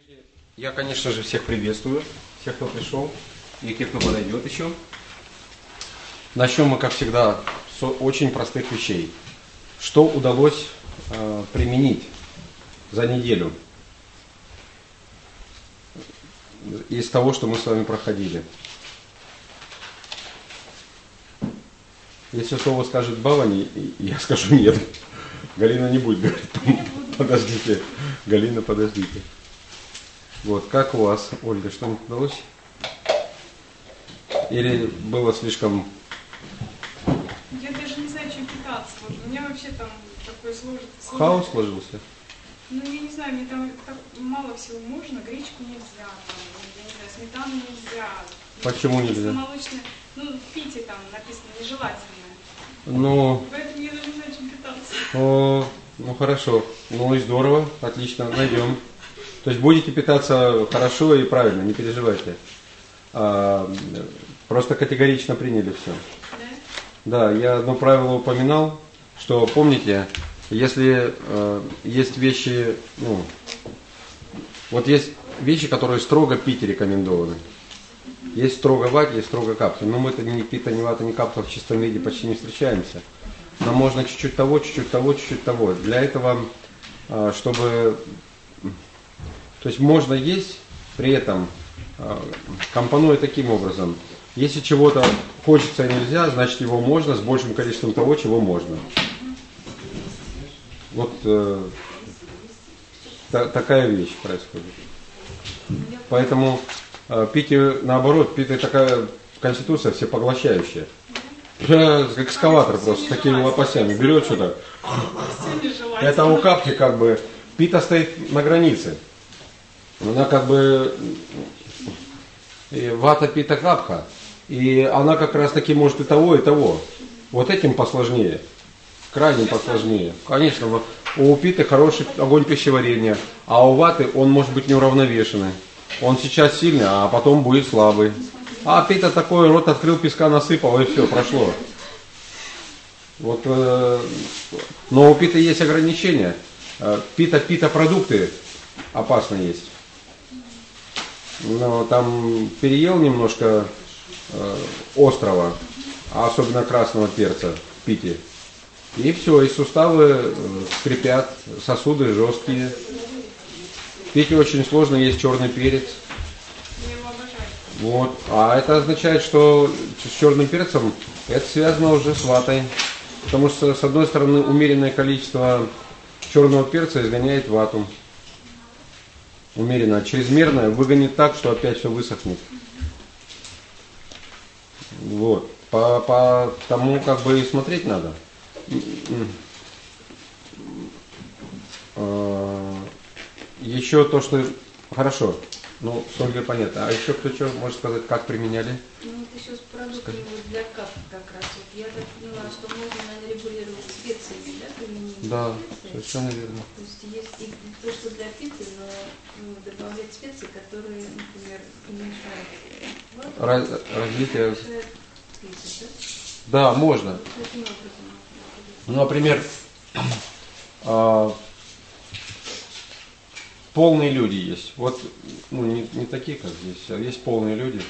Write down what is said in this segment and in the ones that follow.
Я, конечно же, всех приветствую, всех, кто пришел, и тех, кто подойдет еще. Начнем мы, как всегда, с очень простых вещей. Что удалось применить за неделю из того, что мы с вами проходили? Если слово скажет Бавани, я скажу нет. Галина не будет говорить. Подождите. Галина, подождите. Вот, как у вас, Ольга, что-нибудь удалось? Или было слишком... Я даже не знаю, чем питаться. У меня вообще там такой сложный... Хаос сложился? Ну, я не знаю, мне там так мало всего можно. Гречку нельзя, там, я не знаю, сметану нельзя. Почему нельзя? Молочное, ну, в Пите там написано нежелательное. Ну... Поэтому я даже не знаю, чем питаться. Ну, хорошо. Ну и здорово, отлично, найдем. То есть будете питаться хорошо и правильно, не переживайте. Просто категорично приняли все. Да, я одно правило упоминал, что помните, если есть вещи, ну, вот есть вещи, которые строго пить рекомендованы. Есть строго ват, есть строго капсуль. Но мы-то ни пита, ни вата, ни капсул в чистом виде почти не встречаемся. Нам можно чуть-чуть того, чуть-чуть того, чуть-чуть того. Для этого, чтобы... То есть можно есть, при этом компонуя таким образом. Если чего-то хочется и нельзя, значит его можно с большим количеством того, чего можно. Вот такая вещь происходит. Поэтому питье, наоборот, питье такая конституция всепоглощающая. Как экскаватор просто с такими лопастями берет сюда. Это у капки как бы пита стоит на границе. Она как бы вата, пита, капха. И она как раз таки может и того, и того. Вот этим посложнее. Крайне посложнее. Конечно, у питы хороший огонь пищеварения, а у ваты он может быть неуравновешенный. Он сейчас сильный, а потом будет слабый. А пита такой, рот открыл, песка насыпал, и все, прошло. Вот, но у питы есть ограничения. Пита продукты опасно есть. Но там переел немножко острого, а особенно красного перца в пите. И все, и суставы скрипят, сосуды жесткие. В пите очень сложно есть черный перец. Вот. А это означает, что с черным перцем это связано уже с ватой. Потому что, с одной стороны, умеренное количество черного перца изгоняет вату. Умеренно. А чрезмерное выгонит так, что опять все высохнет. Вот. По тому как бы и смотреть надо. Еще то, что... Хорошо. Ну, с Ольгой понятно. А еще кто что может сказать, как применяли? Ну, вот еще с продуктами вот для капки как раз. Вот я так поняла, что можно, наверное, регулировать специями, да, применение? Да, специй. совершенно верно. То есть есть и то, что для питы, но добавлять специи, которые, например, уменьшают Развитие... питы, Да, можно. Каким образом? Ну, например, полные люди есть. Вот, ну, не такие, как здесь, а есть полные люди.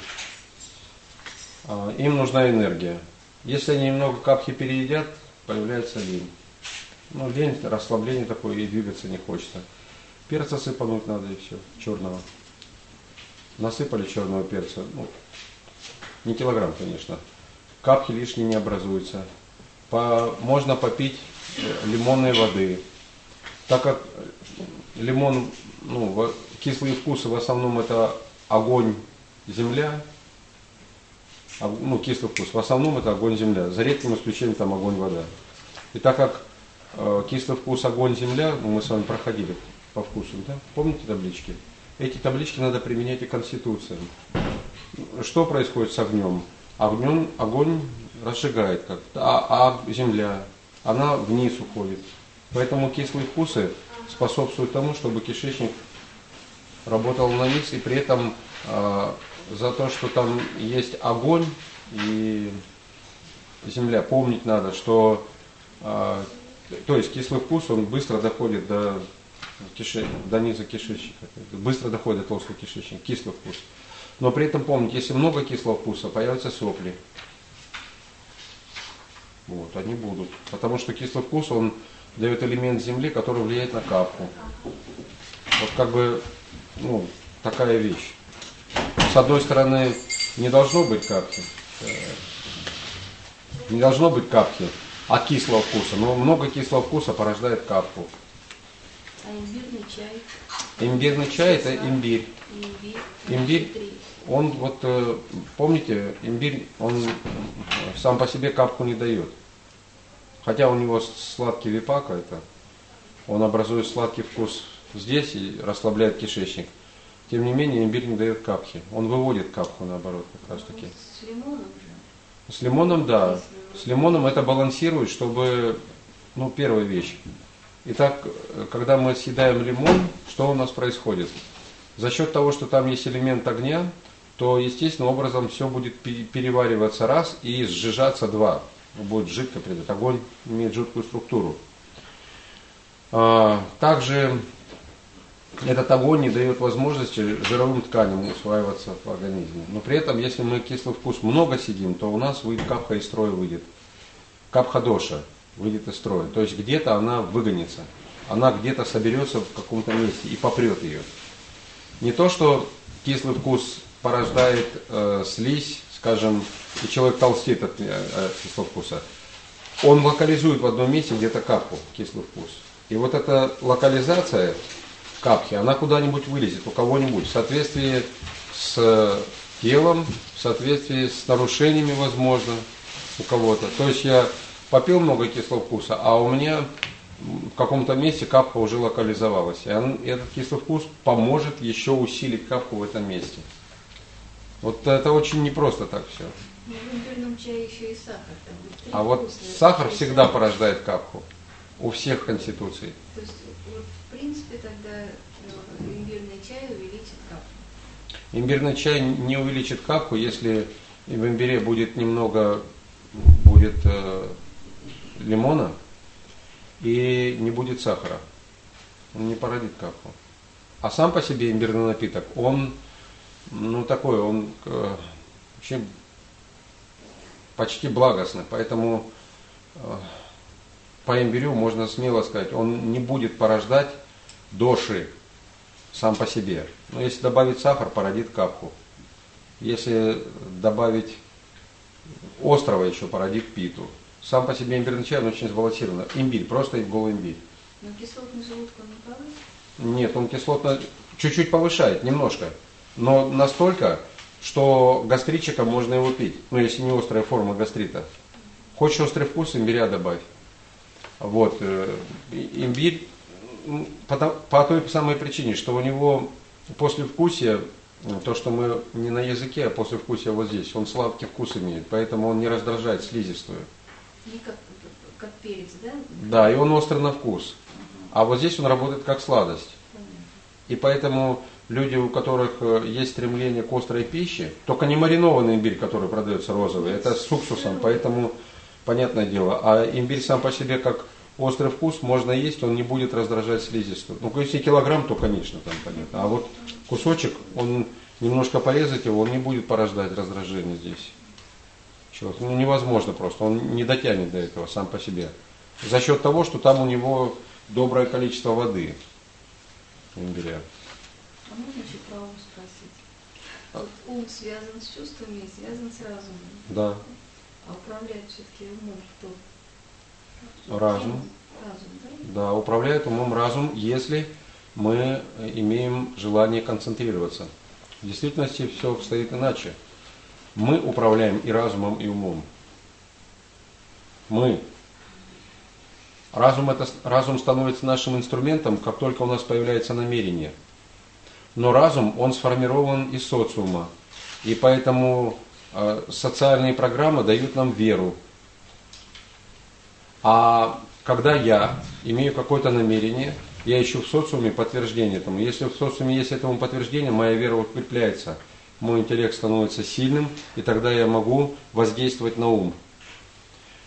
Им нужна энергия. Если они немного капхи переедят, появляется лень. Ну, лень, расслабление такое, и двигаться не хочется. Перца сыпануть надо, и все, черного. Насыпали черного перца, ну, не килограмм, конечно. Капхи лишние не образуются. Можно попить лимонной воды. Так как лимон, ну, кислые вкусы в основном это огонь, земля. Ну, кислый вкус. В основном это огонь, земля. За редким исключением там огонь, вода. И так как кислый вкус, огонь, земля, ну, мы с вами проходили по вкусу, да? Помните таблички? Эти таблички надо применять и конституциям. Что происходит с огнем? Огонь разжигает как-то, а земля, она вниз уходит. Поэтому кислые вкусы способствуют тому, чтобы кишечник работал на низ, и при этом за то, что там есть огонь и земля, помнить надо, что то есть кислый вкус, он быстро доходит до до низа кишечника. Быстро доходит толстый кишечник, кислый вкус. Но при этом помните, если много кислого вкуса, появятся сопли. Вот, они будут. Потому что кислый вкус, он дает элемент земли, который влияет на капку. Вот как бы, ну, такая вещь. С одной стороны, не должно быть капки. Не должно быть капки от кислого вкуса. Но много кислого вкуса порождает капку. А имбирный чай? Имбирный чай это имбирь. Имбирь, он вот, помните, имбирь, он сам по себе капку не дает. Хотя у него сладкий випака, это, он образует сладкий вкус здесь и расслабляет кишечник. Тем не менее, имбирь не дает капки. Он выводит капку, наоборот, как раз таки. С лимоном же? С лимоном, да. С лимоном это балансирует, чтобы, ну, первая вещь. Итак, когда мы съедаем лимон, что у нас происходит? За счет того, что там есть элемент огня, то естественным образом все будет перевариваться раз и сжижаться два. Будет жидко придет. Огонь имеет жидкую структуру. Также этот огонь не дает возможности жировым тканям усваиваться в организме. Но при этом, если мы кислый вкус много сидим, то у нас выйдет капха из строя выйдет. Капха-доша выйдет из строя. То есть где-то она выгонится. Она где-то соберется в каком-то месте и попрет ее. Не то, что кислый вкус порождает слизь, скажем, и человек толстеет от кислого вкуса. Он локализует в одном месте где-то капху, кислый вкус. И вот эта локализация капхи, она куда-нибудь вылезет у кого-нибудь в соответствии с телом, в соответствии с нарушениями, возможно, у кого-то. То есть я попил много кислого вкуса, а у меня в каком-то месте капха уже локализовалась. И этот кислый вкус поможет еще усилить капху в этом месте. Вот это очень непросто так все. Но в имбирном чае еще и сахар. А вот сахар всегда порождает капху. У всех конституций. То есть, вот, в принципе, тогда имбирный чай увеличит капху. Имбирный чай не увеличит капху, если в имбире будет немного лимона и не будет сахара. Он не породит капху. А сам по себе имбирный напиток, он, ну такой, он вообще почти благостный. Поэтому по имбирю можно смело сказать, он не будет порождать доши сам по себе. Но если добавить сахар, породит капху. Если добавить острого еще, породит питу. Сам по себе имбирный чай, он очень сбалансированный. Имбирь, просто голый имбирь. Но кислотность желудка не повысит? Нет, он кислотно чуть-чуть повышает, немножко. Но настолько, что гастритчиком можно его пить. Ну, если не острая форма гастрита. Хочешь острый вкус, имбиря добавь. Вот. Имбирь по той самой причине, что у него послевкусие, то, что мы не на языке, а послевкусие вот здесь, он сладкий вкус имеет, поэтому он не раздражает слизистую. Не как перец, да? Да, и он острый на вкус. А вот здесь он работает как сладость. И поэтому люди, у которых есть стремление к острой пище, только не маринованный имбирь, который продается розовый, это с уксусом, поэтому понятное дело. А имбирь сам по себе как острый вкус можно есть, он не будет раздражать слизистую. Ну, если килограмм, то, конечно, там понятно. А вот кусочек, он немножко порезать его, он не будет порождать раздражение здесь. Человек, ну, невозможно просто, он не дотянет до этого сам по себе. За счет того, что там у него доброе количество воды имбиря. А можно еще про ум спросить? Вот ум связан с чувствами и связан с разумом. Да. А управляет все-таки умом кто? Разум. Разум, да? Да, управляет умом разум, если мы имеем желание концентрироваться. В действительности все обстоит иначе. Мы управляем и разумом, и умом. Мы. Разум становится нашим инструментом, как только у нас появляется намерение. Но разум, он сформирован из социума. И поэтому социальные программы дают нам веру. А когда я имею какое-то намерение, я ищу в социуме подтверждение этому. Если в социуме есть этому подтверждение, моя вера укрепляется. Мой интеллект становится сильным, и тогда я могу воздействовать на ум.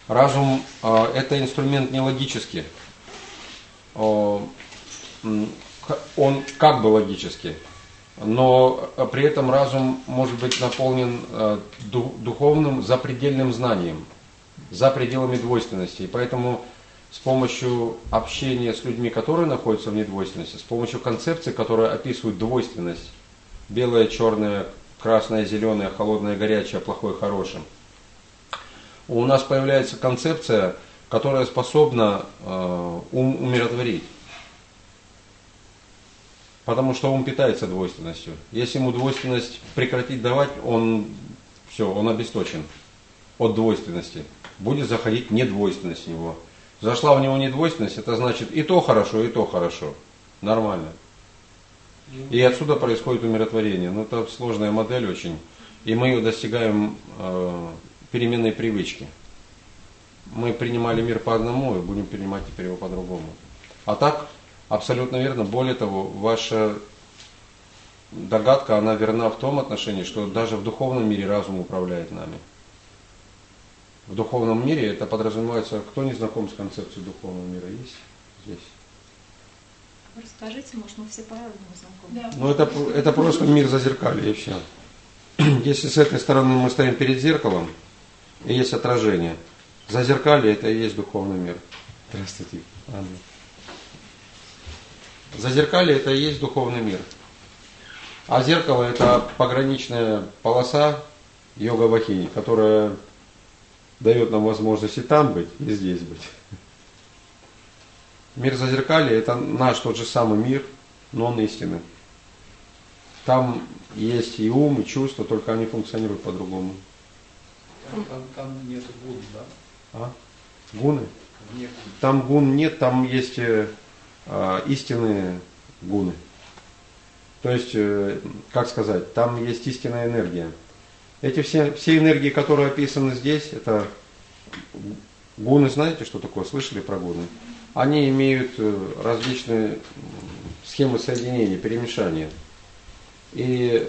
Разум – это инструмент не логический. он как бы логический, но при этом разум может быть наполнен духовным запредельным знанием, за пределами двойственности. И поэтому с помощью общения с людьми, которые находятся в недвойственности, с помощью концепций, которые описывают двойственность, белое, черное, красное, зеленое, холодное, горячее, плохое, хорошее, у нас появляется концепция, которая способна ум умиротворить. Потому что ум питается двойственностью. Если ему двойственность прекратить давать, он обесточен от двойственности. Будет заходить недвойственность в него. Зашла в него недвойственность, это значит и то хорошо. Нормально. И отсюда происходит умиротворение. Но это сложная модель очень. И мы ее достигаем переменной привычки. Мы принимали мир по одному и будем принимать теперь его по-другому. А так, абсолютно верно. Более того, ваша догадка, она верна в том отношении, что даже в духовном мире разум управляет нами. В духовном мире это подразумевается, кто не знаком с концепцией духовного мира, есть здесь? Расскажите, может, мы все по-разному знакомы. Да. Ну это просто мир зазеркалья и все. Если с этой стороны мы стоим перед зеркалом, и есть отражение, зазеркалье это и есть духовный мир. Здравствуйте, Анна. Зазеркалье это и есть духовный мир. А зеркало это пограничная полоса йога-вахини, которая дает нам возможность и там быть, и здесь быть. Мир зазеркалья это наш тот же самый мир, но он истинный. Там есть и ум, и чувства, только они функционируют по-другому. Там нет гун, да? А? Гуны? Нет. Там гун нет, там есть истинные гуны. То есть, как сказать, там есть истинная энергия. Эти все энергии, которые описаны здесь, это гуны, знаете, что такое? Слышали про гуны? Они имеют различные схемы соединения, перемешания. И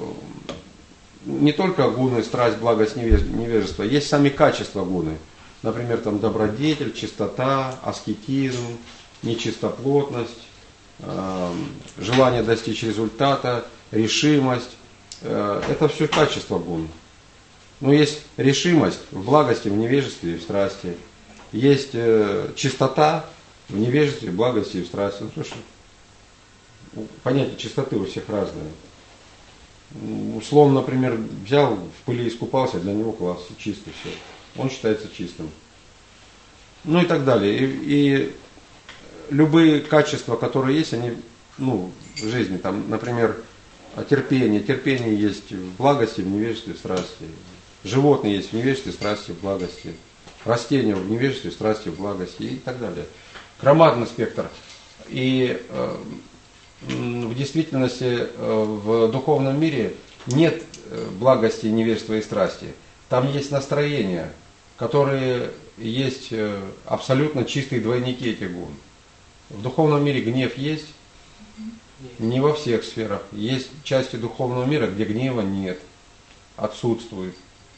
не только гуны, страсть, благость, невежество, есть сами качества гуны. Например, там добродетель, чистота, аскетизм, нечистоплотность, желание достичь результата, решимость. Это все качества гун. Но есть решимость в благости, в невежестве и в страсти. Есть чистота в невежестве, в благости и в страсти. Ну, слушай, понятие чистоты у всех разное. Слон, например, взял, в пыли искупался, для него класс, чистый все. Он считается чистым. Ну и так далее. И любые качества, которые есть, они в жизни, там, например, терпение. Терпение есть в благости, в невежестве, в страсти. Животные есть в невежестве, в страсти, в благости. Растения в невежестве, в страсти, в благости и так далее. Громадный спектр. И в действительности в духовном мире нет благости, невежества и страсти. Там есть настроения, которые есть абсолютно чистые двойники этих гун. В духовном мире гнев есть, не во всех сферах. Есть части духовного мира, где гнева нет, отсутствует.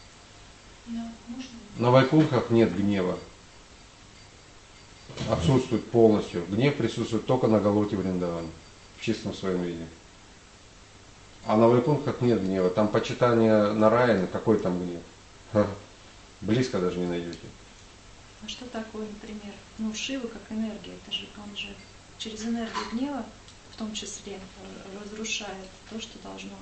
На вайкунхах нет гнева. Отсутствует полностью. Гнев присутствует только на Галоке Вриндаване, в чистом своем виде. А на вайкунхах нет гнева. Там почитание Нараяна, какой там гнев? Близко даже не найдете. А что такое, например, Шива как энергия, это же он же через энергию гнева, в том числе, разрушает то, что должно.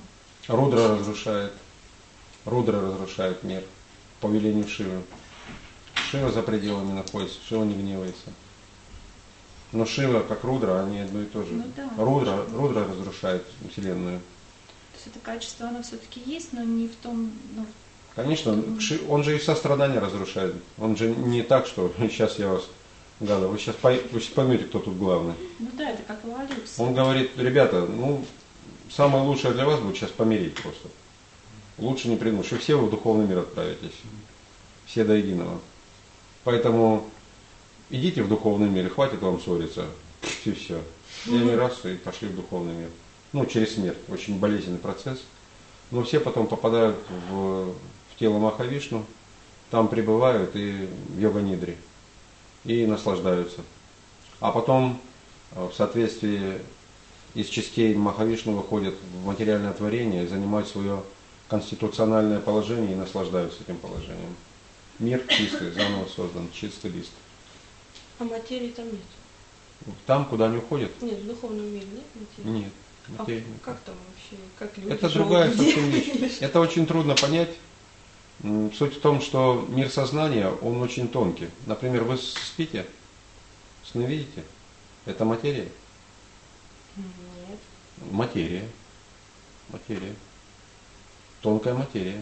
Рудра разрушает мир по велению Шивы. Шива за пределами находится, Шива не гневается. Но Шива как Рудра, они одно и то же. Да. Рудра разрушает Вселенную. То есть это качество, оно все-таки есть, но не в том. Конечно, он же и сострадание разрушает. Он же не так, что сейчас я вас, гада, вы сейчас поймете, кто тут главный. Это как эволюция. Он говорит, ребята, самое лучшее для вас будет сейчас помереть просто. Лучше не придумать, что все вы в духовный мир отправитесь. Все до единого. Поэтому идите в духовный мир, и хватит вам ссориться. И все. И они раз и пошли в духовный мир. Через смерть. Очень болезненный процесс. Но все потом попадают в тело Махавишну, там пребывают и в йога-нидре. И наслаждаются. А потом, в соответствии из частей Махавишну выходят в материальное творение, занимают свое конституциональное положение и наслаждаются этим положением. Мир чистый, заново создан, чистый лист. А материи там нет? Там, куда они уходят? Нет, в духовном мире нет материи? Нет. Материи нет. Как там вообще? Как люди Это живут? другая совсем вещь. Это очень трудно понять. Суть в том, что мир сознания, он очень тонкий. Например, вы спите, сны видите? Это материя? Нет. Материя. Материя. Тонкая материя.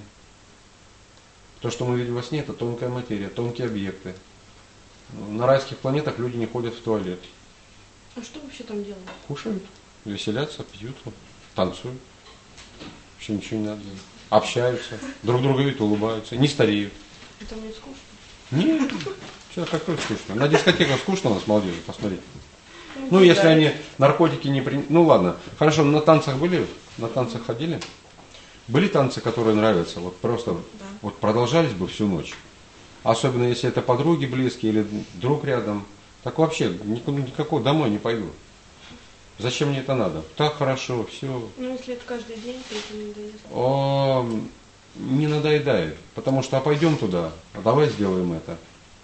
То, что мы видим во сне, это тонкая материя, тонкие объекты. На райских планетах люди не ходят в туалет. А что вообще там делают? Кушают, веселятся, пьют, танцуют. Вообще ничего не надо делать. Общаются, друг друга видят, улыбаются, не стареют. И там не скучно? Нет, сейчас как-то скучно. На дискотеках скучно у нас молодежи, посмотрите. Ну, если они наркотики не принимают. Ну ладно, хорошо, на танцах были? На танцах ходили? Были танцы, которые нравятся, вот просто Да. вот продолжались бы всю ночь. Особенно если это подруги близкие или друг рядом. Так вообще никакого домой не пойду. Зачем мне это надо? Так хорошо, все. Ну, если это каждый день, то это не надоест. Не надоедает. Потому что пойдем туда, а давай сделаем это.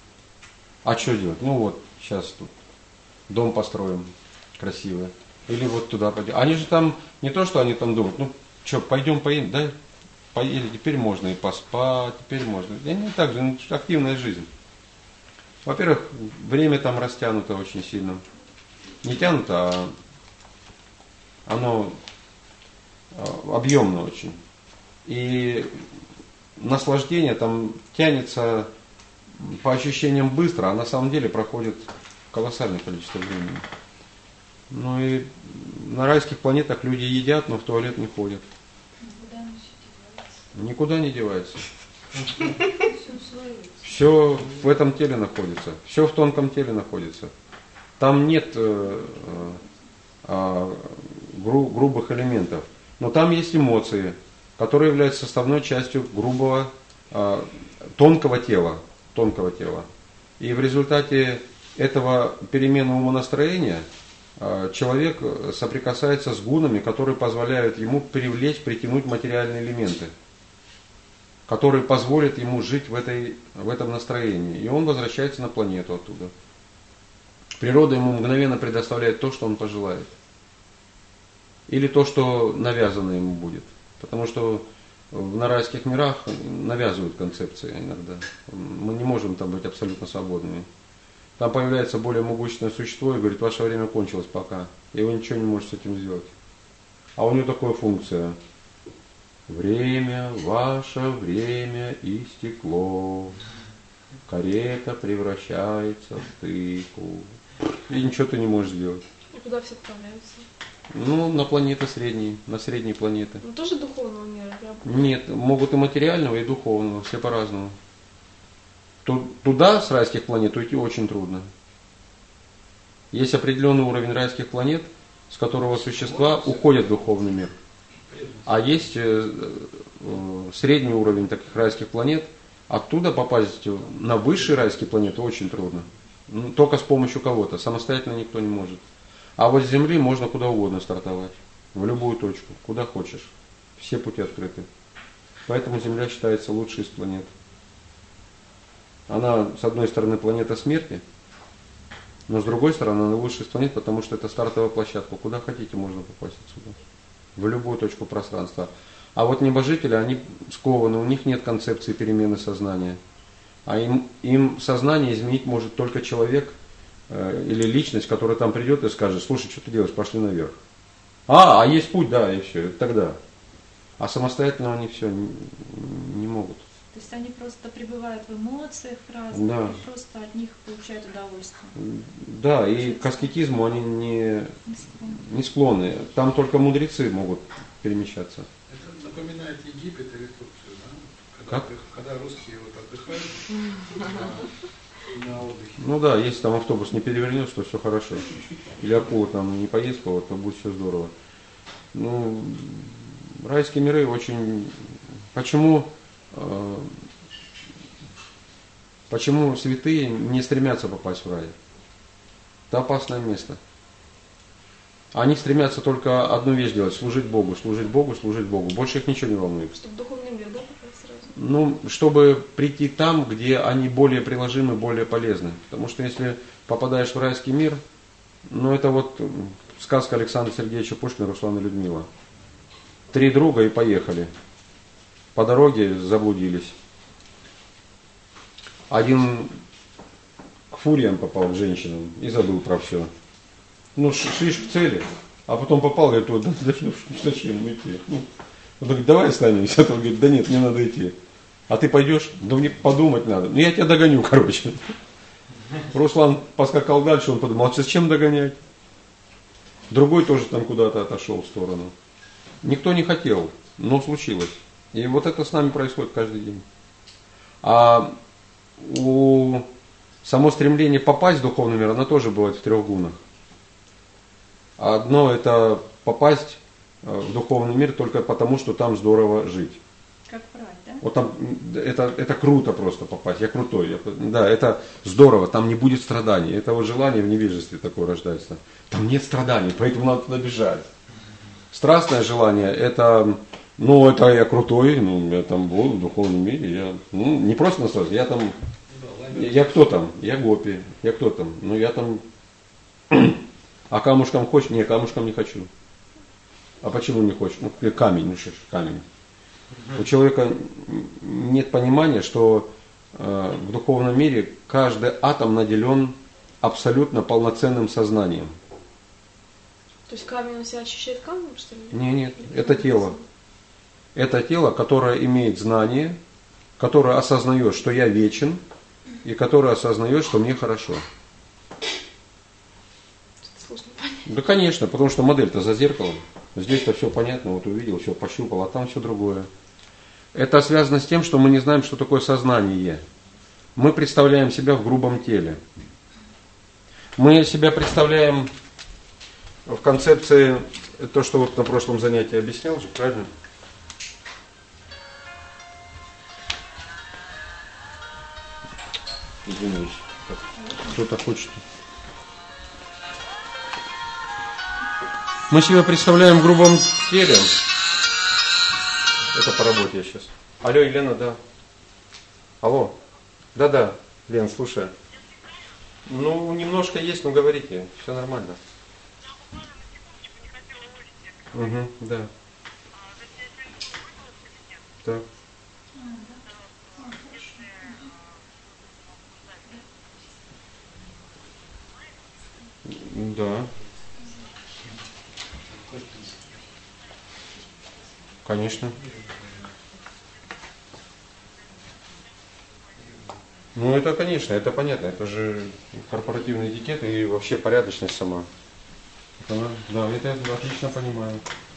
А что делать? Ну вот, сейчас тут дом построим красивый. Или вот туда пойдем. Они же там, не то, что они там думают, ну что, пойдем поедем, да? Поели, теперь можно и поспать, теперь можно. И не так же, активная жизнь. Во-первых, время там растянуто очень сильно. Не тянуто, а оно объемно очень. И наслаждение там тянется по ощущениям быстро, а на самом деле проходит колоссальное количество времени. Ну и на райских планетах люди едят, но в туалет не ходят. Никуда не девается. Все в этом теле находится. Все в тонком теле находится. Там нет грубых элементов. Но там есть эмоции, которые являются составной частью грубого, тонкого тела. И в результате этого перемены умонастроения человек соприкасается с гунами, которые позволяют ему привлечь, притянуть материальные элементы, которые позволят ему жить в этом настроении. И он возвращается на планету оттуда. Природа ему мгновенно предоставляет то, что он пожелает. Или то, что навязано ему будет. Потому что на райских мирах навязывают концепции иногда. Мы не можем там быть абсолютно свободными. Там появляется более могущественное существо и говорит, ваше время кончилось пока. И вы ничего не можете с этим сделать. А у него такая функция. Время, ваше время истекло. Карета превращается в тыкву. И ничего ты не можешь сделать. И куда все отправляются? Ну, на планеты средние, на средние планеты. Ну, тоже духовного мира? Нет, могут и материального, и духовного, все по-разному. Туда, с райских планет, уйти очень трудно. Есть определенный уровень райских планет, с которого существа уходят в духовный мир. А есть средний уровень таких райских планет. Оттуда попасть на высшие райские планеты очень трудно. Только с помощью кого-то. Самостоятельно никто не может. А вот с Земли можно куда угодно стартовать. В любую точку. Куда хочешь. Все пути открыты. Поэтому Земля считается лучшей из планет. Она, с одной стороны, планета смерти, но с другой стороны, она лучшая из планет, потому что это стартовая площадка. Куда хотите, можно попасть отсюда. В любую точку пространства. А вот небожители, они скованы, у них нет концепции перемены сознания. А им сознание изменить может только человек или личность, которая там придет и скажет, слушай, что ты делаешь, пошли наверх. А есть путь, да, и все, тогда. А самостоятельно они все не могут. То есть они просто пребывают в эмоциях разных, Да. и просто от них получают удовольствие. Да, и к аскетизму они не склонны. Там только мудрецы могут перемещаться. Это напоминает Египет или Турцию, да? Как? Когда русские вот отдыхают на отдыхе. Ну да, если там автобус не перевернешь, то все хорошо. Или акула там не поест кого-то, то будет все здорово. Ну, райские миры очень... Почему святые не стремятся попасть в рай? Это опасное место. Они стремятся только одну вещь делать: служить Богу, служить Богу, служить Богу. Больше их ничего не волнует. Чтобы духовный мир, да, попасть сразу? Ну, чтобы прийти там, где они более приложимы, более полезны. Потому что если попадаешь в райский мир, ну это вот сказка Александра Сергеевича Пушкина «Руслан и Людмила». 3 друга и поехали. По дороге заблудились. Один к фуриям попал, к женщинам, и забыл про все. Ну, шли к цели, а потом попал, говорит: вот, зачем идти? Ну, он говорит: давай останемся. А он говорит: да нет, мне надо идти. А ты пойдешь? Да мне подумать надо. Ну, я тебя догоню, короче. Руслан поскакал дальше, он подумал: а зачем догонять? Другой тоже там куда-то отошел в сторону. Никто не хотел, но случилось. И вот это с нами происходит каждый день. А само стремление попасть в духовный мир, оно тоже бывает в 3 гунах. Одно – это попасть в духовный мир только потому, что там здорово жить. Как брать, да? Вот там это круто просто попасть. Я крутой. Да, это здорово. Там не будет страданий. Это вот желание в невежестве такое рождается. Там нет страданий, поэтому надо туда бежать. Страстное желание – это, ну, это я крутой, ну, я там был в духовном мире. Я, ну, не просто настроился, я там, я кто там? Я гопи. Я кто там? Ну, я там... А камушком хочешь? Нет, камушком не хочу. А почему не хочешь? Ну, камень, ну что ж, камень. У человека нет понимания, что в духовном мире каждый атом наделен абсолютно полноценным сознанием. То есть камень он себя ощущает камнем, что ли? Нет, это тело. Это тело, которое имеет знание, которое осознает, что я вечен, и которое осознает, что мне хорошо. Да, конечно, потому что модель-то за зеркалом. Здесь-то все понятно, вот увидел, все пощупал, а там все другое. Это связано с тем, что мы не знаем, что такое сознание. Мы представляем себя в грубом теле. Мы себя представляем в концепции, то, что вот на прошлом занятии объяснял же, правильно? Извиняюсь, кто-то хочет. Мы себя представляем в грубом теле. Это по работе я сейчас. Алло, Елена, да. Алло. Да-да, Лен, слушай. Ну, немножко есть, но говорите, все нормально. Угу, да. Так. Да. Конечно. Ну это конечно, это понятно, это же корпоративный этикет и вообще порядочность сама. Да, это я отлично понимаю.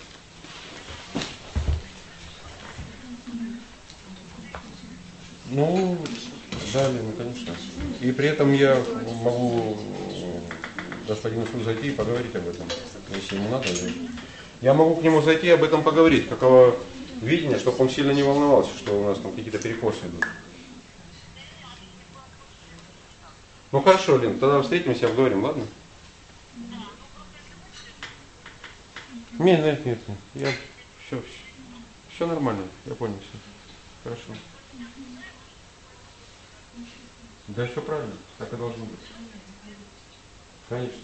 Ну, да, Лена, конечно. И при этом я могу господину Су зайти и поговорить об этом, если ему надо. Я могу к нему зайти и об этом поговорить, каково видение, чтобы он сильно не волновался, что у нас там какие-то перекосы идут. Ну хорошо, Лен, тогда встретимся, обговорим, ладно? Нет, я все нормально, я понял все. Хорошо. Да, все правильно, так и должно быть. Конечно.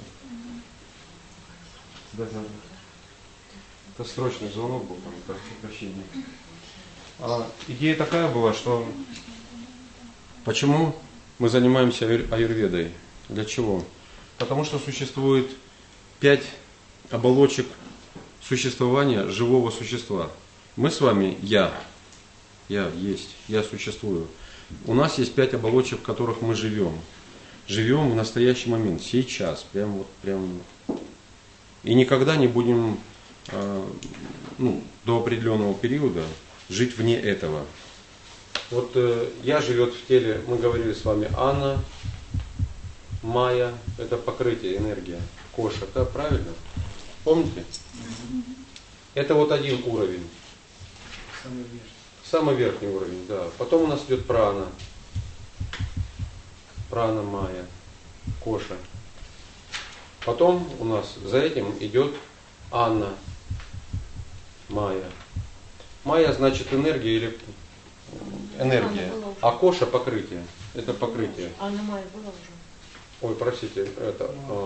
Да. Это срочный звонок был, там, прошу прощения. Идея такая была, что почему мы занимаемся аюрведой? Для чего? Потому что существует 5 оболочек существования живого существа. Мы с вами, я существую. У нас есть 5 оболочек, в которых мы живем. Живем в настоящий момент, сейчас, прям. И никогда не будем до определенного периода жить вне этого. Вот я живет в теле, мы говорили с вами, Анна, Майя, это покрытие, энергия, Коша, да, правильно? Помните? Это вот один уровень. Самый верхний уровень, да. Потом у нас идет прана. Прана, Майя, Коша. Потом у нас за этим идет Анна, Майя. Майя значит энергия или энергия. А Коша покрытие. Это покрытие. Анна Майя была уже. Ой, простите, это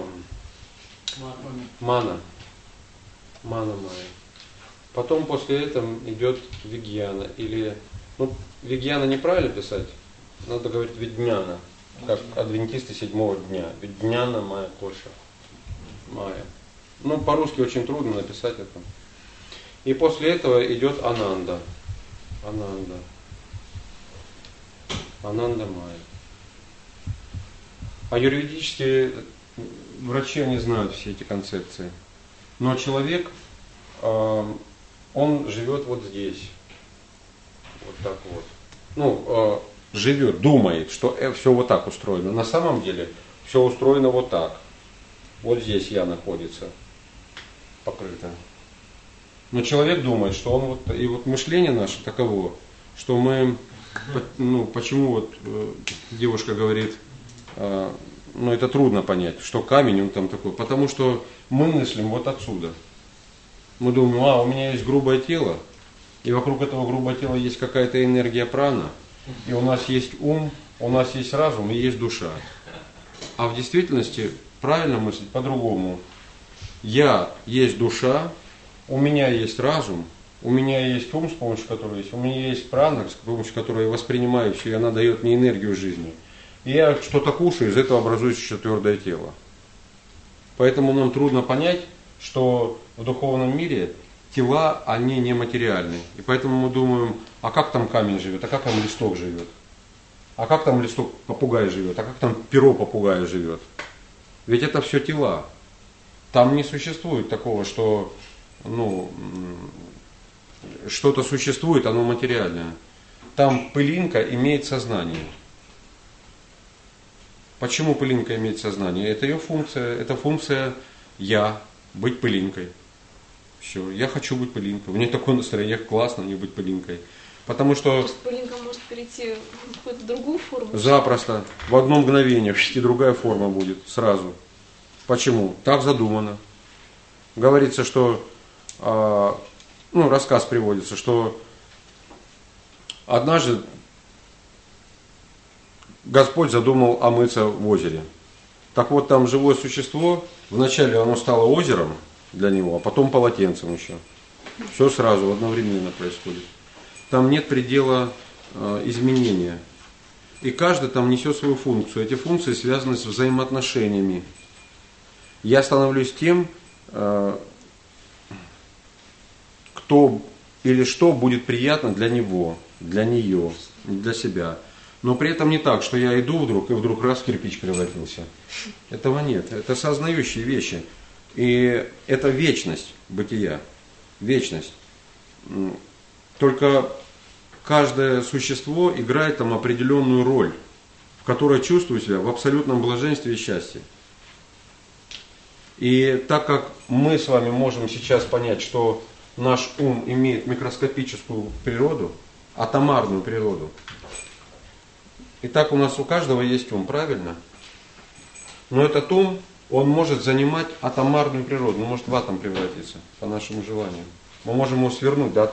Мана. Мана Майя. Потом после этого идет Вигьяна. Или, ну, Вигьяна неправильно писать, надо говорить Видняна, как адвентисты 7-го дня. Видняна Майя Коша. Майя. Ну, по-русски очень трудно написать это. И после этого идет Ананда. Ананда. Ананда Майя. А юридические врачи, они знают все эти концепции. Но человек, он живет вот здесь. Вот так вот. Ну, живет, думает, что все вот так устроено. На самом деле все устроено вот так. Вот здесь я находится. Покрыто. Но человек думает, что он вот, и вот мышление наше таково, что мы, ну, почему вот девушка говорит, ну, это трудно понять, что камень, он там такой, потому что мы мыслим вот отсюда. Мы думаем, у меня есть грубое тело, и вокруг этого грубого тела есть какая-то энергия прана, и у нас есть ум, у нас есть разум и есть душа. А в действительности правильно мыслить по-другому. Я есть душа, у меня есть разум, у меня есть ум, с помощью которого есть, у меня есть прана, с помощью которой я воспринимаю все, и она дает мне энергию жизни. И я что-то кушаю, из этого образуется еще твердое тело. Поэтому нам трудно понять, что в духовном мире тела, они нематериальны. И поэтому мы думаем, а как там камень живет, а как там листок живет, а как там листок попугая живет, а как там перо попугая живет. Ведь это все тела. Там не существует такого, что что-то существует, оно материальное. Там пылинка имеет сознание. Почему пылинка имеет сознание? Это ее функция. Это функция я, быть пылинкой. Все, я хочу быть пылинкой. У меня такое настроение, классно мне быть пылинкой. Потому что... Просто пылинка может перейти в какую-то другую форму. Запросто. В одно мгновение и другая форма будет сразу. Почему? Так задумано. Говорится, что... рассказ приводится, что однажды Господь задумал омыться в озере. Так вот, там живое существо, вначале оно стало озером для него, а потом полотенцем еще. Все сразу, одновременно происходит. Там нет предела изменения. И каждый там несет свою функцию. Эти функции связаны с взаимоотношениями. Я становлюсь тем, кто или что будет приятно для него, для нее, для себя. Но при этом не так, что я иду вдруг, и вдруг раз кирпич превратился. Этого нет. Это сознающие вещи. И это вечность бытия. Вечность. Только каждое существо играет там определенную роль, в которой чувствует себя в абсолютном блаженстве и счастье. И так как мы с вами можем сейчас понять, что наш ум имеет микроскопическую природу, атомарную природу. И так у нас у каждого есть ум, правильно? Но этот ум, он может занимать атомарную природу, он может в атом превратиться, по нашему желанию. Мы можем его свернуть до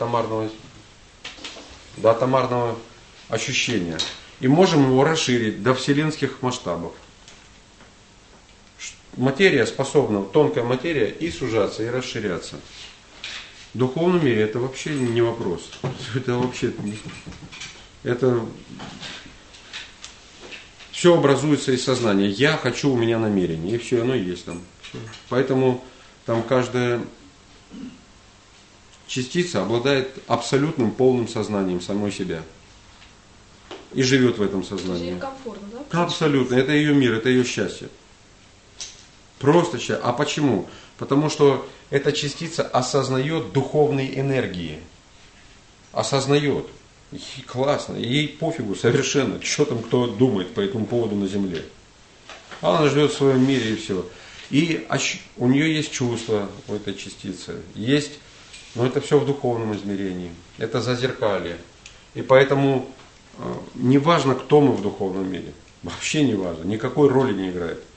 атомарного ощущения. И можем его расширить до вселенских масштабов. Материя способна, тонкая материя, и сужаться, и расширяться. В духовном мире это вообще не вопрос. Это вообще... Это... Все образуется из сознания. Я хочу, у меня намерение. И все, оно есть там. Все. Поэтому там каждая частица обладает абсолютным полным сознанием самой себя. И живет в этом сознании. Ей комфортно, да? Абсолютно. Это ее мир, это ее счастье. Просто счастье. А почему? Потому что эта частица осознает духовные энергии. Осознает. И классно. Ей пофигу совершенно, что там кто думает по этому поводу на земле. Она живет в своем мире и все. И у нее есть чувства у этой частицы. Есть, но это все в духовном измерении. Это зазеркалье. И поэтому не важно, кто мы в духовном мире. Вообще не важно. Никакой роли не играет.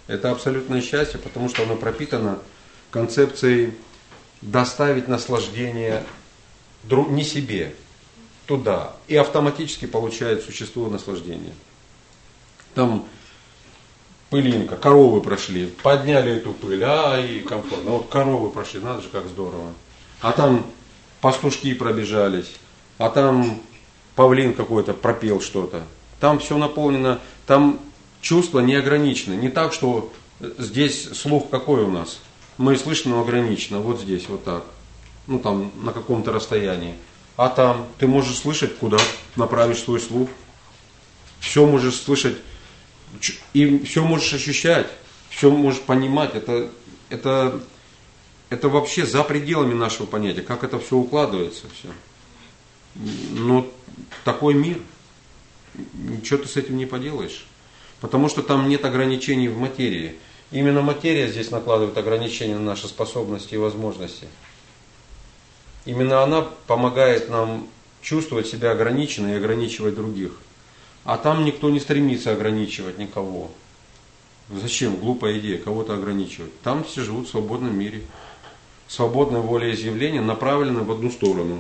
Это абсолютное счастье, потому что оно пропитано концепцией доставить наслаждение не себе, туда. И автоматически получает существо наслаждения. Там пылинка, коровы прошли, подняли эту пыль, и комфортно. Вот коровы прошли, надо же, как здорово. А там пастушки пробежались, а там павлин какой-то пропел что-то. Там все наполнено, там чувства не ограничены. Не так, что здесь слух какой у нас. Мы слышим, но ограничено. Вот здесь, вот так. Ну там на каком-то расстоянии. А там ты можешь слышать, куда направишь свой слух. Все можешь слышать. И все можешь ощущать. Все можешь понимать. Это вообще за пределами нашего понятия. Как это все укладывается. Все. Но такой мир. Ничего ты с этим не поделаешь. Потому что там нет ограничений в материи. Именно материя здесь накладывает ограничения на наши способности и возможности. Именно она помогает нам чувствовать себя ограниченно и ограничивать других. А там никто не стремится ограничивать никого. Зачем? Глупая идея, кого-то ограничивать. Там все живут в свободном мире. Свободное волеизъявление направлено в одну сторону.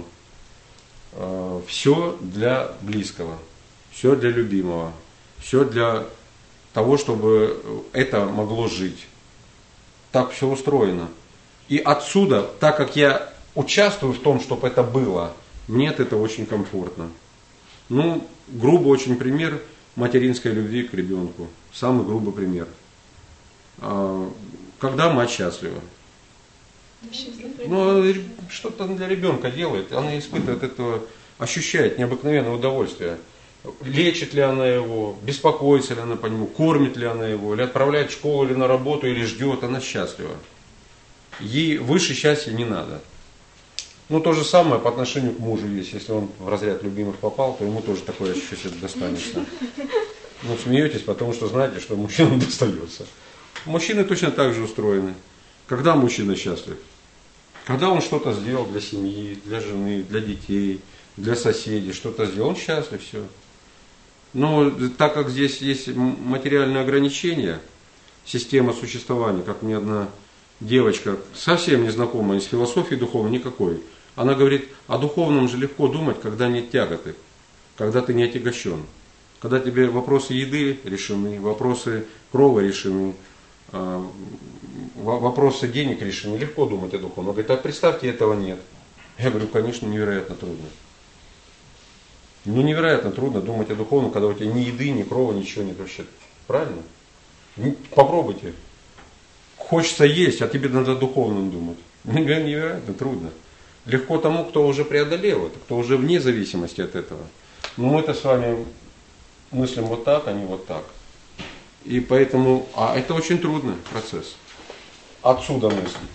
Все для близкого, все для любимого, все для того, чтобы это могло жить. Так все устроено. И отсюда, так как я участвую в том, чтобы это было, мне от этого очень комфортно. Ну, грубый очень пример материнской любви к ребенку. Самый грубый пример. Когда мать счастлива. Ну, что-то для ребенка делает, она испытывает этого, ощущает необыкновенное удовольствие. Лечит ли она его, беспокоится ли она по нему, кормит ли она его, или отправляет в школу, или на работу, или ждет, она счастлива. Ей выше счастья не надо. Ну, то же самое по отношению к мужу есть. Если он в разряд любимых попал, то ему тоже такое ощущение достанется. Ну, смеетесь, потому что знаете, что мужчинам достается. Мужчины точно так же устроены. Когда мужчина счастлив? Когда он что-то сделал для семьи, для жены, для детей, для соседей, что-то сделал, он счастлив, все. Но так как здесь есть материальные ограничения, система существования, как мне одна девочка, совсем незнакомая с философией духовной, никакой, она говорит, о духовном же легко думать, когда нет тяготы, когда ты не отягощен, когда тебе вопросы еды решены, вопросы крова решены, вопросы денег решены, легко думать о духовном. Она говорит, а представьте, этого нет. Я говорю, конечно, невероятно трудно. Ну, невероятно трудно думать о духовном, когда у тебя ни еды, ни крова, ничего нет вообще. Правильно? Попробуйте. Хочется есть, а тебе надо о духовном думать. Невероятно трудно. Легко тому, кто уже преодолел это, кто уже вне зависимости от этого. Но мы-то с вами мыслим вот так, а не вот так. И поэтому, это очень трудный процесс. Отсюда мыслить.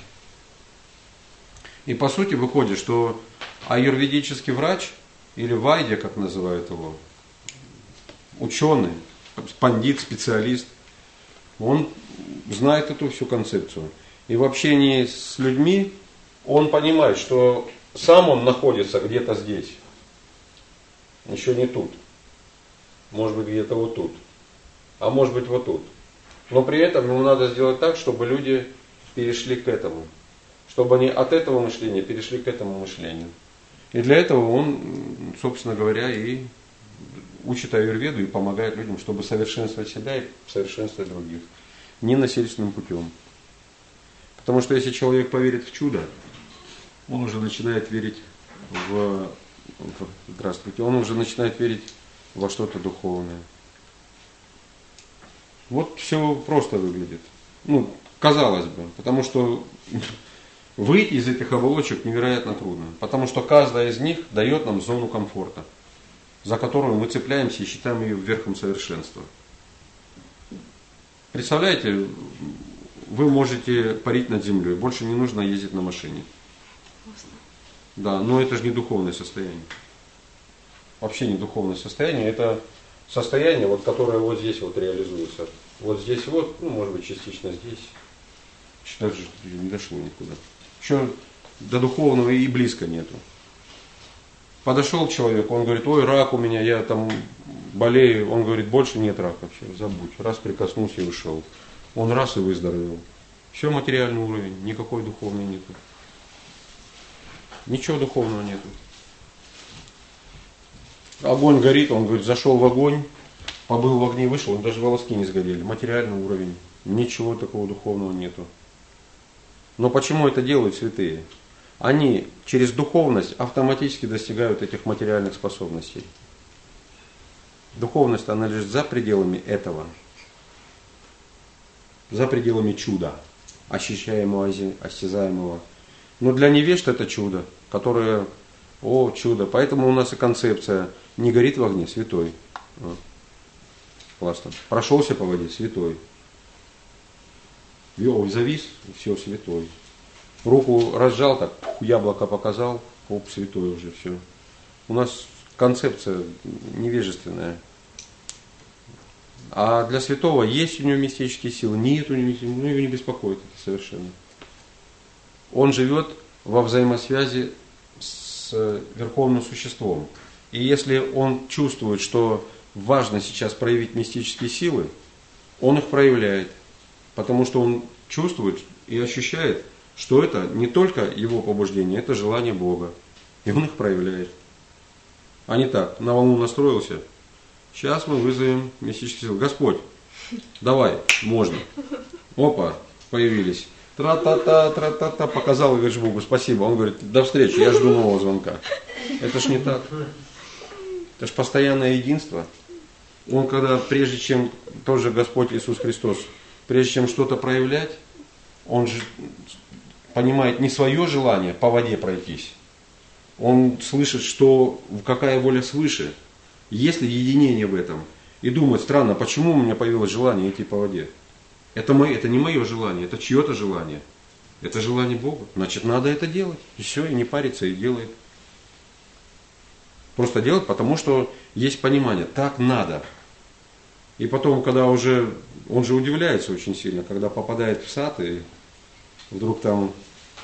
И по сути выходит, что аюрведический врач, или вайдя, как называют его, ученый, пандит, специалист, он знает эту всю концепцию. И в общении с людьми он понимает, что сам он находится где-то здесь, еще не тут, может быть где-то вот тут, а может быть вот тут. Но при этом ему надо сделать так, чтобы люди перешли к этому, чтобы они от этого мышления перешли к этому мышлению. И для этого он, собственно говоря, и учит аюрведу и помогает людям, чтобы совершенствовать себя и совершенствовать других. Не насильственным путем. Потому что если человек поверит в чудо, он уже начинает верить он уже начинает верить во что-то духовное. Вот все просто выглядит. Ну, казалось бы, потому что выйти из этих оболочек невероятно трудно, потому что каждая из них дает нам зону комфорта, за которую мы цепляемся и считаем ее верхом совершенства. Представляете, вы можете парить над землей, больше не нужно ездить на машине. Да, но это же не духовное состояние. Вообще не духовное состояние, это состояние, вот, которое вот здесь вот реализуется. Вот здесь вот, ну, может быть, частично здесь. Даже не дошло никуда. Еще до духовного и близко нету. Подошел человек, он говорит, ой, рак у меня, я там болею. Он говорит, больше нет рака вообще, забудь. Раз прикоснулся и ушел. Он раз и выздоровел. Все материальный уровень, никакой духовный нету. Ничего духовного нету. Огонь горит, он говорит, зашел в огонь, побыл в огне, вышел, он даже волоски не сгорели. Материальный уровень. Ничего такого духовного нету. Но почему это делают святые? Они через духовность автоматически достигают этих материальных способностей. Духовность, она лежит за пределами этого. За пределами чуда, ощущаемого, осязаемого. Но для невежд это чудо, которое, чудо. Поэтому у нас и концепция не горит в огне, святой. Классно. Прошелся по воде, святой. Завис, все, святой. Руку разжал, так, яблоко показал, святой уже, все. У нас концепция невежественная. А для святого есть у него мистические силы, нет у него мистических сил, его не беспокоит это совершенно. Он живет во взаимосвязи с Верховным Существом. И если он чувствует, что важно сейчас проявить мистические силы, он их проявляет. Потому что он чувствует и ощущает, что это не только его побуждение, это желание Бога. И он их проявляет. А не так, на волну настроился. Сейчас мы вызовем мистические силы. Господь, давай, можно. Опа, появились. Тра-та-та, тра-та-та, показал и говоришь Богу, спасибо. Он говорит, до встречи, я жду нового звонка. Это ж не так. Это ж постоянное единство. Он когда, прежде чем, тоже Господь Иисус Христос, прежде чем что-то проявлять, он же понимает не свое желание по воде пройтись. Он слышит, что какая воля свыше. Есть ли единение в этом? И думает, странно, почему у меня появилось желание идти по воде? Это не мое желание, это чье-то желание. Это желание Бога. Значит, надо это делать. И все, и не париться, и делает. Просто делать, потому что есть понимание, так надо. И потом, когда он же удивляется очень сильно, когда попадает в сад, и вдруг там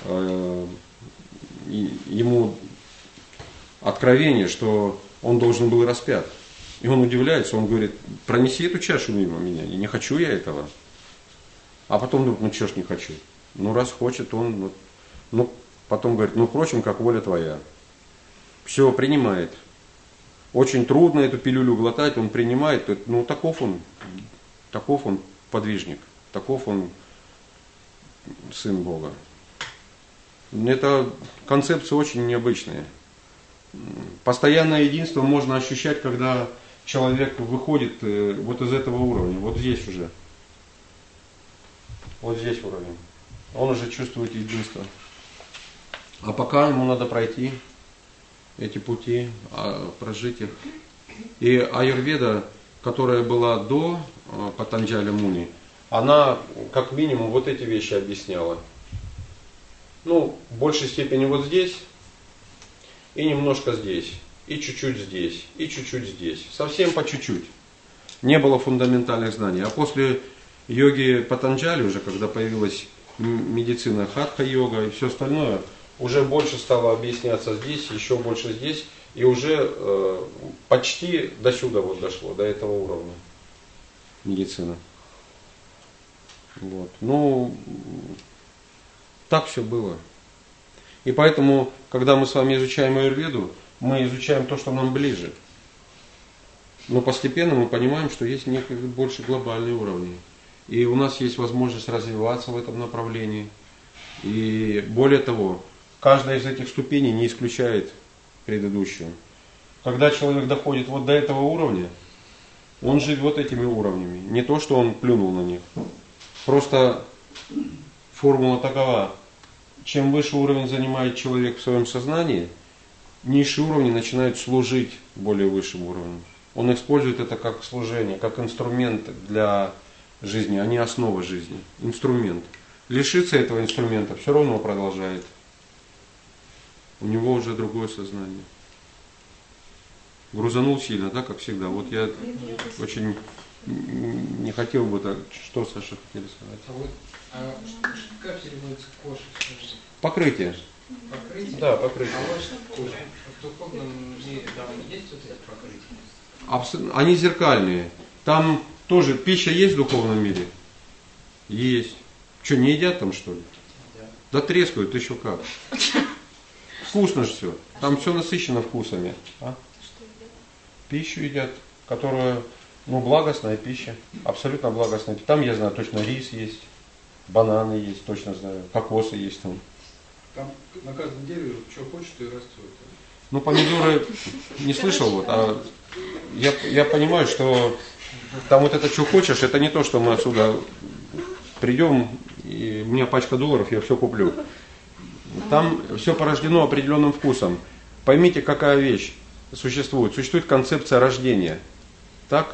ему откровение, что он должен был распят. И он удивляется, он говорит, пронеси эту чашу мимо меня, и не хочу я этого. А потом думает, чего ж не хочу. Раз хочет он, потом говорит, впрочем, как воля твоя. Все, принимает. Очень трудно эту пилюлю глотать, он принимает, таков он подвижник, таков он сын Бога. Это концепция очень необычная. Постоянное единство можно ощущать, когда человек выходит вот из этого уровня, вот здесь уже. Вот здесь уровень. Он уже чувствует единство. А пока ему надо пройти эти пути, прожить их. И аюрведа, которая была до Патанджали Муни, она как минимум вот эти вещи объясняла. В большей степени вот здесь, и немножко здесь, и чуть-чуть здесь, и чуть-чуть здесь. Совсем по чуть-чуть. Не было фундаментальных знаний. А после йоги Патанджали, уже когда появилась медицина хатха-йога и все остальное, уже больше стало объясняться здесь, еще больше здесь, и уже почти до сюда вот дошло, до этого уровня медицина. Вот. Так все было. И поэтому, когда мы с вами изучаем аюрведу, мы изучаем то, что нам ближе. Но постепенно мы понимаем, что есть некие больше глобальные уровни. И у нас есть возможность развиваться в этом направлении. И более того, каждая из этих ступеней не исключает предыдущую. Когда человек доходит вот до этого уровня, он живет этими уровнями. Не то, что он плюнул на них. Просто формула такова. Чем выше уровень занимает человек в своем сознании, низшие уровни начинают служить более высшим уровням. Он использует это как служение, как инструмент для жизни, а не основа жизни. Инструмент. Лишиться этого инструмента все равно продолжает. У него уже другое сознание. Грузанул сильно, да, как всегда. Вот я очень не хотел бы так. Что, Саша, хотели сказать? Как переводится кожа? Покрытие. Покрытие? Да, покрытие. А вот в духовном мире там есть вот эти покрытия? Они зеркальные. Там тоже пища есть в духовном мире? Есть. Что, не едят там, что ли? Едят. Да трескают, еще как. Вкусно же все. Там все насыщено вкусами. А? Что едят? Пищу едят, которая, благостная пища. Абсолютно благостная. Там, я знаю, точно рис есть, бананы есть, точно знаю, кокосы есть там. Там на каждом дереве что хочешь, то и растет. Помидоры не слышал, а я понимаю, что там вот это, что хочешь, это не то, что мы отсюда придем, и у меня пачка долларов, я все куплю. Там все порождено определенным вкусом. Поймите, какая вещь существует. Существует концепция рождения. Так?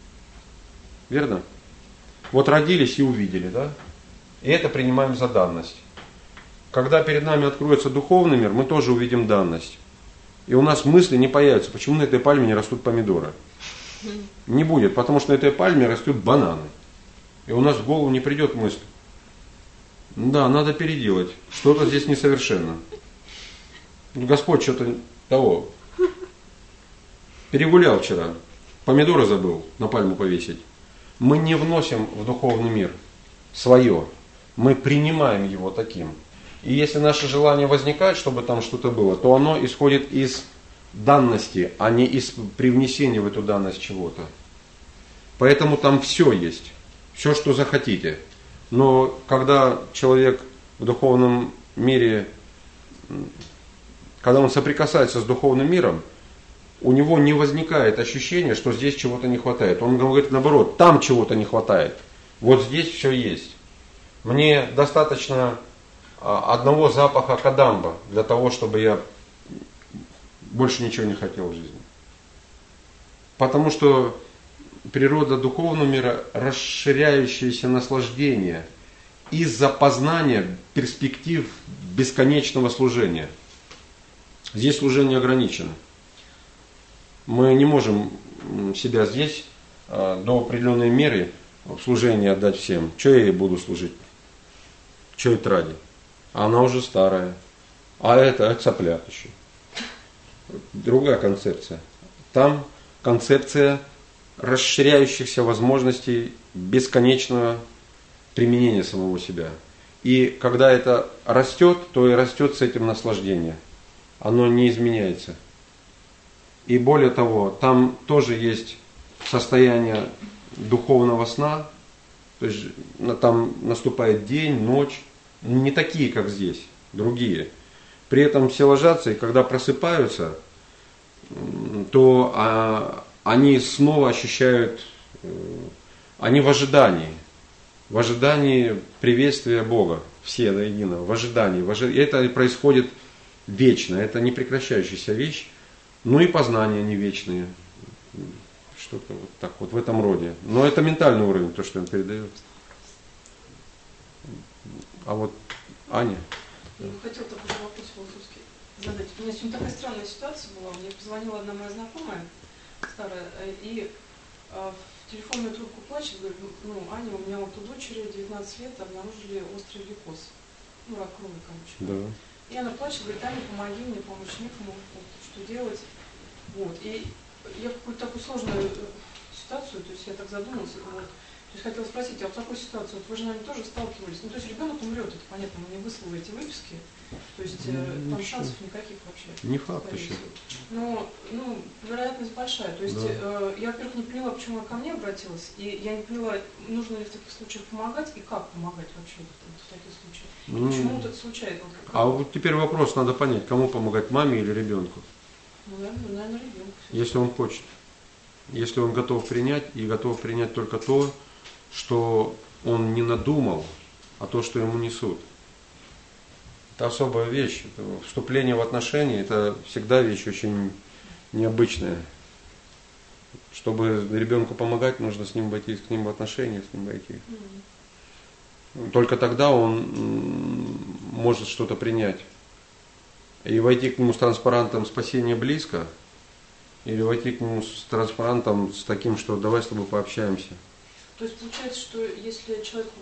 Верно? Вот родились и увидели, да? И это принимаем за данность. Когда перед нами откроется духовный мир, мы тоже увидим данность. И у нас мысли не появятся, почему на этой пальме не растут помидоры. Не будет, потому что на этой пальме растут бананы. И у нас в голову не придет мысль. Да, надо переделать. Что-то здесь несовершенно. Господь что-то того. Перегулял вчера. Помидоры забыл на пальму повесить. Мы не вносим в духовный мир свое. Мы принимаем его таким. И если наше желание возникает, чтобы там что-то было, то оно исходит из данности, а не из привнесения в эту данность чего-то. Поэтому там все есть. Все, что захотите. Но когда человек в духовном мире, когда он соприкасается с духовным миром, у него не возникает ощущения, что здесь чего-то не хватает. Он говорит наоборот, там чего-то не хватает. Вот здесь все есть. Мне достаточно одного запаха кадамба для того, чтобы я больше ничего не хотел в жизни. Потому что природа духовного мира – расширяющееся наслаждение из-за познания перспектив бесконечного служения. Здесь служение ограничено. Мы не можем себя здесь до определенной меры служения отдать всем. Что я ей буду служить? Что это ради? Она уже старая. А это цыплят еще. Другая концепция. Там концепция расширяющихся возможностей бесконечного применения самого себя. И когда это растет, то и растет с этим наслаждение. Оно не изменяется. И более того, там тоже есть состояние духовного сна. То есть там наступает день, ночь. Не такие, как здесь, другие. При этом все ложатся, и когда просыпаются, то они снова ощущают, они в ожидании приветствия Бога, все до единого, в ожидании. И это происходит вечно, это не прекращающаяся вещь, ну и познания не вечные. Что-то вот так вот в этом роде. Но это ментальный уровень, то, что он передает. А вот Аня. Я бы хотела такой же вопрос философский задать. У меня сегодня такая странная ситуация была. Мне позвонила одна моя знакомая, старая, и в телефонную трубку плачет, говорит, Аня, у меня вот у дочери 19 лет обнаружили острый лейкоз. Рак крови, короче. Да. И она плачет, говорит, Аня, помоги мне, помочь некому, что делать. Вот. И я какую-то такую сложную ситуацию, то есть я так задумалась, вот. То есть хотела спросить, а в такой ситуации, вот вы же, наверное, тоже сталкивались, то есть ребенок умрет, это понятно, мы не выслали эти выписки, то есть там шансов никаких вообще. Не факт еще. Но, вероятность большая, то есть я, во-первых, не поняла, почему она ко мне обратилась, и я не поняла, нужно ли в таких случаях помогать, и как помогать вообще в таких случаях. И почему вот это случается? А вот теперь вопрос, надо понять, кому помогать, маме или ребенку? Наверное, ребенку. Если он хочет. Если он готов принять, и готов принять только то, что он не надумал, а то, что ему несут. Это особая вещь. Это вступление в отношения, это всегда вещь очень необычная. Чтобы ребенку помогать, нужно с ним войти к ним в отношения, с ним войти. Только тогда он может что-то принять. И войти к нему с транспарантом «Спасение близко», или войти к нему с транспарантом с таким, что давай с тобой пообщаемся. То есть получается, что если человек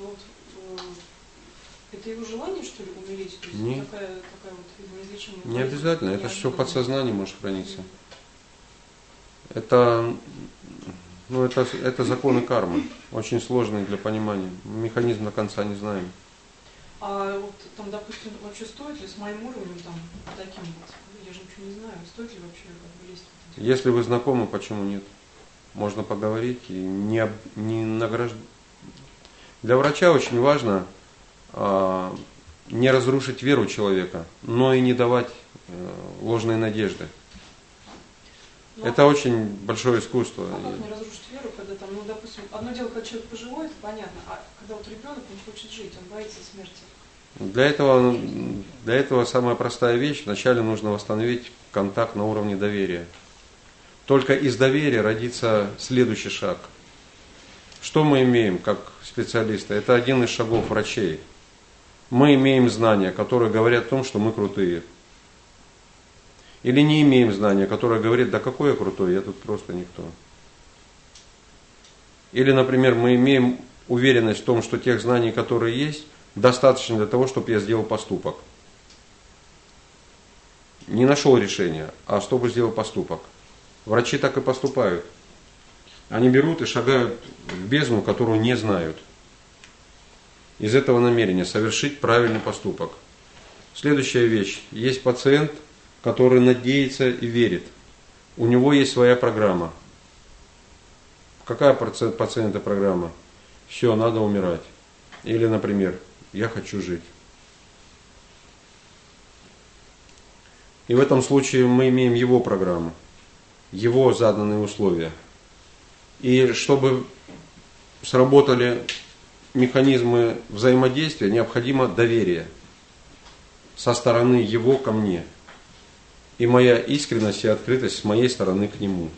это его желание, что ли, умереть? То есть Нет. такая вот неизлечимая. Не обязательно, это все в подсознании может храниться. Это Ну, это законы кармы, очень сложные для понимания. Механизм до конца не знаем. А вот там, допустим, вообще стоит ли с моим уровнем там таким вот, я же ничего не знаю, стоит ли вообще как бы лезть в это дело? Если вы знакомы, почему нет? Можно поговорить и не награждать. Для врача очень важно не разрушить веру человека, но и не давать ложной надежды. Ну, Это очень большое искусство. А как не разрушить веру, когда там, ну, допустим, одно дело, когда человек пожилой, это понятно, а когда вот ребенок, он хочет жить, он боится смерти. Для этого самая простая вещь, вначале нужно восстановить контакт на уровне доверия. Только из доверия родится следующий шаг. Что мы имеем как специалисты? Это один из шагов врачей. Мы имеем знания, которые говорят о том, что мы крутые. Или не имеем знания, которое говорит, да какой я крутой, я тут просто никто. Или, например, мы имеем уверенность в том, что тех знаний, которые есть, достаточно для того, чтобы я сделал поступок. Не нашел решения, а чтобы сделал поступок. Врачи так и поступают. Они берут и шагают в бездну, которую не знают. Из этого намерения совершить правильный поступок. Следующая вещь. Есть пациент, который надеется и верит. У него есть своя программа. Какая пациента программа? Все, надо умирать. Или, например, я хочу жить. И в этом случае мы имеем его программу, его заданные условия. И чтобы сработали механизмы взаимодействия, необходимо доверие со стороны его ко мне. И моя искренность и открытость с моей стороны к нему.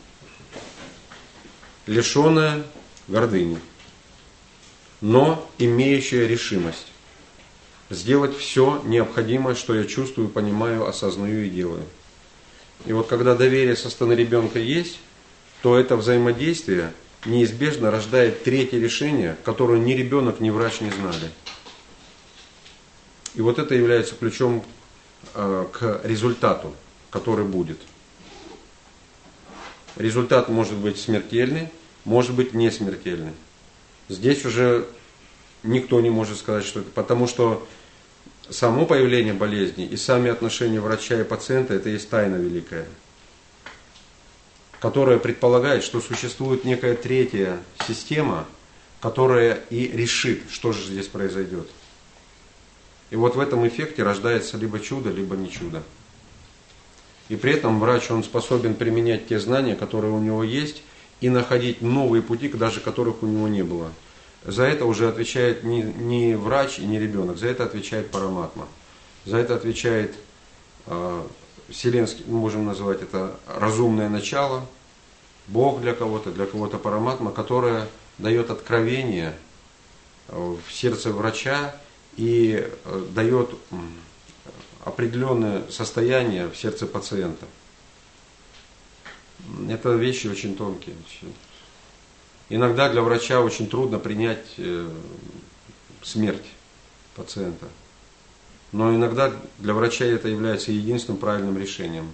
Лишенная гордыни, но имеющая решимость сделать все необходимое, что я чувствую, понимаю, осознаю и делаю. И вот когда доверие со стороны ребенка есть, то это взаимодействие неизбежно рождает третье решение, которое ни ребенок, ни врач не знали. И вот это является ключом к результату, который будет. Результат может быть смертельный, может быть не смертельный. Здесь уже никто не может сказать, что это, потому что само появление болезни и сами отношения врача и пациента, это есть тайна великая, которая предполагает, что существует некая третья система, которая и решит, что же здесь произойдет. И вот в этом эффекте рождается либо чудо, либо не чудо. И при этом врач, он способен применять те знания, которые у него есть, и находить новые пути, даже которых у него не было. За это уже отвечает не врач и не ребенок, за это отвечает Параматма. За это отвечает вселенский, мы можем назвать это разумное начало, Бог для кого-то Параматма, которое дает откровение в сердце врача и дает определенное состояние в сердце пациента. Это вещи очень тонкие. Иногда для врача очень трудно принять смерть пациента. Но иногда для врача это является единственным правильным решением.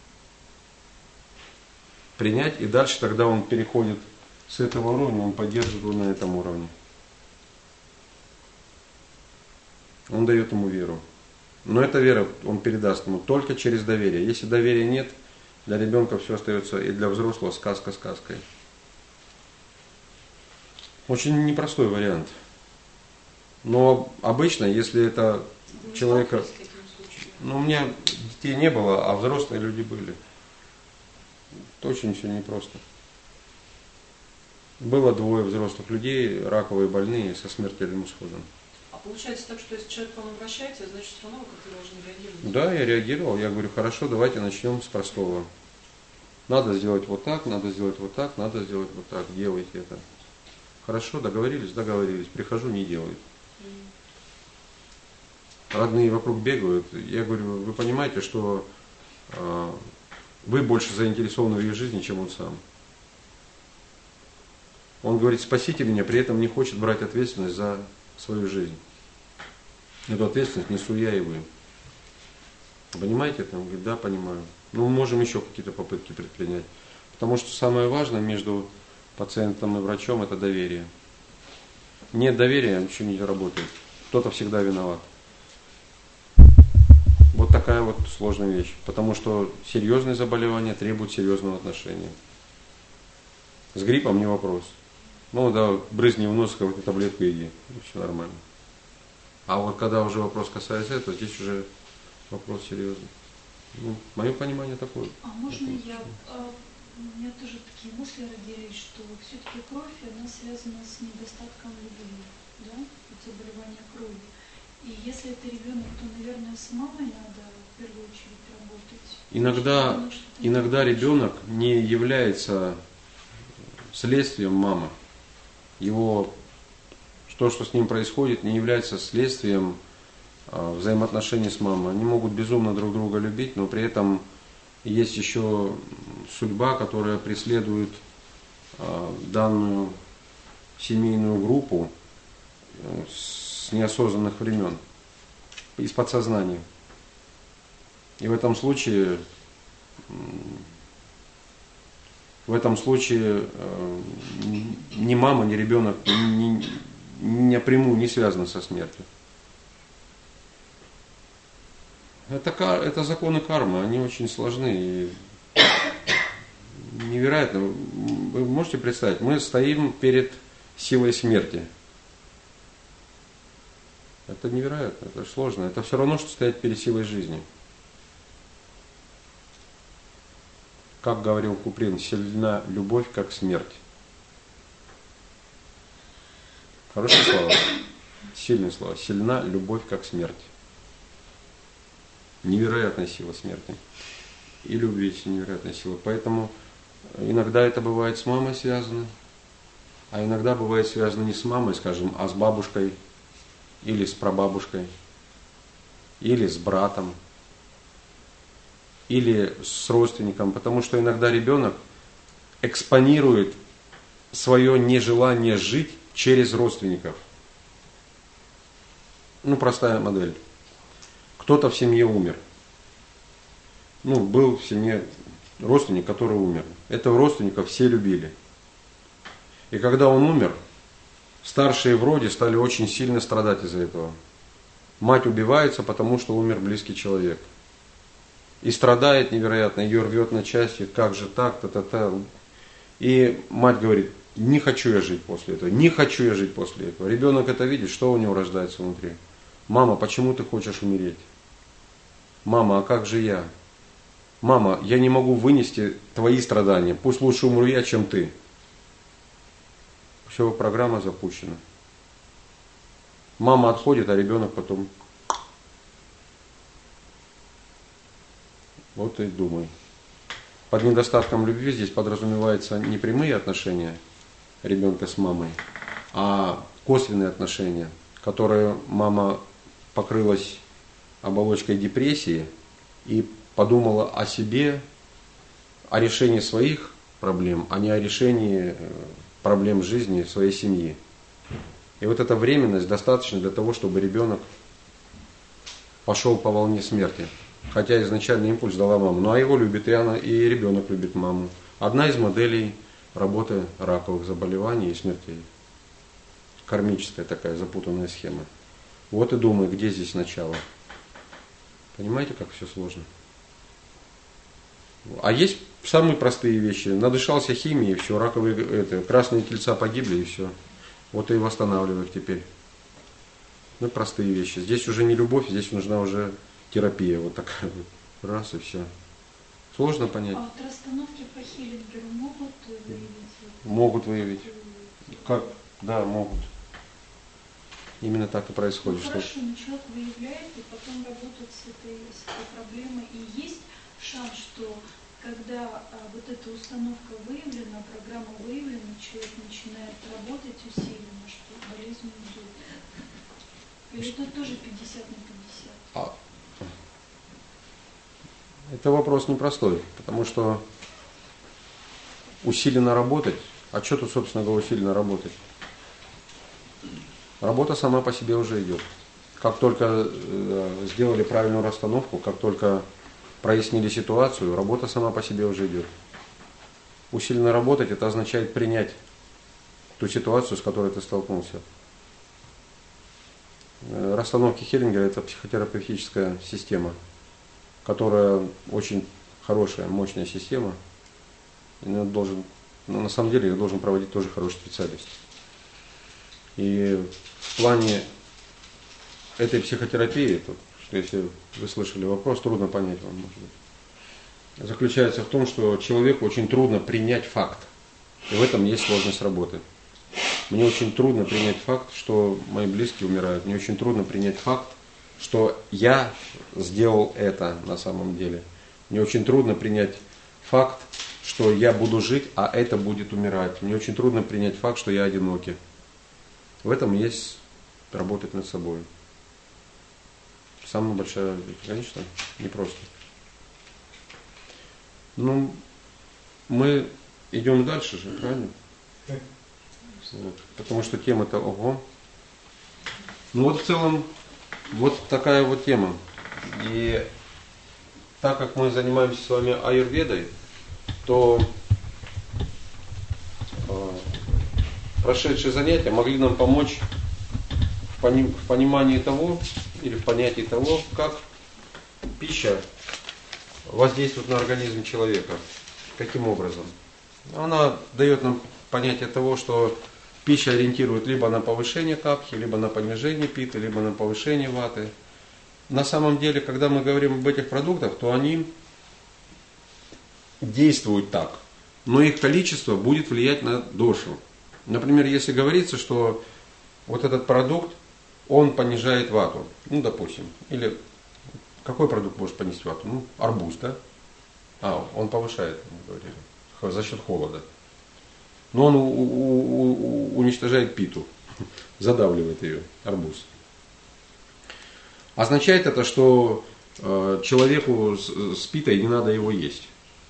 Принять, и дальше тогда он переходит с этого уровня, он поддерживает его на этом уровне. Он дает ему веру. Но эта вера он передаст ему только через доверие. Если доверия нет, для ребенка все остается, и для взрослого сказка сказкой. Очень непростой вариант. Но обычно, если это человека... Ну, у меня детей не было, а взрослые люди были. Это очень все непросто. Было 2 взрослых людей, раковые больные, со смертельным исходом. А получается так, что если человек к вам обращается, значит, все равно вы как-то должны реагировать? Да, я реагировал. Я говорю, хорошо, давайте начнем с простого. Надо сделать вот так, надо сделать вот так, надо сделать вот так. Делайте это. Хорошо, договорились? Договорились. Прихожу, не делают. Родные вокруг бегают. Я говорю, вы понимаете, что вы больше заинтересованы в ее жизни, чем он сам. Он говорит, спасите меня, при этом не хочет брать ответственность за свою жизнь. Эту ответственность несу я и вы. Понимаете это? Он говорит, да, понимаю. Ну, мы можем еще какие-то попытки предпринять. Потому что самое важное между пациентом и врачом, это доверие. Нет доверия, ничего не работает. Кто-то всегда виноват. Вот такая вот сложная вещь. Потому что серьезные заболевания требуют серьезного отношения. С гриппом не вопрос. Ну да, брызни в нос, какую-то таблетку иди. Все нормально. А вот когда уже вопрос касается этого, здесь уже вопрос серьезный. Ну, мое понимание такое. А можно у меня тоже такие мысли родились, что все-таки кровь, она связана с недостатком любви, да, заболевание крови. И если это ребенок, то, наверное, с мамой надо в первую очередь работать. Иногда ребенок не является следствием мамы. То, что с ним происходит, не является следствием взаимоотношений с мамой. Они могут безумно друг друга любить, но при этом есть еще судьба, которая преследует данную семейную группу с неосознанных времен, из подсознания. И в этом случае ни мама, ни ребенок напрямую не связаны со смертью. Это законы кармы, они очень сложны и невероятно. Вы можете представить, мы стоим перед силой смерти. Это невероятно, это сложно. Это все равно, что стоять перед силой жизни. Как говорил Куприн, сильна любовь, как смерть. Хорошие слова, сильные слова. Сильна любовь, как смерть. Невероятная сила смерти. И любви есть невероятная сила. Поэтому иногда это бывает с мамой связано, а иногда бывает связано не с мамой, скажем, а с бабушкой, или с прабабушкой, или с братом, или с родственником. Потому что иногда ребенок экспонирует свое нежелание жить через родственников. Ну, простая модель. Кто-то в семье умер. Ну, был в семье родственник, который умер. Этого родственника все любили. И когда он умер, старшие в роде стали очень сильно страдать из-за этого. Мать убивается, потому что умер близкий человек. И страдает невероятно, ее рвет на части, как же так, та-та-та. И мать говорит, не хочу я жить после этого, не хочу я жить после этого. Ребенок это видит, что у него рождается внутри? Мама, почему ты хочешь умереть? Мама, а как же я? Мама, я не могу вынести твои страдания, пусть лучше умру я, чем ты. Все, программа запущена. Мама отходит, а ребенок потом. Вот и думай. Под недостатком любви здесь подразумеваются не прямые отношения ребенка с мамой, а косвенные отношения, которые мама покрылась оболочкой депрессии и подумала о себе, о решении своих проблем, а не о решении проблем жизни своей семьи. И вот эта временность достаточно для того, чтобы ребенок пошел по волне смерти. Хотя изначальный импульс дала мама. Ну а его любит и она, и ребенок любит маму. Одна из моделей работы раковых заболеваний и смертей. Кармическая такая запутанная схема. Вот и думаю, где здесь начало. Понимаете, как все сложно? А есть самые простые вещи. Надышался химией, все, раковые, красные тельца погибли, и все. Вот и восстанавливаю их теперь. Ну, простые вещи. Здесь уже не любовь, здесь нужна уже терапия. Вот такая вот. Раз и все. Сложно понять. А вот расстановки по Хиллингеру могут выявить? Могут выявить. Как? Да, могут. Именно так и происходит. Ну, хорошо, но человек выявляет и потом работает с этой проблемой. И есть шанс, что когда вот эта установка выявлена, программа выявлена, человек начинает работать усиленно, что болезнь уйдет. Или это тоже 50 на 50? Это вопрос непростой, потому что усиленно работать, а что тут, собственно говоря, усиленно работать? Работа сама по себе уже идет. Как только сделали правильную расстановку, как только прояснили ситуацию, работа сама по себе уже идет. Усиленно работать, это означает принять ту ситуацию, с которой ты столкнулся. Расстановки Хеллингера – это психотерапевтическая система, которая очень хорошая, мощная система. И на самом деле ее должен проводить тоже хороший специалист. И в плане этой психотерапии, что если вы слышали вопрос, трудно понять вам, может быть, заключается в том, что человеку очень трудно принять факт. И в этом есть сложность работы. Мне очень трудно принять факт, что мои близкие умирают. Мне очень трудно принять факт, что я сделал это на самом деле. Мне очень трудно принять факт, что я буду жить, а это будет умирать. Мне очень трудно принять факт, что я одинокий. В этом есть работать над собой. Самая большая, конечно, непросто. Ну, мы идем дальше же, правильно? Вот. Потому что тема-то ого. Ну вот в целом, вот такая вот тема. И так как мы занимаемся с вами аюрведой, то прошедшие занятия могли нам помочь в понимании того, или в понятии того, как пища воздействует на организм человека. Каким образом? Она дает нам понятие того, что пища ориентирует либо на повышение капхи, либо на понижение питы, либо на повышение ваты. На самом деле, когда мы говорим об этих продуктах, то они действуют так, но их количество будет влиять на дошу. Например, если говорится, что вот этот продукт, он понижает вату, ну, допустим, или какой продукт может понизить вату? Ну, арбуз, да? Он повышает, мы говорили, за счет холода. Но он уничтожает питу, задавливает ее, арбуз. Означает это, что человеку с питой не надо его есть?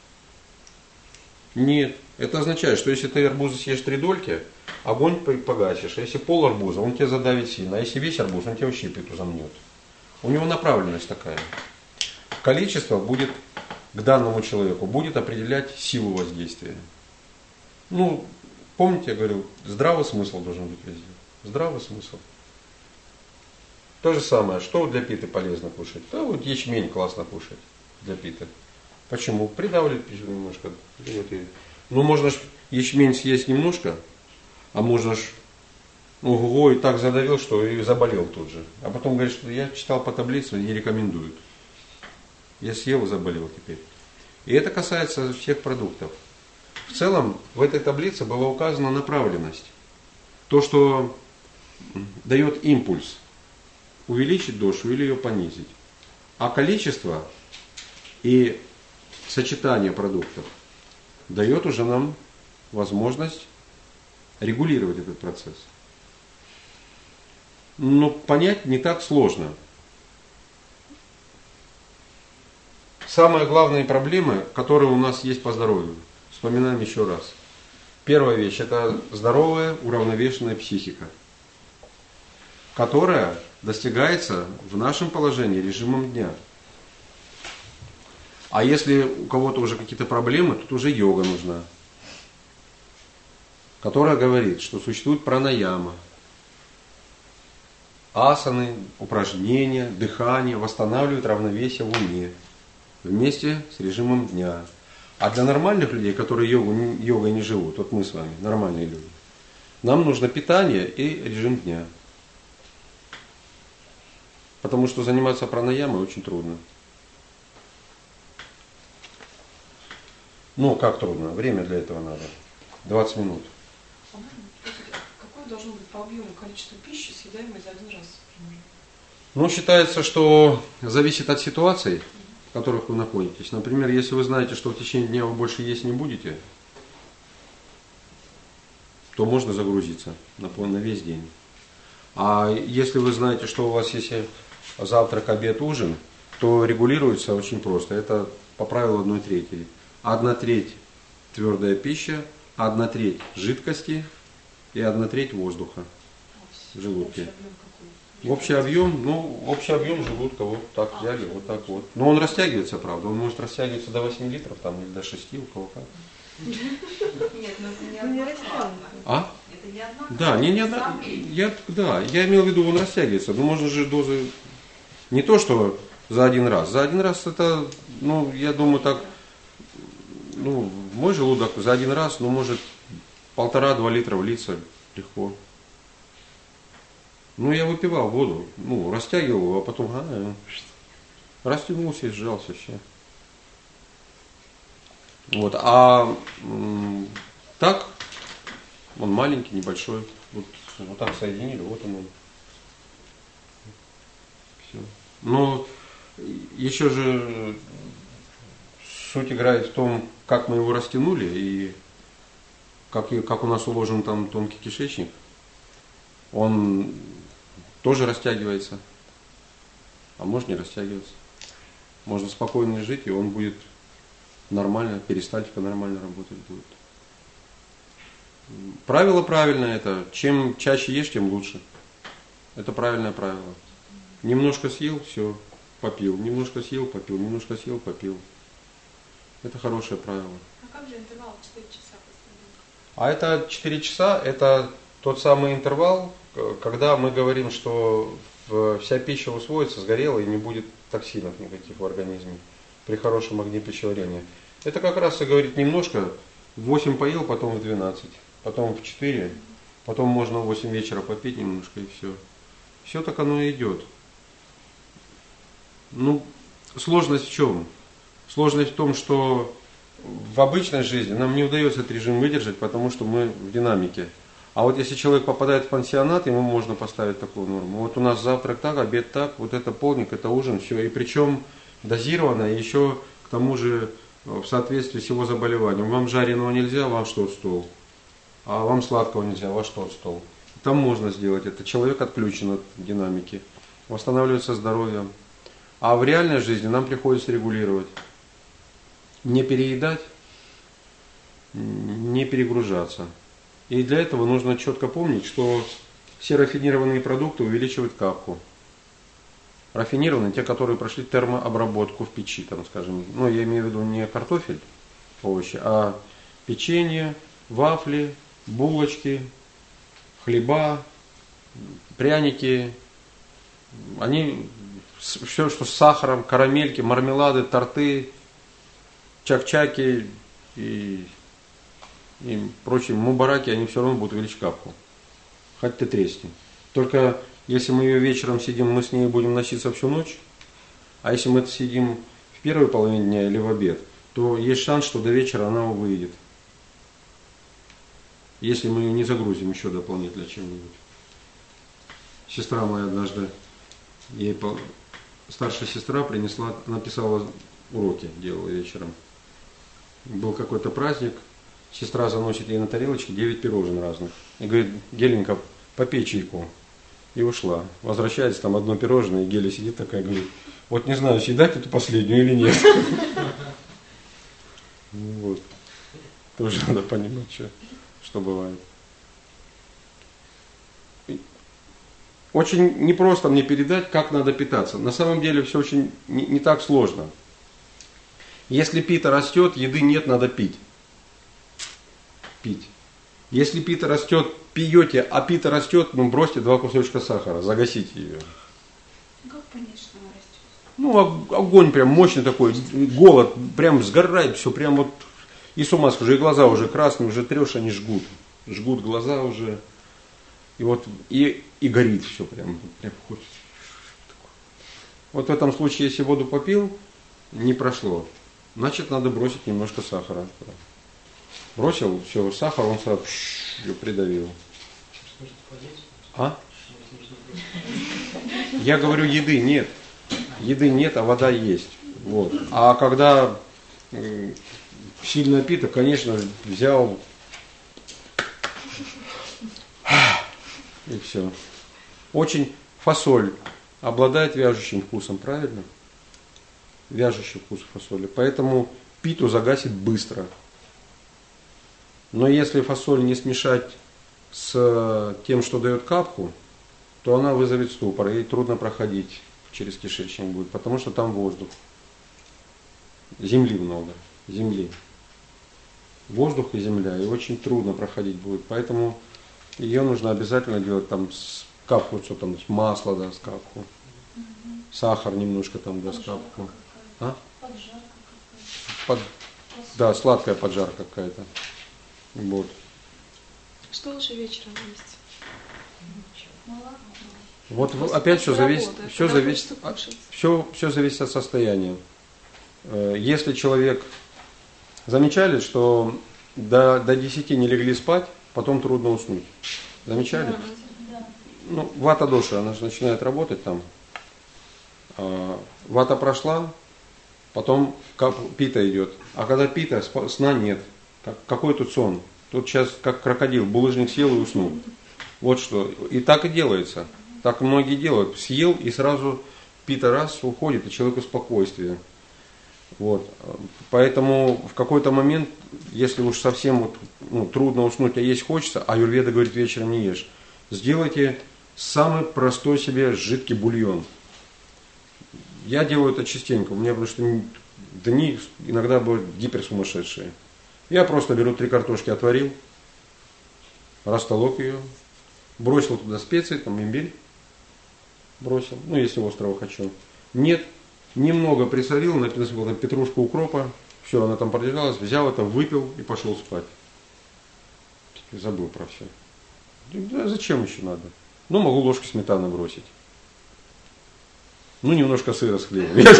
Нет. Это означает, что если ты арбуза съешь 3 дольки, огонь погасишь. А если пол арбуза, он тебя задавит сильно. А если весь арбуз, он тебя вообще питу замнет. У него направленность такая. Количество будет к данному человеку, будет определять силу воздействия. Ну, помните, я говорил, здравый смысл должен быть везде. Здравый смысл. То же самое, что для питы полезно кушать? Да, вот ячмень классно кушать для питы. Почему? Придавливает пищу немножко. Ну, можно ж ячмень съесть немножко, а можно ж, ого, и так задавил, что и заболел тут же. А потом говорит, что я читал по таблице, не рекомендуют. Я съел и заболел теперь. И это касается всех продуктов. В целом, в этой таблице была указана направленность. То, что дает импульс. Увеличить дошу или ее понизить. А количество и сочетание продуктов дает уже нам возможность регулировать этот процесс. Но понять не так сложно. Самые главные проблемы, которые у нас есть по здоровью. Вспоминаем еще раз. Первая вещь – это здоровая, уравновешенная психика, которая достигается в нашем положении режимом дня. А если у кого-то уже какие-то проблемы, тут уже йога нужна, которая говорит, что существует пранаяма, асаны, упражнения, дыхание, восстанавливают равновесие в уме вместе с режимом дня. А для нормальных людей, которые йогой не живут, вот мы с вами, нормальные люди, нам нужно питание и режим дня. Потому что заниматься пранаямой очень трудно. Ну, как трудно? Время для этого надо. 20 минут. Какое должно быть по объему количество пищи, съедаемой за один раз? Ну, считается, что зависит от ситуаций, в которых вы находитесь. Например, если вы знаете, что в течение дня вы больше есть не будете, то можно загрузиться на весь день. А если вы знаете, что у вас есть завтрак, обед, ужин, то регулируется очень просто. Это по правилу 1/3. 1/3 твердая пища, 1/3 жидкости и 1/3 воздуха в желудке. Общий объем желудка вот так взяли, вот так вот. Но он растягивается, правда, он может растягиваться до 8 литров там, или до 6, у кого как. Нет, ну это не Не одно растем. плавно. А? Это не одно. Да, не одна. Я имел в виду, он растягивается. Но можно же дозы не то, что за один раз. За один раз это, ну, я думаю, так, ну, мой желудок за один раз, ну, может 1,5-2 литра влиться легко. Ну, я выпивал воду, ну, растягивал, а потом растянулся и сжался все. Вот, так, он маленький, небольшой. Вот так соединили, вот он. Все. Но еще же суть играет в том, как мы его растянули и как у нас уложен там тонкий кишечник. Он тоже растягивается, а может не растягиваться. Можно спокойно жить, и он будет нормально, перистальтика нормально работать будет. Правило правильное это, чем чаще ешь, тем лучше. Это правильное правило. Немножко съел, все, попил. Немножко съел, попил. Немножко съел, попил. Это хорошее правило. А как же интервал 4 часа после? А это 4 часа, это тот самый интервал, когда мы говорим, что вся пища усвоится, сгорела и не будет токсинов никаких в организме при хорошем огне пищеварения. Это как раз и говорит немножко, в 8 поел, потом в 12, потом в 4, потом можно в 8 вечера попить немножко и все. Все так оно и идет. Ну, сложность в чем? Сложность в том, что в обычной жизни нам не удается этот режим выдержать, потому что мы в динамике. А вот если человек попадает в пансионат, ему можно поставить такую норму. Вот у нас завтрак так, обед так, вот это полдник, это ужин, все. И причем дозировано, и еще к тому же в соответствии с его заболеванием. Вам жареного нельзя, вам что стол. А вам сладкого нельзя, ваш что стол. Там можно сделать это. Человек отключен от динамики. Восстанавливается здоровье. А в реальной жизни нам приходится регулировать. Не переедать, не перегружаться. И для этого нужно четко помнить, что все рафинированные продукты увеличивают капку. Рафинированные, те, которые прошли термообработку в печи, там, скажем, ну, я имею в виду не картофель, овощи, а печенье, вафли, булочки, хлеба, пряники. Они, все, что с сахаром, карамельки, мармелады, торты, чак-чаки и прочие мубараки, они все равно будут увеличить капку. Хоть ты тресни. Только если мы ее вечером сидим, мы с ней будем носиться всю ночь, а если мы это сидим в первой половине дня или в обед, то есть шанс, что до вечера она выйдет. Если мы ее не загрузим еще дополнительно чем-нибудь. Сестра моя однажды, старшая сестра принесла, написала уроки, делала вечером. Был какой-то праздник, сестра заносит ей на тарелочке 9 пирожен разных. И говорит: Геленька, попей чайку. И ушла. Возвращается, там одно пирожное, и Геля сидит такая, говорит: вот не знаю, съедать эту последнюю или нет. Вот. Тоже надо понимать, что бывает. Очень непросто мне передать, как надо питаться. На самом деле все очень не так сложно. Если пита растет, еды нет, надо пить. Пить. Если пита растет, пьете, а пита растет, ну бросьте 2 кусочка сахара, загасите ее. Как понять, что она растет? Ну, огонь прям мощный такой, голод, прям сгорает все, прям вот и с ума схожу, и глаза уже красные, уже трешь, они жгут. Жгут глаза уже. И вот, и горит все прям хочется. Вот в этом случае, если воду попил, не прошло, значит надо бросить немножко сахара. Бросил, все, сахар, он сразу ее придавил. А? Я говорю, еды нет. Еды нет, а вода есть. Вот. А когда сильно напиток, конечно, взял и все. Очень фасоль обладает вяжущим вкусом, правильно? Вяжущий вкус фасоли. Поэтому питу загасит быстро. Но если фасоль не смешать с тем, что дает капку, то она вызовет ступор, ей трудно проходить через кишечник будет, потому что там воздух. Земли много, земли. воздух и земля, и очень трудно проходить будет. Поэтому ее нужно обязательно делать там скапку, что там, масло, да, скапку, сахар немножко там, да, скапку. А? Поджарка Под, да, сладкая поджарка какая-то. Вот. Что лучше вечером есть? молоко. Вот После- опять все после зависит, работы, все когда зависит, хочется кушать. все зависит от состояния. Если человек, замечали, что до 10 не легли спать, потом трудно уснуть. Замечали? Да. Ну, вата доша, она же начинает работать там. Вата прошла, потом пита идет. А когда пита, сна нет. Какой тут сон? Тут сейчас как крокодил, булыжник съел и уснул. Вот что. И так и делается. Так многие делают. Съел и сразу пита раз уходит, и человеку спокойствие. Вот. Поэтому в какой-то момент, если уж совсем трудно уснуть, а есть хочется, аюрведа говорит, вечером не ешь, сделайте самый простой себе жидкий бульон. Я делаю это частенько, у меня потому что дни иногда бывают гиперсумасшедшие. Я просто беру 3 картошки, отварил, растолок ее, бросил туда специи, там имбирь бросил, если острого хочу. Нет, немного присолил, написал там петрушку, укропа, все, она там продержалась, взял это, выпил и пошел спать. Забыл про все. Да, зачем еще надо? Могу ложку сметаны бросить. Немножко сыра с хлебом. Я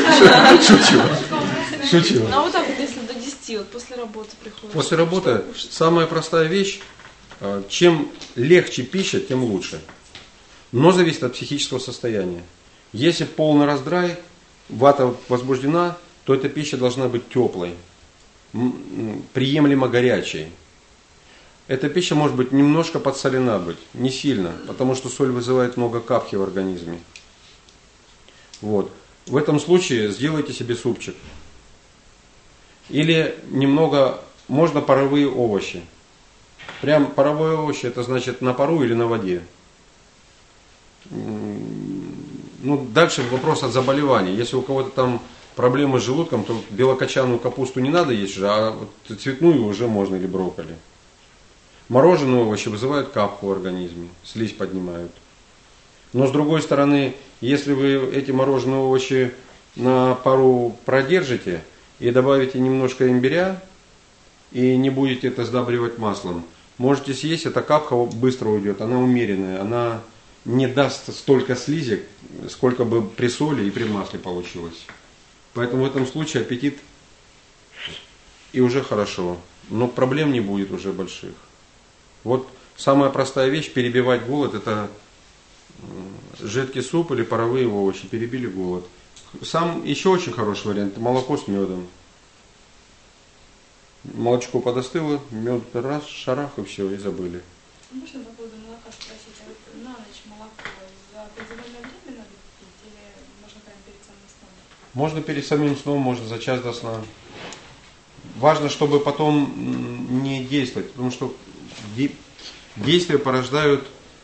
шучу. Ну а вот так вот, если до 10, вот после работы приходишь. После работы что кушать? самая простая вещь, чем легче пища, тем лучше. Но зависит от психического состояния. Если полный раздрай, вата возбуждена, то эта пища должна быть теплой, приемлемо горячей. Эта пища может быть немножко подсолена быть, не сильно, потому что соль вызывает много капхи в организме. Вот. В этом случае сделайте себе супчик. Или немного, можно паровые овощи. Прям паровые овощи, это значит на пару или на воде. Дальше вопрос от заболеваний. Если у кого-то там проблемы с желудком, то белокочанную капусту не надо есть уже, а вот цветную уже можно, или брокколи. Мороженые овощи вызывают капху в организме, слизь поднимают. Но с другой стороны, если вы эти мороженые овощи на пару продержите и добавите немножко имбиря, и не будете это сдабривать маслом, можете съесть, эта капха быстро уйдет, она умеренная, она не даст столько слизи, сколько бы при соли и при масле получилось. Поэтому в этом случае аппетит и уже хорошо, но проблем не будет уже больших. Вот самая простая вещь, перебивать голод, это жидкий суп или паровые овощи, перебили голод. Сам еще очень хороший вариант, это молоко с медом. Молочко подостыло, мед раз, шарах и все, и забыли. Можно по поводу молока спросить? А вот на ночь молоко за определенное время надо пить или можно прямо перед самым сном? Можно перед самим сном, можно за час до сна. Важно, чтобы потом не действовать, потому что действия порождают,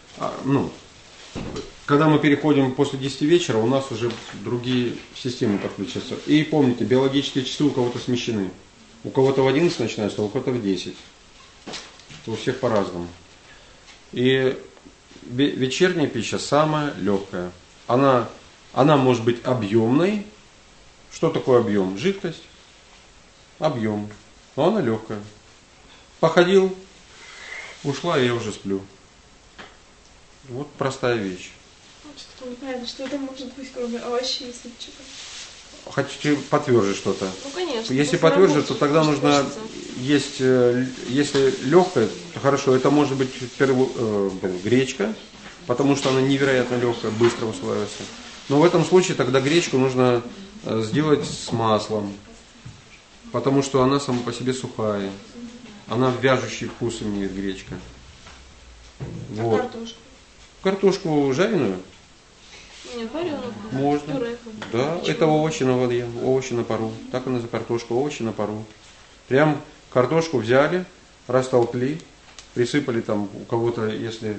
когда мы переходим после 10 вечера, у нас уже другие системы подключатся. И помните, биологические часы у кого-то смещены. У кого-то в 11 начинается, а у кого-то в 10. У всех по-разному. И вечерняя пища самая легкая. Она может быть объемной. Что такое объем? Жидкость. Объем. Но она легкая. Походил, ушла, и я уже сплю. Вот простая вещь. Что-то непонятно, что это может быть, кроме овощей и супчика. Хотите потверже что-то? Ну, конечно. Если после потверже, работы то тогда может нужно хочется. есть, если легкое, то хорошо, это может быть гречка, потому что она невероятно легкая, быстро усваивается. Но в этом случае тогда гречку нужно сделать с маслом, потому что она сама по себе сухая. Она вяжущий вкус имеет, гречка. Вот. А картошку? Картошку жареную? Нет, вареную. Можно. Пюре. Да, это овощи на воде, овощи на пару. Так она за картошку, овощи на пару. Прям картошку взяли, растолкли, присыпали там у кого-то, если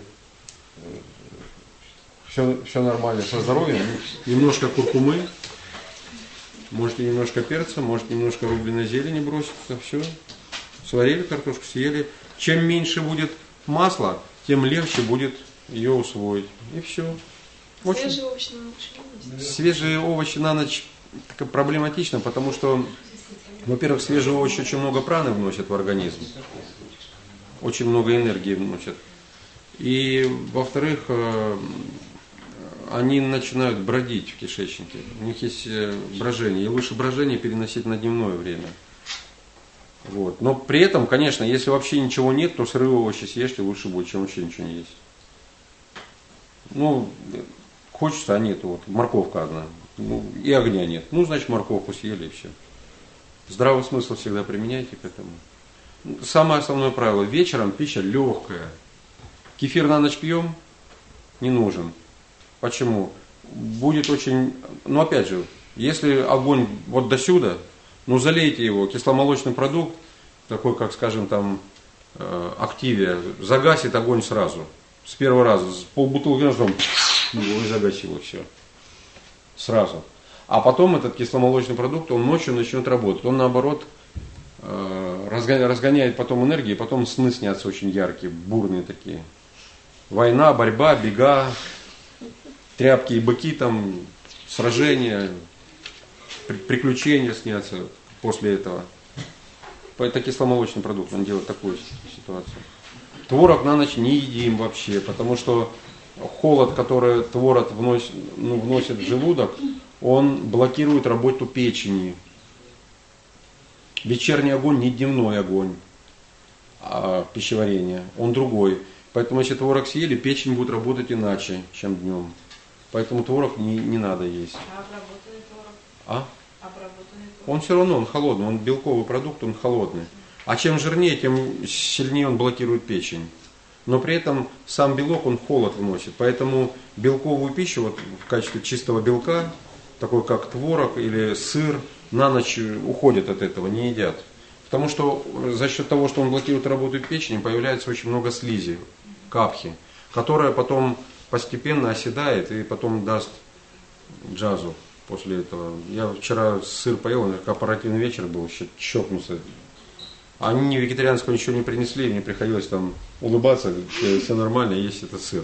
все нормально со здоровьем, немножко куркумы, можете немножко перца, можете немножко рубленой зелени бросить, это все. Сварили картошку, съели. Чем меньше будет масла, тем легче будет ее усвоить. И все. Свежие овощи на ночь есть? Свежие овощи на ночь так проблематично, потому что, во-первых, свежие овощи очень много праны вносят в организм. Очень много энергии вносят. И, во-вторых, они начинают бродить в кишечнике. У них есть брожение. И лучше брожение переносить на дневное время. Вот. Но при этом, конечно, если вообще ничего нет, то сырые овощи съешьте, лучше будет, чем вообще ничего не есть. Ну, хочется, а нет. Вот, морковка одна. Ну, и огня нет. Ну, значит, морковку съели и все. Здравый смысл всегда применяйте к этому. Самое основное правило. Вечером пища легкая. Кефир на ночь пьем? Не нужен. Почему? Будет очень... Ну, опять же, если огонь вот до сюда, ну, залейте его. Кисломолочный продукт, такой, как, скажем, там, Активия, загасит огонь сразу. С первого раза. С полбутылки, и загасило все. Сразу. А потом этот кисломолочный продукт, он ночью начнет работать. Он, наоборот, разгоняет потом энергию, и потом сны снятся очень яркие, бурные такие. Война, борьба, бега, тряпки и быки, там, сражения, приключения снятся после этого. Это кисломолочный продукт, он делает такую ситуацию. Творог на ночь не едим вообще, потому что холод, который творог вносит в желудок, он блокирует работу печени. Вечерний огонь не дневной огонь пищеварения, он другой. Поэтому если творог съели, печень будет работать иначе, чем днем. Поэтому творог не надо есть. А обработанный творог? Обработанный творог? Он все равно, он холодный, он белковый продукт, он холодный. А чем жирнее, тем сильнее он блокирует печень. Но при этом сам белок, он холод вносит. Поэтому белковую пищу вот, в качестве чистого белка, такой как творог или сыр, на ночь уходят от этого, не едят. Потому что за счет того, что он блокирует работу печени, появляется очень много слизи, капхи, которая потом постепенно оседает и потом даст джазу после этого. Я вчера сыр поел, корпоративный вечер был, еще чокнулся. Они вегетарианского ничего не принесли, мне приходилось там улыбаться, все нормально, есть этот сыр.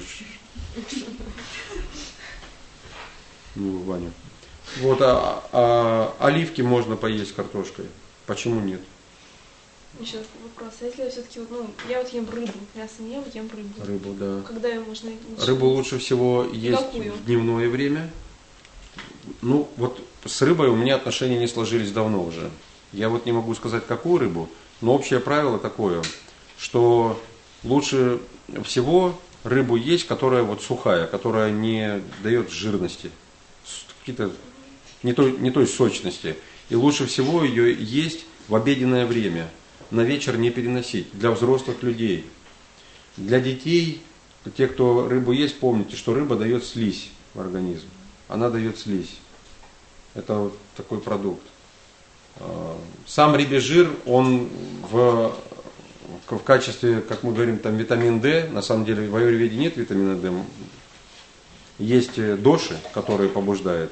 Ну, Ваня. Вот, оливки можно поесть картошкой. Почему нет? Еще вопрос. А если я все-таки, я вот ем рыбу, мясо не ем, ем рыбу. Рыбу, да. Когда ее можно есть? Рыбу лучше всего есть в дневное время. Ну, вот с рыбой у меня отношения не сложились давно уже. Я вот не могу сказать, какую рыбу, но общее правило такое, что лучше всего рыбу есть, которая вот сухая, которая не дает жирности, какие-то не той сочности. И лучше всего ее есть в обеденное время, на вечер не переносить, для взрослых людей. Для детей, те, кто рыбу есть, помните, что рыба дает слизь в организм. Она дает слизь. Это вот такой продукт. Сам рыбий жир, он в качестве, как мы говорим, там витамин D, на самом деле в аюрведе нет витамина D, есть доши, которые побуждают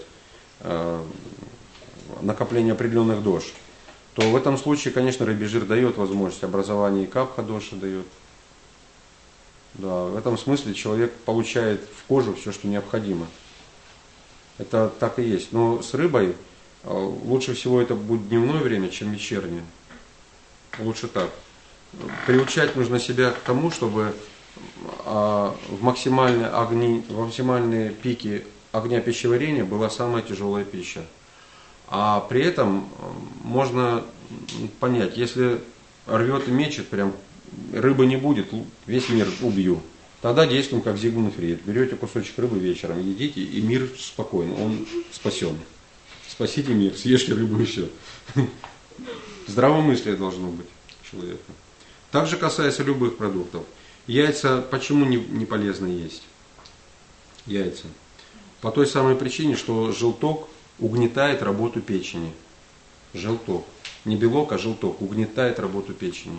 накопление определенных дош, то в этом случае, конечно, рыбий жир дает возможность образования и капха доши дает. Да, в этом смысле человек получает в кожу все, что необходимо. Это так и есть. Но с рыбой лучше всего это будет дневное время, чем вечернее. Лучше так. Приучать нужно себя к тому, чтобы в максимальные пики огня пищеварения была самая тяжелая пища. А при этом можно понять, если рвет и мечет, прям рыбы не будет, весь мир убью. Тогда действуем как Зигмунд Фрейд. Берете кусочек рыбы вечером, едите, и мир спокойно, он спасен. Спасите мир, съешьте рыбу и все. Здравомыслие должно быть у человека. Также касается любых продуктов. Яйца почему не полезно есть? Яйца. По той самой причине, что желток угнетает работу печени. Желток. Не белок, а желток угнетает работу печени.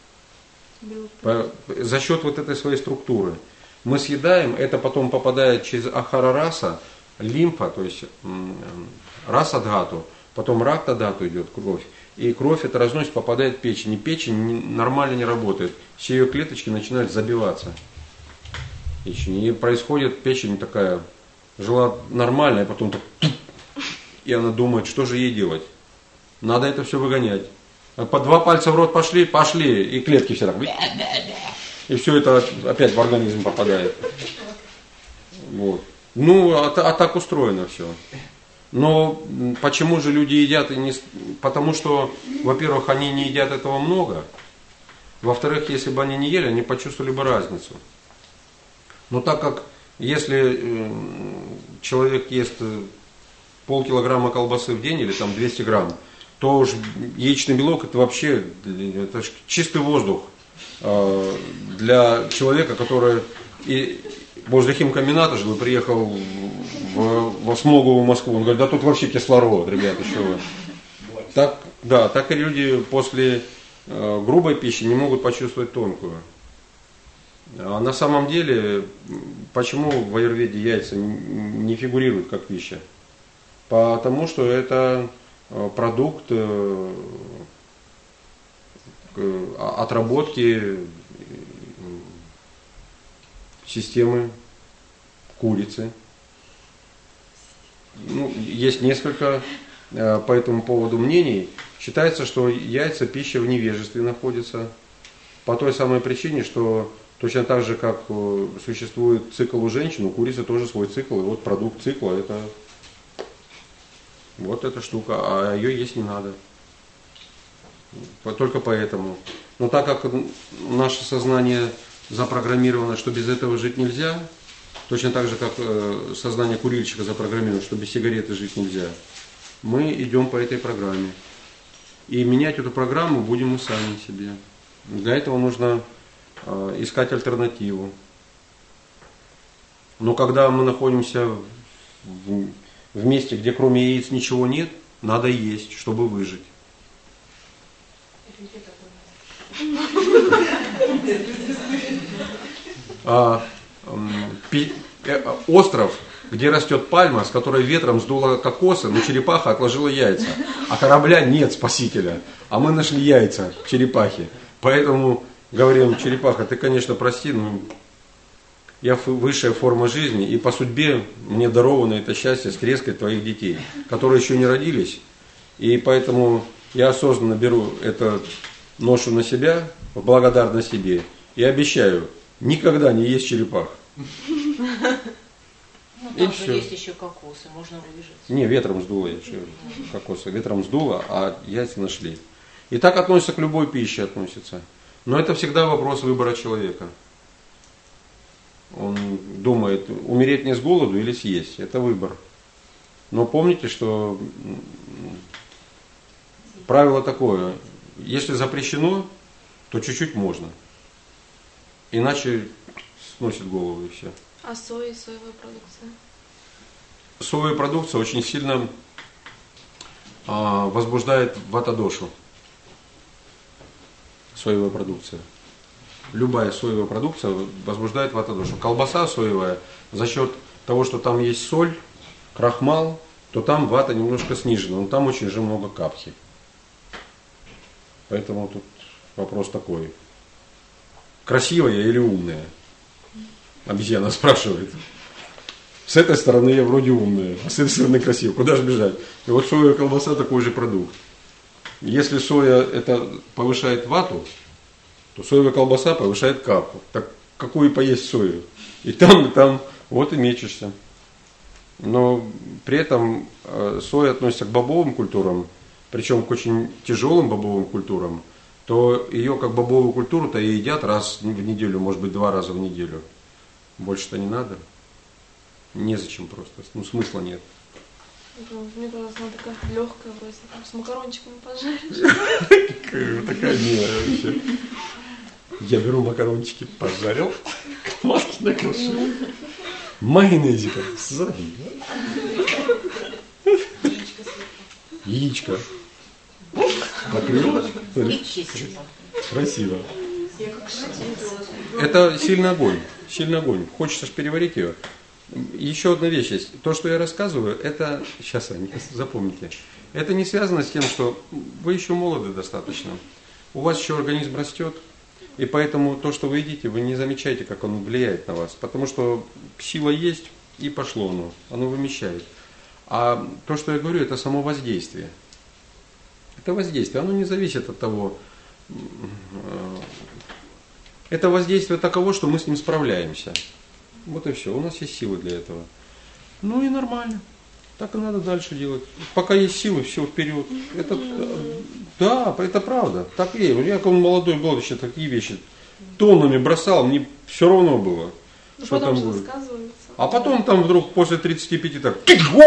За счет вот этой своей структуры. Мы съедаем, это потом попадает через ахара-раса, лимфа, то есть раса-дхату, потом ракта-дхату идет кровь. и кровь это разносит, попадает в печень. И печень нормально не работает. Все ее клеточки начинают забиваться. И происходит печень такая, жила нормальная, а потом так, и она думает, что же ей делать. Надо это все выгонять. По 2 пальца в рот пошли, и клетки все так. И все это опять в организм попадает. Вот. Ну, а так устроено все. Но почему же люди едят? Потому что, во-первых, они не едят этого много. Во-вторых, если бы они не ели, они почувствовали бы разницу. Но так как, если человек ест полкилограмма колбасы в день или там 200 грамм, то уж яичный белок это вообще это чистый воздух для человека, который и возле химкомбината жил и приехал в Смоговую Москву. Он говорит, да тут вообще кислород, ребята, что вы. Так, да, так и люди после грубой пищи не могут почувствовать тонкую. А на самом деле, почему в аюрведе яйца не фигурируют как пища? Потому что это продукт отработки системы курицы. Ну, есть несколько по этому поводу мнений. Считается, что яйца пища в невежестве находится. По той самой причине, что точно так же, как существует цикл у женщин, у курицы тоже свой цикл. И вот продукт цикла это вот эта штука, а ее есть не надо. Только поэтому. Но так как наше сознание запрограммировано, что без этого жить нельзя, точно так же, как сознание курильщика запрограммировано, что без сигареты жить нельзя, мы идем по этой программе. И менять эту программу будем мы сами себе. Для этого нужно искать альтернативу. Но когда мы находимся в месте, где кроме яиц ничего нет, надо есть, чтобы выжить. Остров, где растет пальма, с которой ветром сдуло кокосы, но черепаха отложила яйца. А корабля нет спасителя. А мы нашли яйца в черепахе. Поэтому говорим, черепаха, ты, конечно, прости, но я высшая форма жизни, и по судьбе мне даровано это счастье скрескать твоих детей, которые еще не родились. И поэтому я осознанно беру эту ношу на себя, в благодарность себе, и обещаю никогда не есть черепах. Там же есть еще кокосы, можно выжить. Не, ветром сдуло кокосы, ветром сдуло, а яйца нашли. И так относится к любой пище относится. Но это всегда вопрос выбора человека. Он думает, умереть не с голоду или съесть. Это выбор. Но помните, что правило такое. Если запрещено, то чуть-чуть можно. Иначе сносит голову и все. А соя и соевая продукция? Соевая продукция очень сильно возбуждает вата-дошу. Соевая продукция. Любая соевая продукция возбуждает вата-дошу. Колбаса соевая, за счет того, что там есть соль, крахмал, то там вата немножко снижена, но там очень же много капхи. Поэтому тут вопрос такой. Красивая или умная? Обезьяна спрашивает. С этой стороны я вроде умная, а с этой стороны красивая. Куда же бежать? И вот соевая колбаса такой же продукт. Если соя это повышает вату, то соевая колбаса повышает капу. Так какую поесть сою? И там вот и мечешься. Но при этом соя относится к бобовым культурам, причем к очень тяжелым бобовым культурам, то ее как бобовую культуру-то и едят раз в неделю, может быть 2 раза в неделю. Больше-то не надо. Незачем просто. Ну, смысла нет. Мне казалось, она такая легкая, вроде там, с макарончиками пожаришь. Такая милая вообще. Я беру макарончики, пожарил, маски накрушу, майонезиком залил. Яичко. Покрыл. Красиво. Это сильный огонь. Сильный огонь. Хочется ж переварить ее. Еще одна вещь есть. То, что я рассказываю, это, сейчас, Аня, запомните, это не связано с тем, что вы еще молоды достаточно. У вас еще организм растет, и поэтому то, что вы едите, вы не замечаете, как оно влияет на вас. Потому что сила есть, и пошло оно вымещает. А то, что я говорю, это само воздействие. Это воздействие, оно не зависит от того. Это воздействие таково, что мы с ним справляемся. Вот и все, у нас есть силы для этого. Ну и нормально. Так и надо дальше делать. Пока есть силы, все вперед. Это, да, это правда. Так и есть. Я, когда молодой был, еще такие вещи тоннами бросал, мне все равно было. Ну, что потом там же будет. сказывается. А потом там вдруг после 35 так,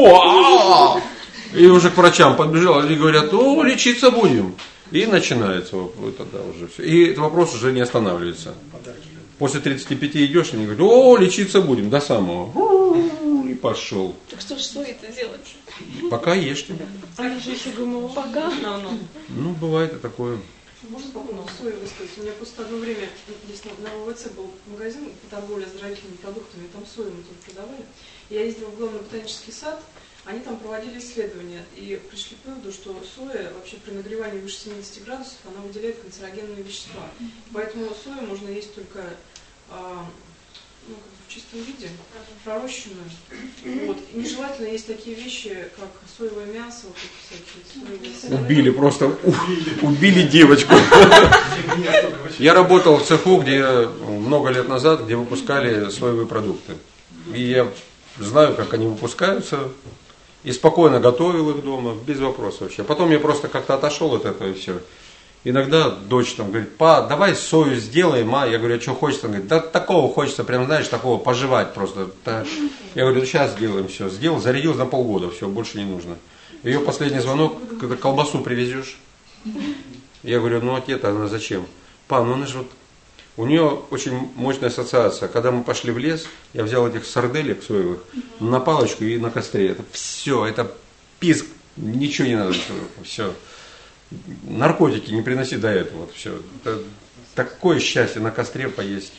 и уже к врачам подбежал, они говорят, о, лечиться будем. И начинается вопрос, тогда уже все. И этот вопрос уже не останавливается. После 35 идешь, они говорят, о, лечиться будем, до самого. И пошел. Так что ж стоит делать? Пока ешьте. Они же еще ГМО. Пока. Ну, бывает и такое. Можно по поводу сои высказать? У меня просто одно время здесь на ВВЦ был магазин по торговле оздоровительными продуктами, там сою мы тут продавали. Я ездила в главный ботанический сад, они там проводили исследования и пришли к выводу, что соя вообще при нагревании выше 70 градусов она выделяет канцерогенные вещества. Поэтому сою можно есть только в чистом виде, пророщенную. Вот. И нежелательно есть такие вещи, как соевое мясо, вот всякие соевые. Убили девочку. Я работал в цеху, где много лет назад, где выпускали соевые продукты. И я знаю, как они выпускаются. И спокойно готовил их дома, без вопросов вообще. Потом я просто как-то отошел от этого и все. Иногда дочь там говорит, па, давай сою сделаем, а? Я говорю, а что хочется? Он говорит, да такого хочется, прям знаешь, такого пожевать просто. Я говорю, сейчас сделаем все. Сделал, зарядил на полгода, все, больше не нужно. Ее последний звонок, когда колбасу привезешь. Я говорю, ну отец, она зачем? Па, ну она же вот... У нее очень мощная ассоциация. Когда мы пошли в лес, я взял этих сарделек соевых на палочку и на костре. Это все, это писк, ничего не надо. Все. Наркотики не приноси до этого. Вот, все. Это такое счастье на костре поесть.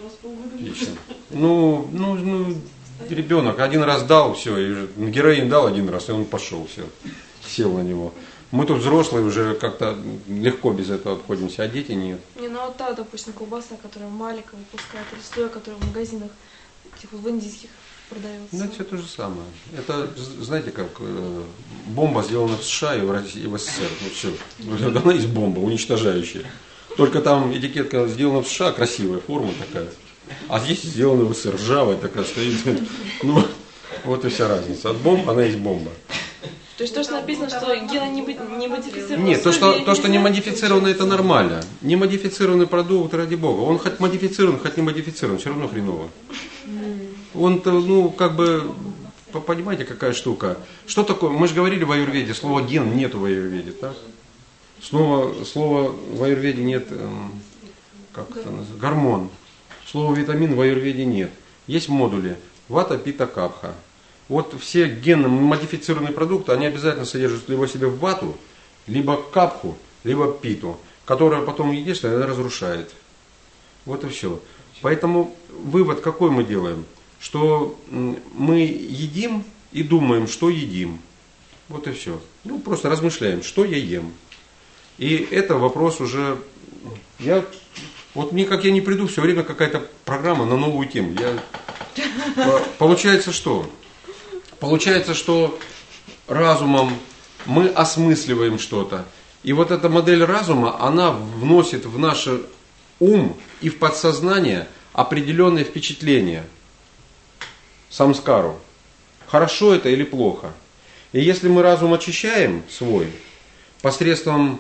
Ну, ребенок один раз дал, все, и героин дал один раз, и он пошел, все, сел на него. Мы тут взрослые уже как-то легко без этого обходимся, а дети нет. Не, ну вот та, допустим, колбаса, которая Малика выпускает, или соя, которая в магазинах, типа в индийских продается. Ну, это все то же самое. Это, знаете, как бомба сделана в США и в России, и в СССР. Ну, все. Она есть бомба, уничтожающая. Только там этикетка сделана в США, красивая форма такая. А здесь сделана в СССР, ржавая такая стоит. Ну, вот и вся разница. От бомб она есть бомба. То есть то, что написано, что гена не модифицирован. Нет, то, что не модифицировано, это нормально. Не модифицированный продукт, ради бога. Он хоть модифицирован, хоть не модифицирован, все равно хреново. Он-то, ну, как бы, понимаете, какая штука. Что такое? Мы же говорили в аюрведе, слова ген нету в аюрведе, так? Слова в аюрведе нет, как это называется, гормон. Слова витамин в аюрведе нет. Есть модули. Вата, пита, капха. Вот все генно-модифицированные продукты, они обязательно содержат либо в себе вату, либо капху, либо питу, которая потом едишь, и она разрушает. Вот и все. Поэтому вывод какой мы делаем? Что мы едим и думаем, что едим. Вот и все. Ну, просто размышляем, что я ем. И это вопрос уже... Вот мне, как я не приду, все время какая-то программа на новую тему. Получается что? Получается, что разумом мы осмысливаем что-то. И вот эта модель разума, она вносит в наш ум и в подсознание определенные впечатления. Самскару. Хорошо это или плохо. И если мы разум очищаем свой, посредством...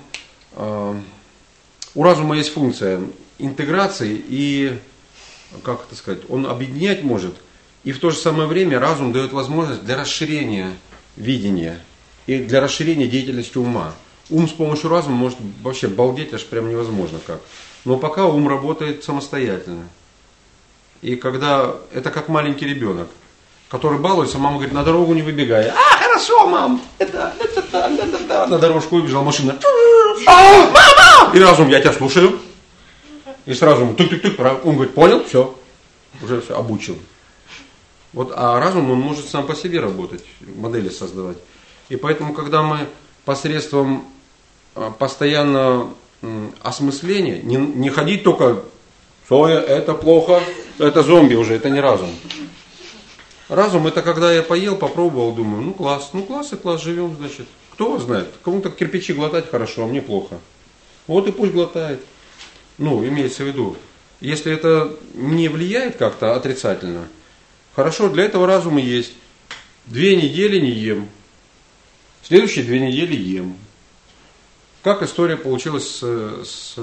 у разума есть функция интеграции и, как это сказать, он объединять может. И в то же самое время разум дает возможность для расширения видения и для расширения деятельности ума. Ум с помощью разума может вообще балдеть аж прям невозможно как. Но пока ум работает самостоятельно. И когда это как маленький ребенок, который балуется, мама говорит, на дорогу не выбегай. А, хорошо, мам, на дорожку выбежала машина. Мама! И разум, я тебя слушаю. И сразу тык-тык-тык, он говорит, понял, все, уже все, обучил. Вот, а разум, он может сам по себе работать, модели создавать. И поэтому, когда мы посредством постоянного осмысления, не ходить только, что это плохо, это зомби уже, это не разум. Разум это когда я поел, попробовал, думаю, ну класс и класс, живем, значит. Кто его знает? Кому-то кирпичи глотать хорошо, а мне плохо. Вот и пусть глотает. Ну, имеется в виду, если это не влияет как-то отрицательно, хорошо, для этого разума есть. 2 недели не ем. Следующие 2 недели ем. Как история получилась с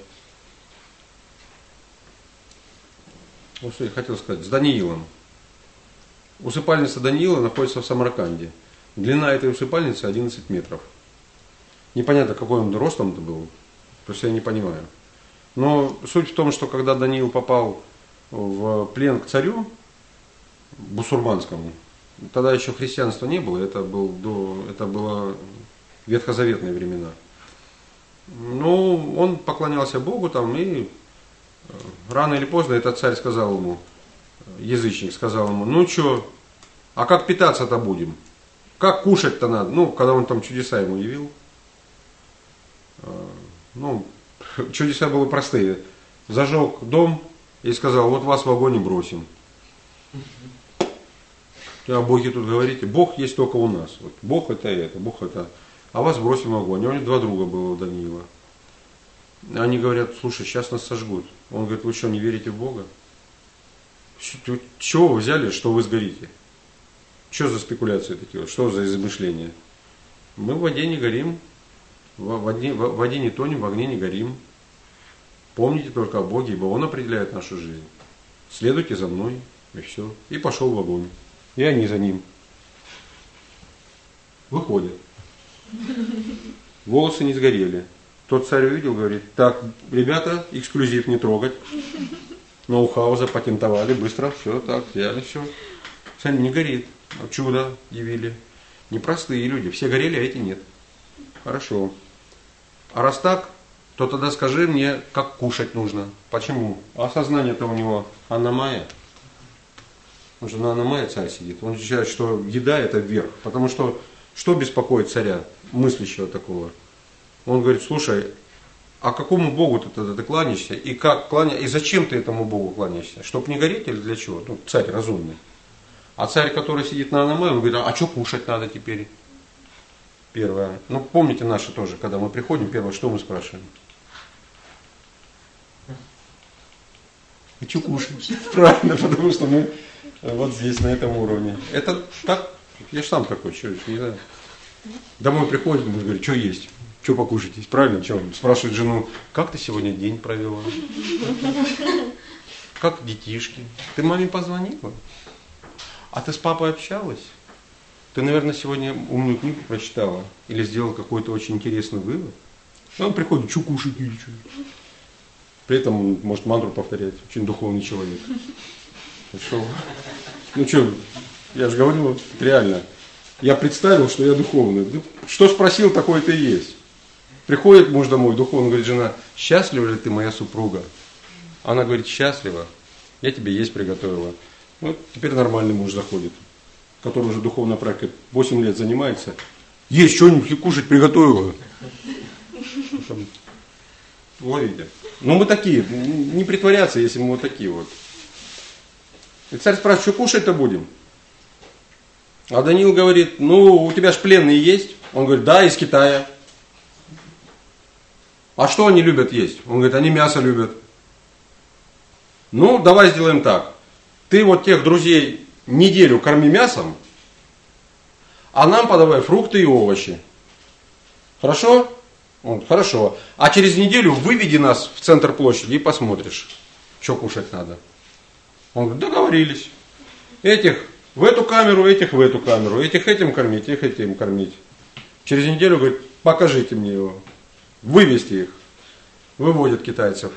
Даниилом. Усыпальница Даниила находится в Самарканде. Длина этой усыпальницы 11 метров. Непонятно, какой он ростом-то был. Просто я не понимаю. Но суть в том, что когда Даниил попал в плен к царю бусурманскому, тогда еще христианства не было, это было ветхозаветные времена. Ну, он поклонялся Богу там, и рано или поздно этот царь сказал ему, язычник сказал ему, ну что, а как питаться-то будем? Как кушать-то надо? Ну, когда он там чудеса ему явил. Ну, чудеса были простые. Зажег дом и сказал, вот вас в огонь и бросим. А боги тут говорите, Бог есть только у нас. Вот, Бог это, Бог это. А вас бросим в огонь. А у них 2 друга было у Даниила. Они говорят, слушай, сейчас нас сожгут. Он говорит, вы что, не верите в Бога? Чего вы взяли, что вы сгорите? Что за спекуляции такие? Что за измышления? Мы в воде не горим, в воде не тонем, в огне не горим. Помните только о Боге, ибо Он определяет нашу жизнь. Следуйте за мной, и все. И пошел в огонь. И они за ним. Выходят. Волосы не сгорели. Тот царь увидел, говорит, так, ребята, эксклюзив не трогать. Ноу-хау запатентовали, быстро, все, так, взяли, все. Сами не горит. Чудо явили. Непростые люди. Все горели, а эти нет. Хорошо. А раз так, то тогда скажи мне, как кушать нужно. Почему? А сознание-то у него Анна-Майя. Он же на Анна-Майя царь сидит. Он считает, что еда это вверх. Потому что беспокоит царя, мыслящего такого? Он говорит, слушай, а какому Богу ты кланяешься? И как кланяешься? И зачем ты этому Богу кланяешься? Чтоб не гореть или для чего? Ну, царь разумный. А царь, который сидит на Анна-Майе, он говорит, а что кушать надо теперь? Первое. Ну, помните наши тоже, когда мы приходим, первое, что мы спрашиваем? А что кушать? Правильно, потому что мы вот здесь, на этом уровне. Это так, я же сам такой, что не знаю. Домой приходит, мы говорим, что есть? Что покушать есть? Правильно, что? Спрашивает жену, как ты сегодня день провела? Как детишки? Ты маме позвонила? А ты с папой общалась? Ты, наверное, сегодня умную книгу прочитала? Или сделала какой-то очень интересный вывод? А он приходит, что кушать или что? При этом он может мантру повторять. Очень духовный человек. Ну что, я же говорю, вот, реально. Я представил, что я духовный. Что спросил, такое ты и есть. Приходит муж домой, духовный, говорит, жена, счастлива ли ты, моя супруга? Она говорит, счастлива. Я тебе есть приготовила. Вот теперь нормальный муж заходит, который уже духовной практикой 8 лет занимается. Есть что-нибудь кушать приготовила. Ловите. Ну мы такие, не притворяться, если мы вот такие вот. И царь спрашивает, что кушать-то будем? А Даниил говорит, ну у тебя ж пленные есть? Он говорит, да, из Китая. А что они любят есть? Он говорит, они мясо любят. Ну, давай сделаем так. Ты вот тех друзей неделю корми мясом, а нам подавай фрукты и овощи. Хорошо? Он, хорошо. А через неделю выведи нас в центр площади и посмотришь, что кушать надо. Он говорит, договорились. Этих в эту камеру, этих в эту камеру. Этих этим кормить, этих этим кормить. Через неделю говорит, покажите мне его. Вывести их. Выводят китайцев.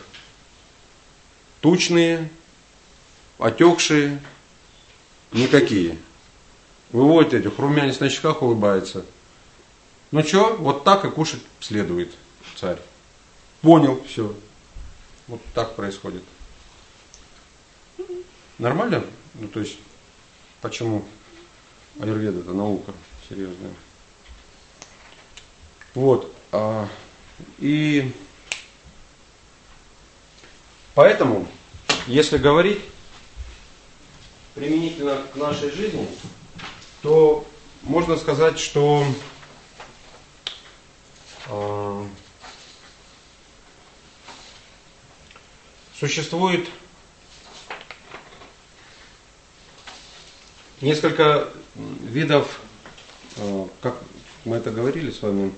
Тучные, отекшие, никакие. Выводят этих, румянец на щеках, улыбается. Ну что, вот так и кушать следует царь. Понял, все. Вот так происходит. Нормально? Ну то есть, Почему? Аюрведа это наука серьезная. Вот. И поэтому, если говорить применительно к нашей жизни, то можно сказать, что существует несколько видов, как мы это говорили с вами,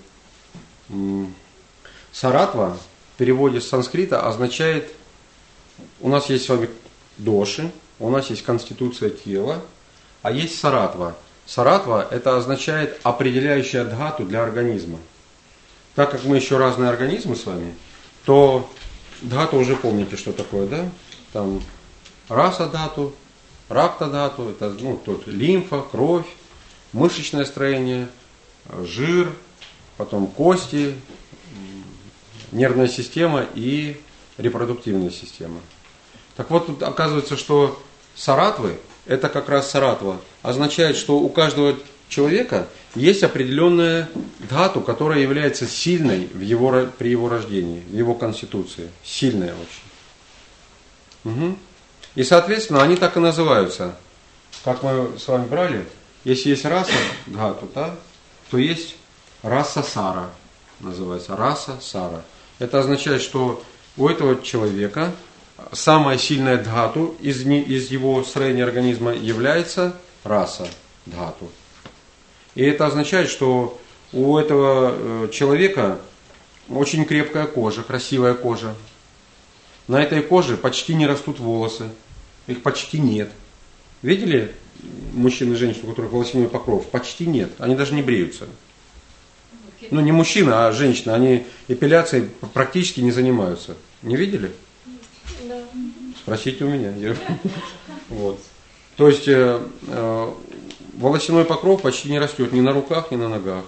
саратва в переводе с санскрита означает, у нас есть с вами доши, у нас есть конституция тела, а есть саратва. Саратва это означает определяющая дхату для организма. Так как мы еще разные организмы с вами, то дхату уже помните, что такое, да? Там раса дхату, ракта дхату, это тут лимфа, кровь, мышечное строение, жир, потом кости, нервная система и репродуктивная система. Так вот, тут оказывается, что саратвы, это как раз саратва, означает, что у каждого человека есть определенная дхату, которая является сильной при его рождении, в его конституции. Сильная очень. Угу. И, соответственно, они так и называются. Как мы с вами брали, если есть раса дхату, да, то есть раса сара, называется раса сара. Это означает, что у этого человека самая сильная дхату из его строения организма является раса дхату. И это означает, что у этого человека очень крепкая кожа, красивая кожа. На этой коже почти не растут волосы, их почти нет. Видели мужчин и женщин, у которых волосяной покров? Почти нет, они даже не бреются. Ну не мужчина, а женщина, они эпиляцией практически не занимаются. Не видели? Да. Спросите у меня. Вот. То есть волосяной покров почти не растет ни на руках, ни на ногах.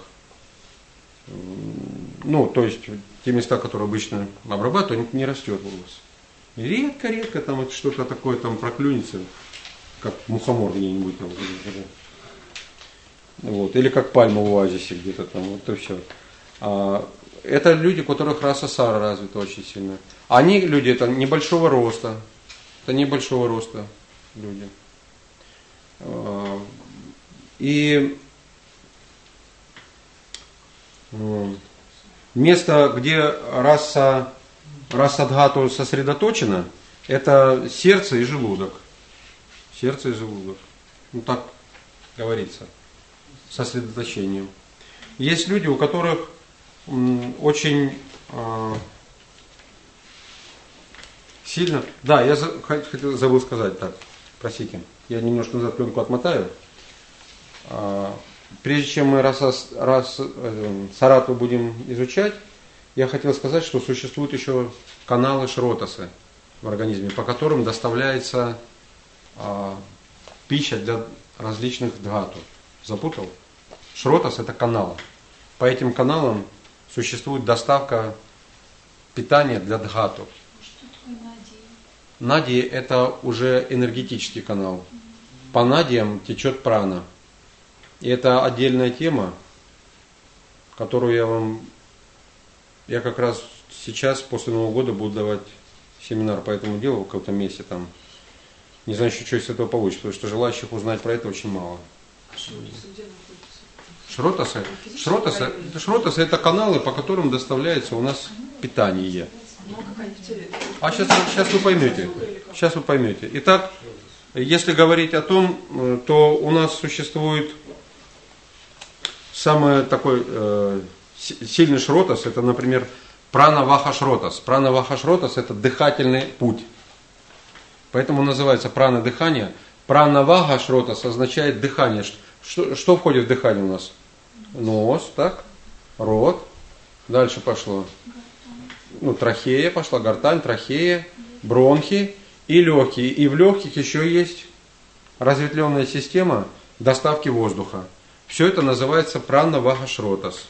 Ну, то есть те места, которые обычно обрабатывают, не растет волос. Редко-редко там что-то такое там проклюнется, как мухомор где-нибудь там. Вот. Или как пальма в оазисе где-то там. Вот и все. Это люди, у которых раса сара развита очень сильно. Они люди, это небольшого роста. Это небольшого роста люди. И место, где раса дхату сосредоточена, это сердце и желудок. Сердце и желудок. Ну так говорится. Сосредоточением. Есть люди, у которых очень сильно... Да, я забыл сказать так. Простите. Я немножко назад пленку отмотаю. Прежде чем мы саратву будем изучать, я хотел сказать, что существуют еще каналы шротасы в организме, по которым доставляется пища для различных дхату. Запутал? Шротас это канал. По этим каналам существует доставка питания для дхату. Что такое надия? Надия это уже энергетический канал. По надиям течет прана. И это отдельная тема, которую я как раз сейчас, после Нового года, буду давать семинар по этому делу в каком-то месте там. Не знаю еще, что из этого получится, потому что желающих узнать про это очень мало. Шротасы это каналы, по которым доставляется у нас питание. А сейчас вы поймете. Сейчас вы поймете. Итак, если говорить о том, то у нас существует самый такой сильный шротас, это, например, прана-ваха шротас. Прана-ваха шротас это дыхательный путь. Поэтому называется прана-дыхание. Прана-ваха шротас означает дыхание. Что входит в дыхание у нас? Нос, так? Рот. Дальше пошло. Трахея пошла, гортань, трахея, бронхи и легкие. И в легких еще есть разветвленная система доставки воздуха. Все это называется прана-ваха шротас.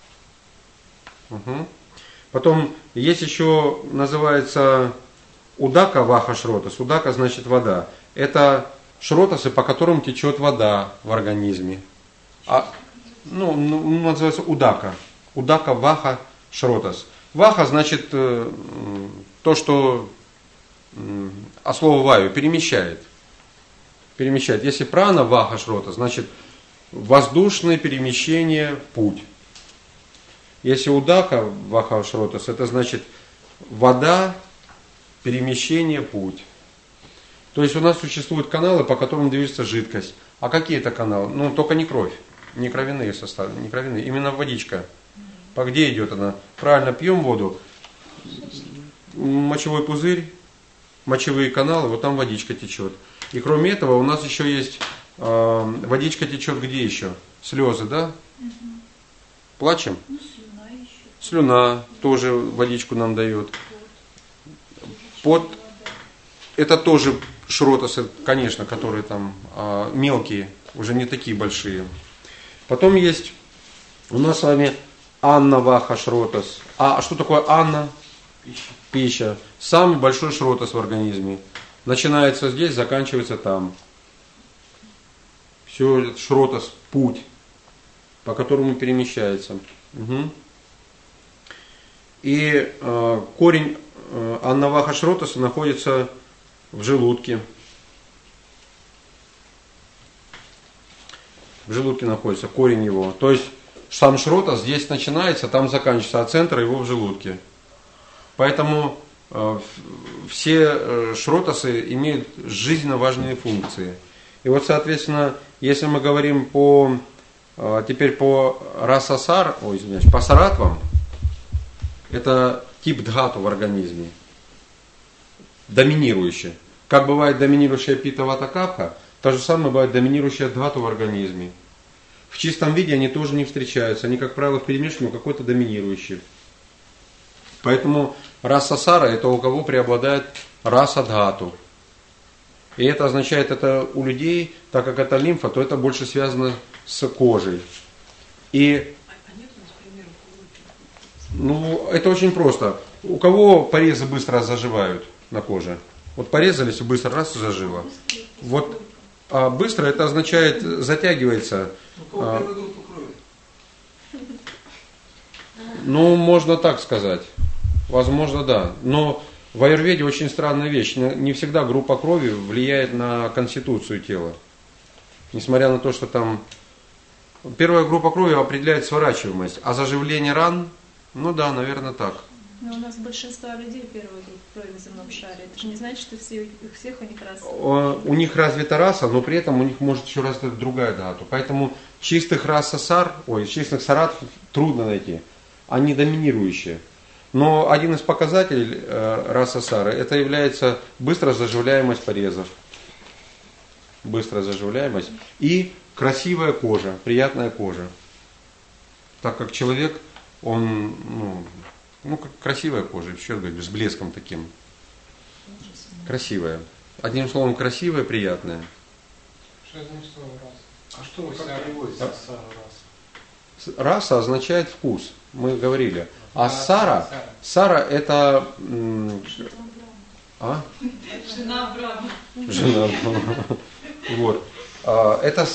Угу. Потом есть еще, называется удака-ваха шротас. Удака значит вода. Это шротасы, по которым течет вода в организме. Называется удака. Удака, ваха, шротас. Ваха значит то, что от слова ваю перемещает. Перемещает. Если прана, ваха, шротас, значит воздушное перемещение, путь. Если удака, ваха, шротас, это значит вода, перемещение, путь. То есть у нас существуют каналы, по которым движется жидкость. А какие это каналы? Только не кровь, не кровяные составы, не кровяные, именно водичка. По где идет она? Правильно, пьем воду, мочевой пузырь, мочевые каналы, вот там водичка течет. И кроме этого у нас еще есть, водичка течет где еще? Слезы, да? Плачем? Слюна еще. Слюна тоже водичку нам дает. Пот, это тоже шротасы, конечно, которые там мелкие, уже не такие большие. Потом есть у нас с вами анна, ваха, шротас. А что такое анна? Пища. Самый большой шротас в организме. Начинается здесь, заканчивается там. Все, шротас, путь, по которому перемещается. Угу. И корень анна-ваха шротаса находится в желудке. В желудке находится корень его. То есть сам шротас здесь начинается, там заканчивается, а центр его в желудке. Поэтому все шротасы имеют жизненно важные функции. И вот, соответственно, если мы говорим теперь по расасар, по саратвам, это тип дхату в организме, доминирующий. Как бывает доминирующая пита вата капха, то же самое бывает доминирующая дхату в организме. В чистом виде они тоже не встречаются, они, как правило, в перемешку, но какой-то доминирующий. Поэтому расасара это у кого преобладает раса дхату. И это означает, это у людей, так как это лимфа, то это больше связано с кожей. И это очень просто. У кого порезы быстро заживают на коже? Вот порезались и быстро раз и зажило. Вот, а быстро это означает затягивается. Можно так сказать. Возможно, да. Но в аюрведе очень странная вещь. Не всегда группа крови влияет на конституцию тела. Несмотря на то, что там первая группа крови определяет сворачиваемость, а заживление ран, да, наверное, так. Но у нас большинство людей первой группы крови на земном шаре. Это же не значит, что всех у них раса. У них развита раса, но при этом у них может еще развита другая дату. Поэтому чистых чистых саратов трудно найти. Они доминирующие. Но один из показателей раса сары, это является быстрая заживляемость порезов. Быстрая заживляемость и красивая кожа, приятная кожа. Так как человек, он, как красивая кожа, еще говорю, с блеском таким. Красивая. Одним словом, красивая, приятная. Что значит слово раса? А что как переводится раса? Раса означает вкус, мы говорили. А сара это... Жена Абрама. Жена Абрама. Вот. Это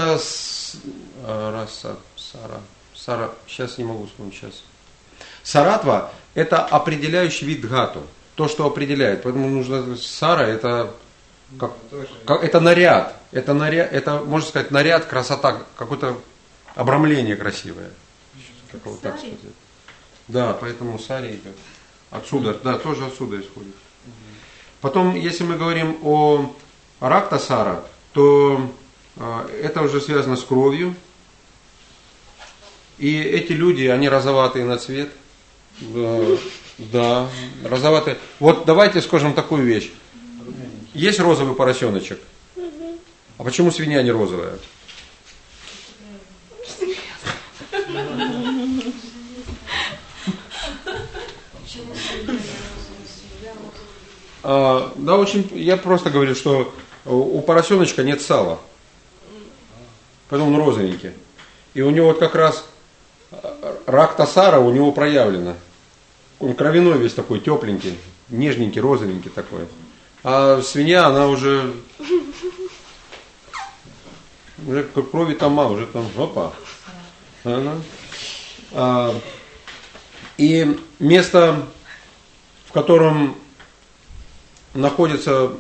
раса, сара, сейчас не могу вспомнить, сейчас. Саратва это определяющий вид дхату, то, что определяет. Поэтому нужно сара это это наряд, это можно сказать наряд, красота, какое-то обрамление красивое. Как вот так сказать. Да, поэтому сари идет. Отсюда, да, тоже отсюда исходит. Потом, если мы говорим о ракта-сара, то это уже связано с кровью. И эти люди, они розоватые на цвет. Да, розоватые. Вот давайте скажем такую вещь. Есть розовый поросеночек. А почему свинья не розовая? Я просто говорю, что у поросеночка нет сала. Поэтому он розовенький. И у него вот как раз ракта-сара у него проявлено. Он кровяной весь такой, тепленький, нежненький, розовенький такой. А свинья, она уже уже крови там мало, уже там жопа. И место, в котором находятся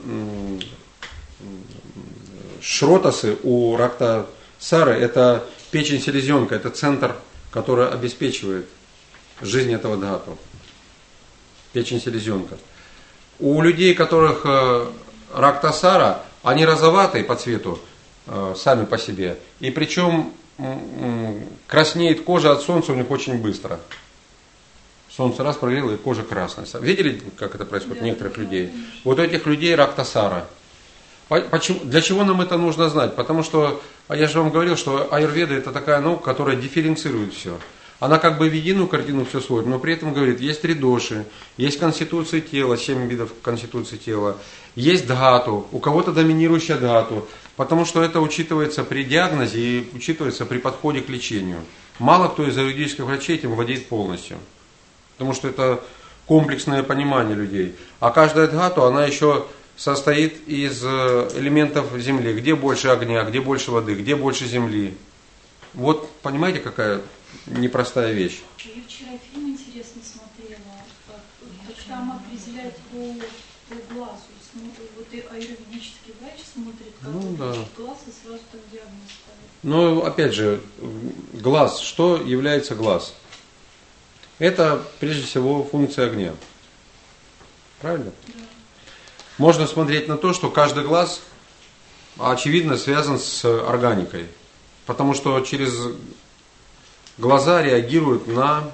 шротасы у рактасары, это печень селезенка, это центр, который обеспечивает жизнь этого дхату. Печень селезенка. У людей, которых рактасара, они розоватые по цвету сами по себе. И причем краснеет кожа от солнца у них очень быстро. Солнце раз прогрело, и кожа красная. Видели, как это происходит у некоторых людей? Вот у этих людей рактасара. Для чего нам это нужно знать? Потому что, я же вам говорил, что аюрведа это такая наука, которая дифференцирует все. Она как бы в единую картину все сводит, но при этом говорит, есть 3 доши, есть конституция тела, 7 видов конституции тела, есть дхату, у кого-то доминирующая дхату, потому что это учитывается при диагнозе и учитывается при подходе к лечению. Мало кто из аюрведических врачей этим владеет полностью, потому что это комплексное понимание людей. А каждая дхату, она еще состоит из элементов земли, где больше огня, где больше воды, где больше земли. Вот понимаете, какая непростая вещь. Я вчера фильм интересно смотрела, там определяют по глазу. Вот и аюрведический врач смотрит, как глаз, и сразу так диагноз ставит. Но опять же, глаз, что является глаз? Это прежде всего функция огня. Правильно? Да. Можно смотреть на то, что каждый глаз очевидно связан с органикой. Потому что через глаза реагируют на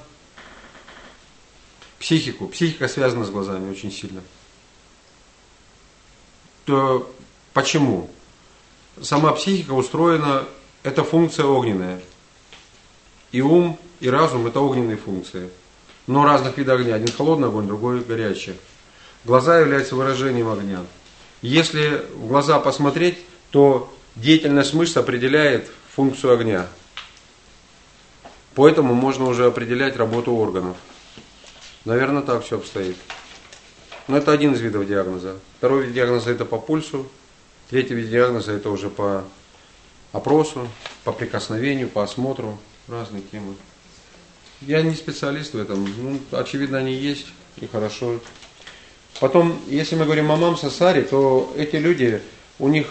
психику. Психика связана с глазами очень сильно. То почему? Сама психика устроена, это функция огненная. И ум, и разум это огненные функции. Но разных видов огня. Один холодный огонь, другой горячий. Глаза являются выражением огня. Если в глаза посмотреть, то деятельность мышц определяет функцию огня. Поэтому можно уже определять работу органов. Наверное, так все обстоит. Но это один из видов диагноза. Второй вид диагноза это по пульсу. Третий вид диагноза это уже по опросу, по прикосновению, по осмотру. Разные темы. Я не специалист в этом. Очевидно, они есть и хорошо. Потом, если мы говорим о мамса-саре, то эти люди, у них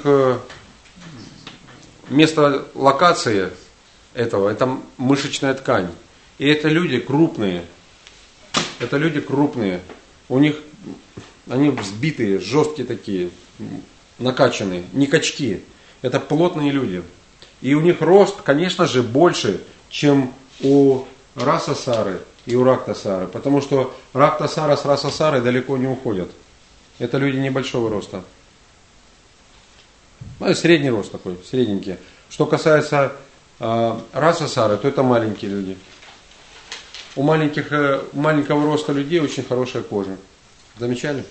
место локации этого, это мышечная ткань. И это люди крупные. Это люди крупные. У них, они взбитые, жесткие такие, накачанные, не качки. Это плотные люди. И у них рост, конечно же, больше, чем у раса-сары и у ракта-сары. Потому что ракта-сара с раса-сарой далеко не уходят. Это люди небольшого роста. Средний рост такой, средненький. Что касается раса-сары, то это маленькие люди. У маленького роста людей очень хорошая кожа. Замечали?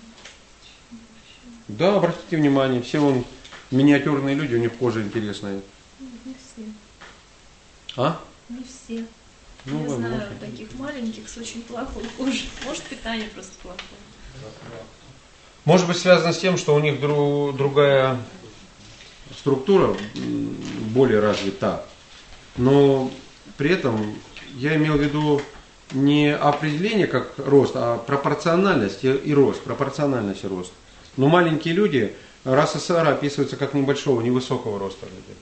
Да, обратите внимание, все вон миниатюрные люди, у них кожа интересная. Не все. А? Не все. Ну, Я возможно. знаю таких маленьких с очень плохой кожей. Может, питание просто плохое. Может быть связано с тем, что у них другая структура, более развита. Но при этом я имел в виду не определение как рост, а пропорциональность и рост. Пропорциональность и рост. Но маленькие люди, раса сара описывается как небольшого, невысокого роста люди.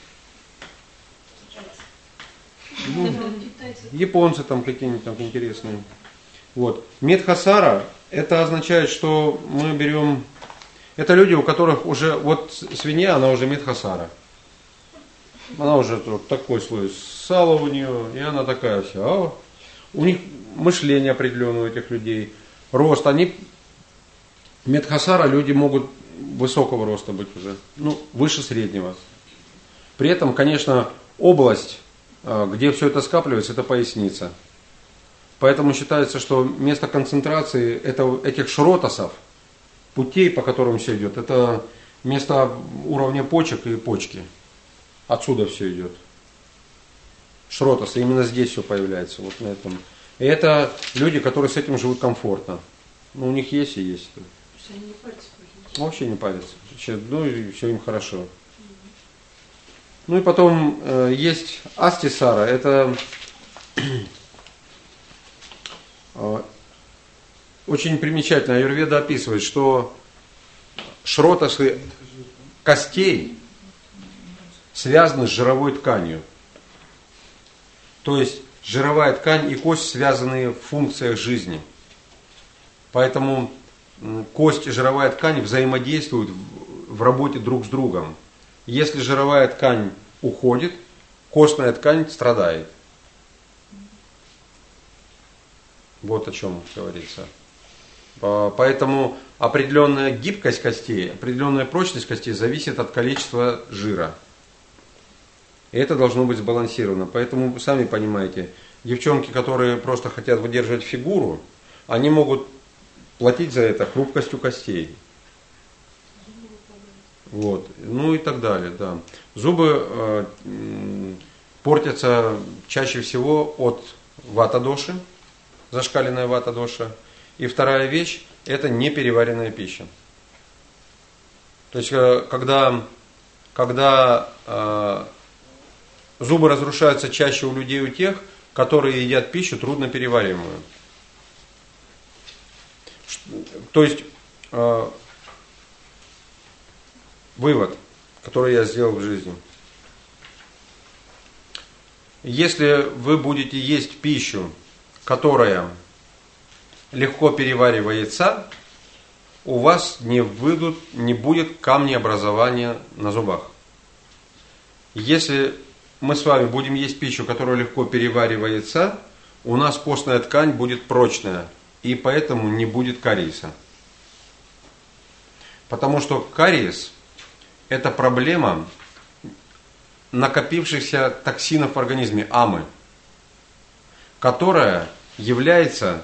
Японцы там какие-нибудь там интересные. Вот. Медхасара, это означает, что мы берем... Это люди, у которых уже... Вот свинья, она уже медхасара. Она уже вот такой слой сала у нее, и она такая вся. А у них мышление определенное у этих людей. Рост. Они... Медхасара люди могут высокого роста быть уже. Выше среднего. При этом, конечно, область, где все это скапливается, это поясница. Поэтому считается, что место концентрации этих шротасов, путей, по которым все идет, это место уровня почек и почки. Отсюда все идет. Шротасы, именно здесь все появляется. Вот на этом. И это люди, которые с этим живут комфортно. У них есть и есть. Они не парятся. Вообще не парятся. И все им хорошо. Ну и потом есть астисара, это очень примечательно. Аюрведа описывает, что шротасы костей связаны с жировой тканью. То есть жировая ткань и кость связаны в функциях жизни. Поэтому кость и жировая ткань взаимодействуют в работе друг с другом. Если жировая ткань уходит, костная ткань страдает. Вот о чем говорится. Поэтому определенная гибкость костей, определенная прочность костей зависит от количества жира. И это должно быть сбалансировано. Поэтому, вы сами понимаете, девчонки, которые просто хотят выдерживать фигуру, они могут платить за это хрупкостью костей. Вот. Ну и так далее, да. Зубы портятся чаще всего от вата-доши, зашкаленная вата-доша. И вторая вещь – это непереваренная пища. То есть, когда зубы разрушаются чаще у людей, у тех, которые едят пищу трудно перевариваемую. То есть, вывод, который я сделал в жизни. Если вы будете есть пищу, которая легко переваривается, у вас не будет камнеобразования на зубах. Если мы с вами будем есть пищу, которая легко переваривается, у нас костная ткань будет прочная, и поэтому не будет кариеса. Потому что кариес – это проблема накопившихся токсинов в организме, амы, которая является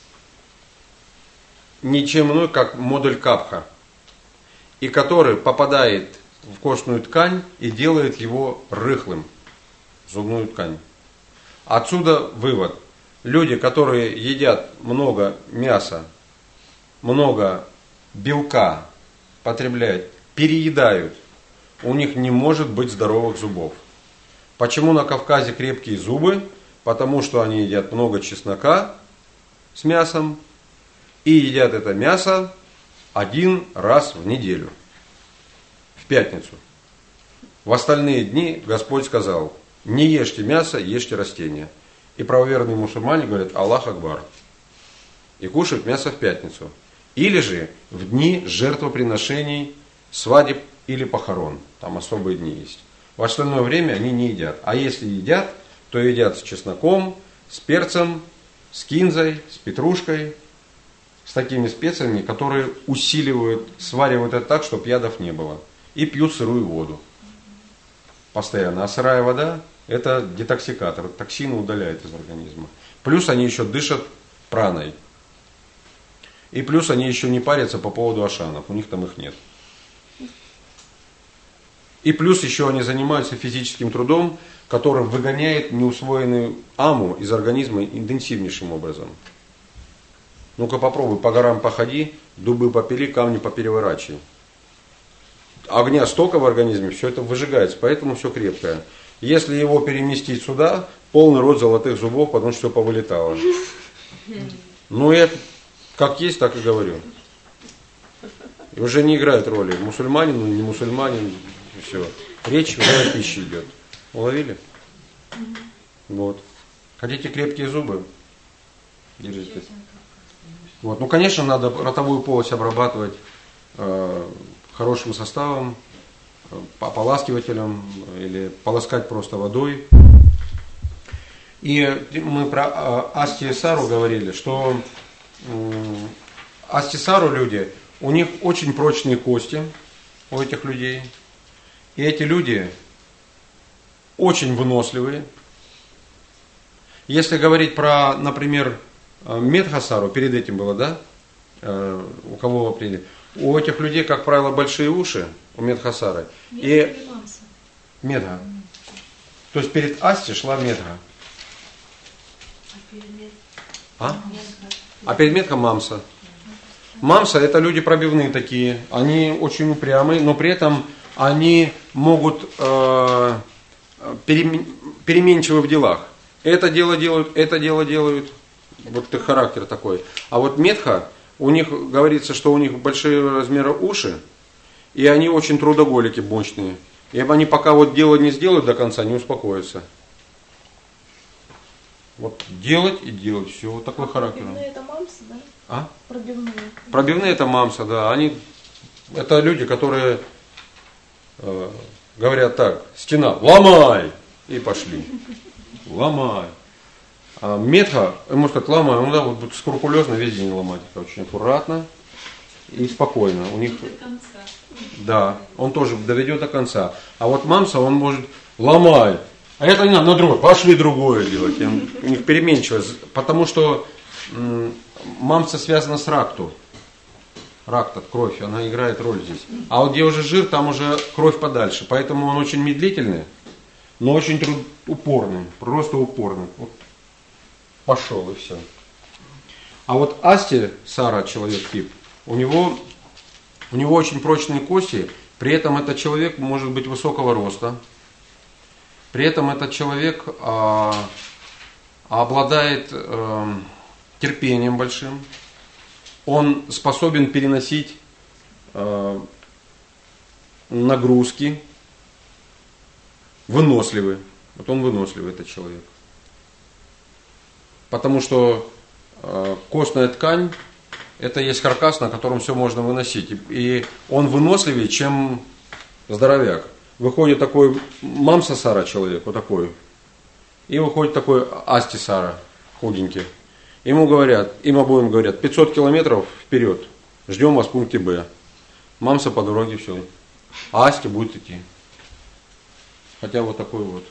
ничем иным, как модуль капха, и который попадает в костную ткань и делает его рыхлым, зубную ткань. Отсюда вывод. Люди, которые едят много мяса, много белка, потребляют, переедают, у них не может быть здоровых зубов. Почему на Кавказе крепкие зубы? Потому что они едят много чеснока с мясом и едят это мясо 1 раз в неделю, в пятницу. В остальные дни Господь сказал: не ешьте мясо, ешьте растения. И правоверные мусульмане говорят: Аллах Акбар. И кушают мясо в пятницу. Или же в дни жертвоприношений, свадеб или похорон. Там особые дни есть. В остальное время они не едят. А если едят, то едят с чесноком, с перцем, с кинзой, с петрушкой, с такими специями, которые усиливают, сваривают это так, чтобы ядов не было. И пьют сырую воду постоянно. А сырая вода – это детоксикатор, токсины удаляет из организма. Плюс они еще дышат праной. И плюс они еще не парятся по поводу ашанов, у них там их нет. И плюс еще они занимаются физическим трудом, который выгоняет неусвоенную аму из организма интенсивнейшим образом. Ну-ка попробуй, по горам походи, дубы попили, камни попереворачивай. Огня столько в организме, все это выжигается, поэтому все крепкое. Если его переместить сюда, полный рот золотых зубов, потому что все повылетало. Ну я как есть, так и говорю. И уже не играет роли, мусульманин, не мусульманин, и все. Речь уже о пище идет. Уловили? Вот. Хотите крепкие зубы? Держите. Вот. Ну, конечно, надо ротовую полость обрабатывать хорошим составом, ополаскивателем или полоскать просто водой. И мы про астисару говорили, что астисару люди, у них очень прочные кости, у этих людей. И эти люди очень выносливые. Если говорить про, например, медхасару, перед этим было, да? У кого определили? У этих людей, как правило, большие уши, у медхасары. И медха. То есть перед асти шла медха. А перед медха мамса. Мамса — это люди пробивные такие. Они очень упрямые, но при этом они могут переменчивы в делах. Это дело делают. Вот их характер такой. А вот метха, у них говорится, что у них большие размеры уши, и они очень трудоголики мощные. И они пока вот дело не сделают до конца, не успокоятся. Вот делать и делать. Все, вот такой характер. Пробивные это мамсы, да? А? Пробивные. Пробивные это мамса, да. Это люди, которые говорят так: стена, ломай! И пошли. Ломай. А метха, может сказать, ломай, он да, вот скрупулезно весь день ломать. Очень аккуратно и спокойно. У них, До конца. да, он тоже доведет до конца. А вот мамса, он может ломай. А это не надо, на другое, пошли другое делать. У них переменчивость. Потому что мамса связана с ракту. Ракта, кровь, она играет роль здесь. А вот где уже жир, там уже кровь подальше. Поэтому он очень медлительный, но очень упорный. Просто упорный. Вот пошел и все. А вот Асти, Сара, человек-тип, у него очень прочные кости. При этом этот человек может быть высокого роста. При этом этот человек обладает терпением большим. Он способен переносить нагрузки. Выносливый. Вот он выносливый, этот человек. Потому что костная ткань — это есть каркас, на котором все можно выносить. И он выносливее, чем здоровяк. Выходит такой мамса Сара человек, вот такой. И выходит такой Асти Сара, худенький. Им обоим говорят, 500 километров вперед, ждем вас в пункте Б. Мамса по дороге, все. А Асти будет идти. Хотя вот такой вот.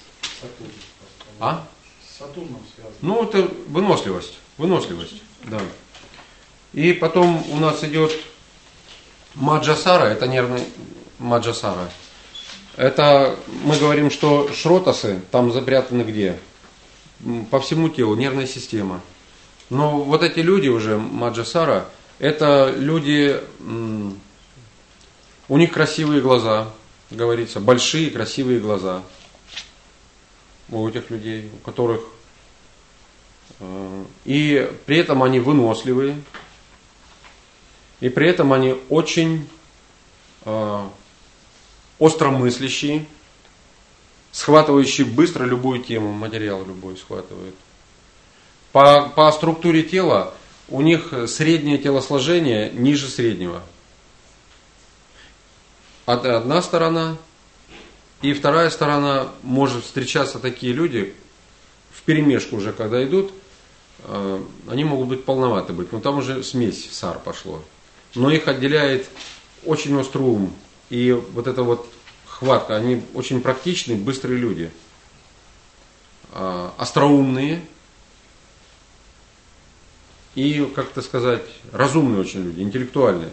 А? С Сатурном связано. Ну, это выносливость. Да. И потом у нас идет Маджасара, это нервный Маджасара. Это мы говорим, что шротасы там запрятаны где? По всему телу, нервная система. Но вот эти люди уже, Маджасара, это люди, у них красивые глаза, говорится, большие красивые глаза. У этих людей, у которых... И при этом они выносливые, и при этом они очень остромыслящие, схватывающие быстро любую тему, материал любой схватывают. По структуре тела у них среднее телосложение ниже среднего. Одна сторона, и вторая сторона, может встречаться такие люди, вперемешку уже когда идут, они могут быть полноваты быть, но там уже смесь сар пошло. Но их отделяет очень острый ум. И вот эта вот хватка, они очень практичные, быстрые люди. Остроумные. И, как это сказать, разумные очень люди, интеллектуальные.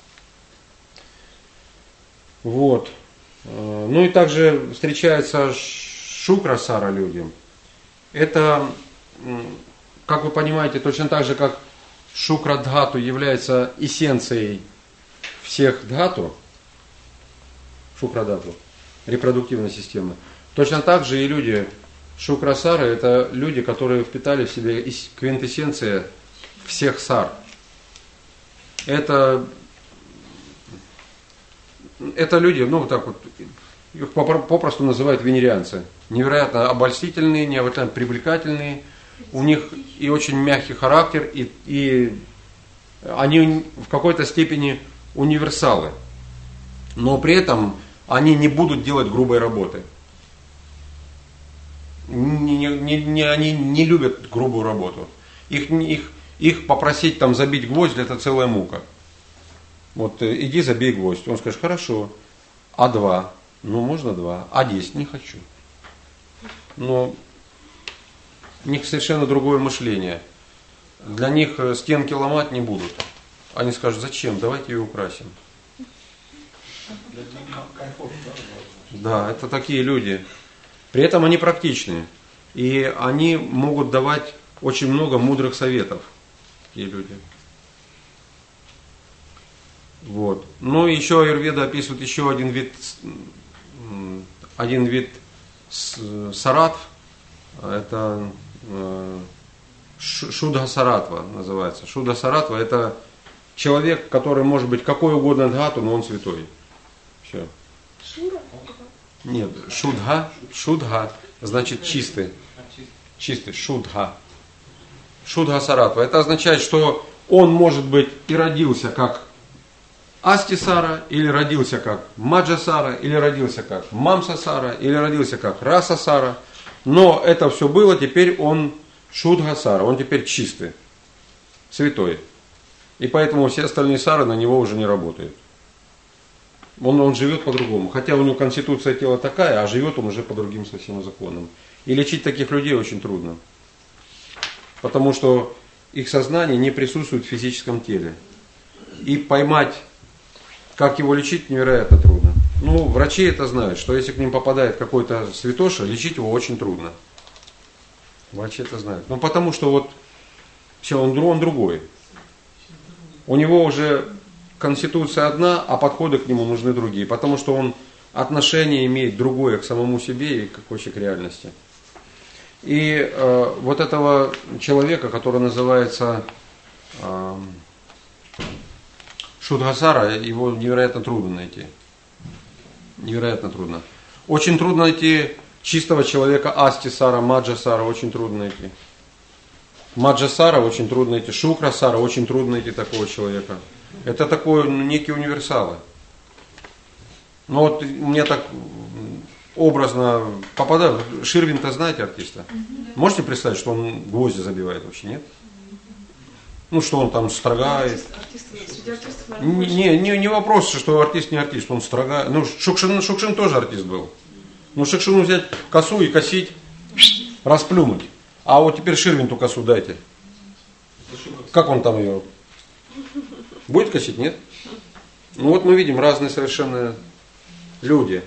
Вот. Ну и также встречаются шукра-сара люди. Это, как вы понимаете, точно так же, как шукра-дхату является эссенцией всех дхату, шукра-дхату, репродуктивной системы, точно так же и люди шукра-сары, это люди, которые впитали в себе квинтэссенция всех сар. Это люди, ну вот так вот, их попросту называют венерианцы. Невероятно обольстительные, невероятно привлекательные. У них и очень мягкий характер, и они в какой-то степени универсалы. Но при этом они не будут делать грубой работы. Они не любят грубую работу. Их попросить там забить гвоздь, это целая мука. Вот иди забей гвоздь. Он скажет, хорошо. А 2? Ну можно 2. А 10? Не хочу. Но у них совершенно другое мышление. Для них стенки ломать не будут. Они скажут, зачем? Давайте ее украсим. Да, это такие люди. При этом они практичные. И они могут давать очень много мудрых советов. Такие люди. Вот. Ну, еще аюрведа описывает еще один вид Саратв, это Шудха Саратва называется. Шудха Саратва это человек, который может быть какой угодно дхату, но он святой. Все. Шура? Нет, Шудха значит чистый. Чистый, Шудха. Шудха Саратва. Это означает, что он может быть и родился как Астисара, или родился как Маджасара, или родился как Мамсасара, или родился как Расасара. Но это все было, теперь он Шудхасара, он теперь чистый, святой. И поэтому все остальные сары на него уже не работают. Он живет по-другому. Хотя у него конституция тела такая, а живет он уже по другим совсем законам. И лечить таких людей очень трудно. Потому что их сознание не присутствует в физическом теле. И поймать, как его лечить, невероятно трудно. Ну, врачи это знают, что если к ним попадает какой-то святоша, лечить его очень трудно. Врачи это знают. Ну, потому что вот все, он другой. У него уже конституция одна, а подходы к нему нужны другие. Потому что он отношение имеет другое к самому себе и вообще к реальности. И вот этого человека, который называется Шудхасара, его невероятно трудно найти. Невероятно трудно. Очень трудно найти чистого человека Астисара, Маджасара, очень трудно найти. Маджасара очень трудно найти, Шукрасара очень трудно найти такого человека. Это такой некие универсалы. Но вот мне так образно попадает. Ширвин-то знаете артиста? Можете представить, что он гвозди забивает вообще, нет? Ну, что он там строгает. Среди артистов, Не вопрос, что артист не артист, он строгает. Ну, Шукшин тоже артист был. Ну, Шукшину взять косу и косить, расплюнуть. А вот теперь Ширвин-ту косу дайте. Как он там ее? Будет косить, нет? Ну, вот мы видим разные совершенно люди.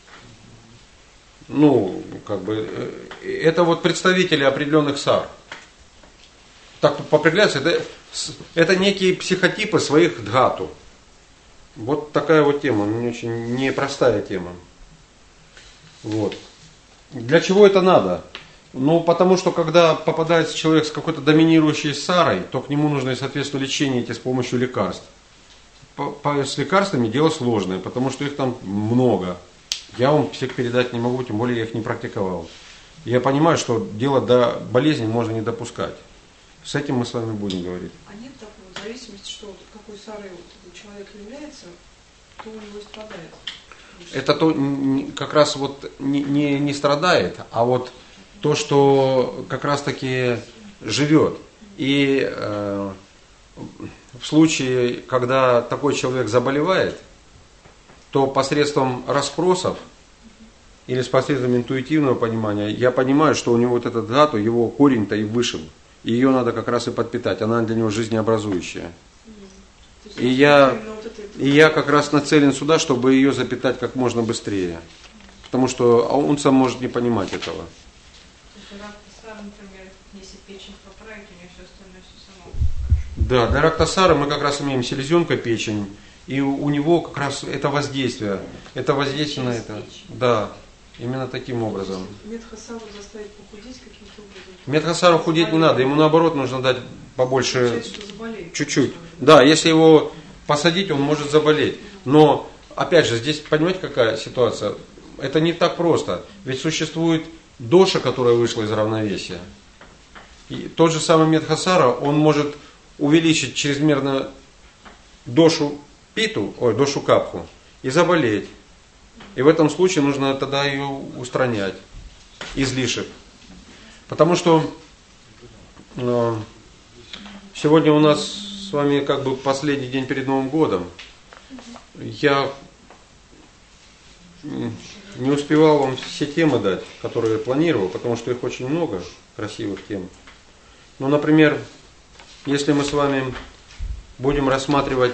Ну, как бы, это вот представители определенных сар. Так определяется, это некие психотипы своих дхату. Вот такая вот тема, очень непростая тема. Вот. Для чего это надо? Ну, потому что когда попадается человек с какой-то доминирующей сарой, то к нему нужно, соответственно, лечение с помощью лекарств. С лекарствами дело сложное, потому что их там много. Я вам всех передать не могу, тем более я их не практиковал. Я понимаю, что дело до болезни можно не допускать. С этим мы с вами будем говорить. А нет такой вот зависимости, что вот какой сарой вот человек является, то у него страдает? Это то как раз вот не страдает, а вот то, что как раз таки живет. И в случае, когда такой человек заболевает, то посредством расспросов или с посредством интуитивного понимания я понимаю, что у него вот этот дхату, его корень-то и вышел. И ее надо как раз и подпитать, она для него жизнеобразующая. И я как раз нацелен сюда, чтобы ее запитать как можно быстрее. Потому что он сам может не понимать этого. Да, для Рактасара мы как раз имеем селезенка, печень, и у него как раз это воздействие на это. Да, именно таким образом. Медхасару заставить похудеть каким-то образом? Медхасару худеть не надо, ему наоборот нужно дать побольше, заболеет, чуть-чуть. Да, если его посадить, он может заболеть. Но, опять же, здесь, понимаете, какая ситуация? Это не так просто. Ведь существует доша, которая вышла из равновесия. И тот же самый Медхасара, он может увеличить чрезмерно дошу питу, дошу капху и заболеть. И в этом случае нужно тогда ее устранять, излишек. Потому что сегодня у нас с вами как бы последний день перед Новым годом. Я не успевал вам все темы дать, которые я планировал, потому что их очень много, красивых тем. Ну, например, если мы с вами будем рассматривать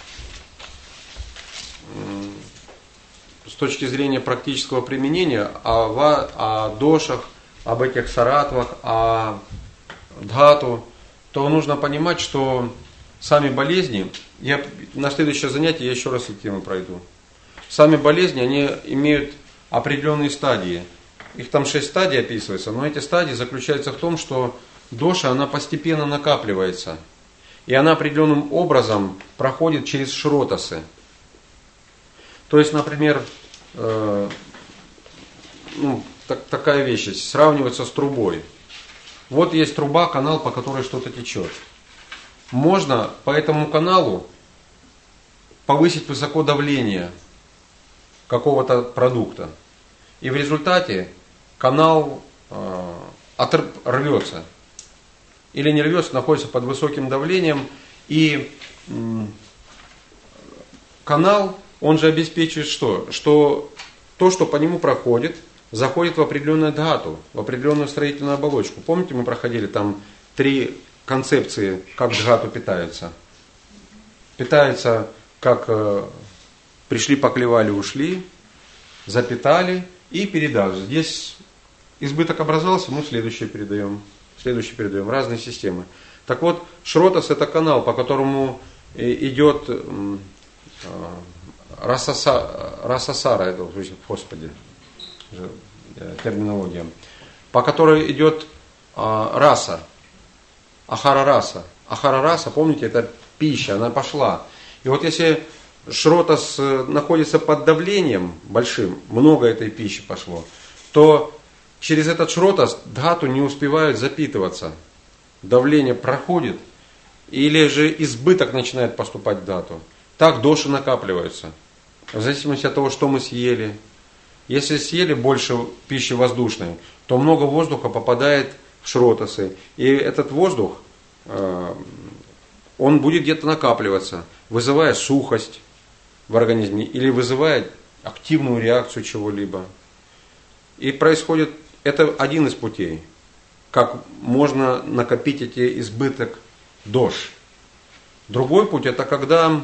с точки зрения практического применения о дошах, об этих саратвах, о дхату, то нужно понимать, что сами болезни, на следующее занятие я еще раз эту тему пройду. Сами болезни, они имеют определенные стадии. их там 6 стадий описывается, но эти стадии заключаются в том, что доша, она постепенно накапливается. И она определенным образом проходит через шротасы. То есть, например, такая вещь есть, сравнивается с трубой. Вот есть труба, канал, по которой что-то течет. Можно по этому каналу повысить высоко давление какого-то продукта. И в результате канал рвется. Или не рвется, находится под высоким давлением. И канал, он же обеспечивает что? Что то, что по нему проходит, заходит в определенную дхату, в определенную строительную оболочку. Помните, мы проходили там 3 концепции, как дхату питаются. Питаются, как пришли, поклевали, ушли, запитали и передали. Здесь избыток образовался, мы следующее передаем. Разные системы. Так вот, шротас — это канал, по которому идет расасара, это, Господи, терминология, по которой идет раса, ахара раса. Ахара раса, помните, это пища, она пошла. И вот если шротас находится под давлением большим, много этой пищи пошло, то через этот шротас дхату не успевают запитываться. Давление проходит, или же избыток начинает поступать в дхату. Так доши накапливаются. В зависимости от того, что мы съели. Если съели больше пищи воздушной, то много воздуха попадает в шротасы. И этот воздух, он будет где-то накапливаться, вызывая сухость в организме или вызывая активную реакцию чего-либо. И происходит, это один из путей, как можно накопить эти избыток дош. Другой путь — это когда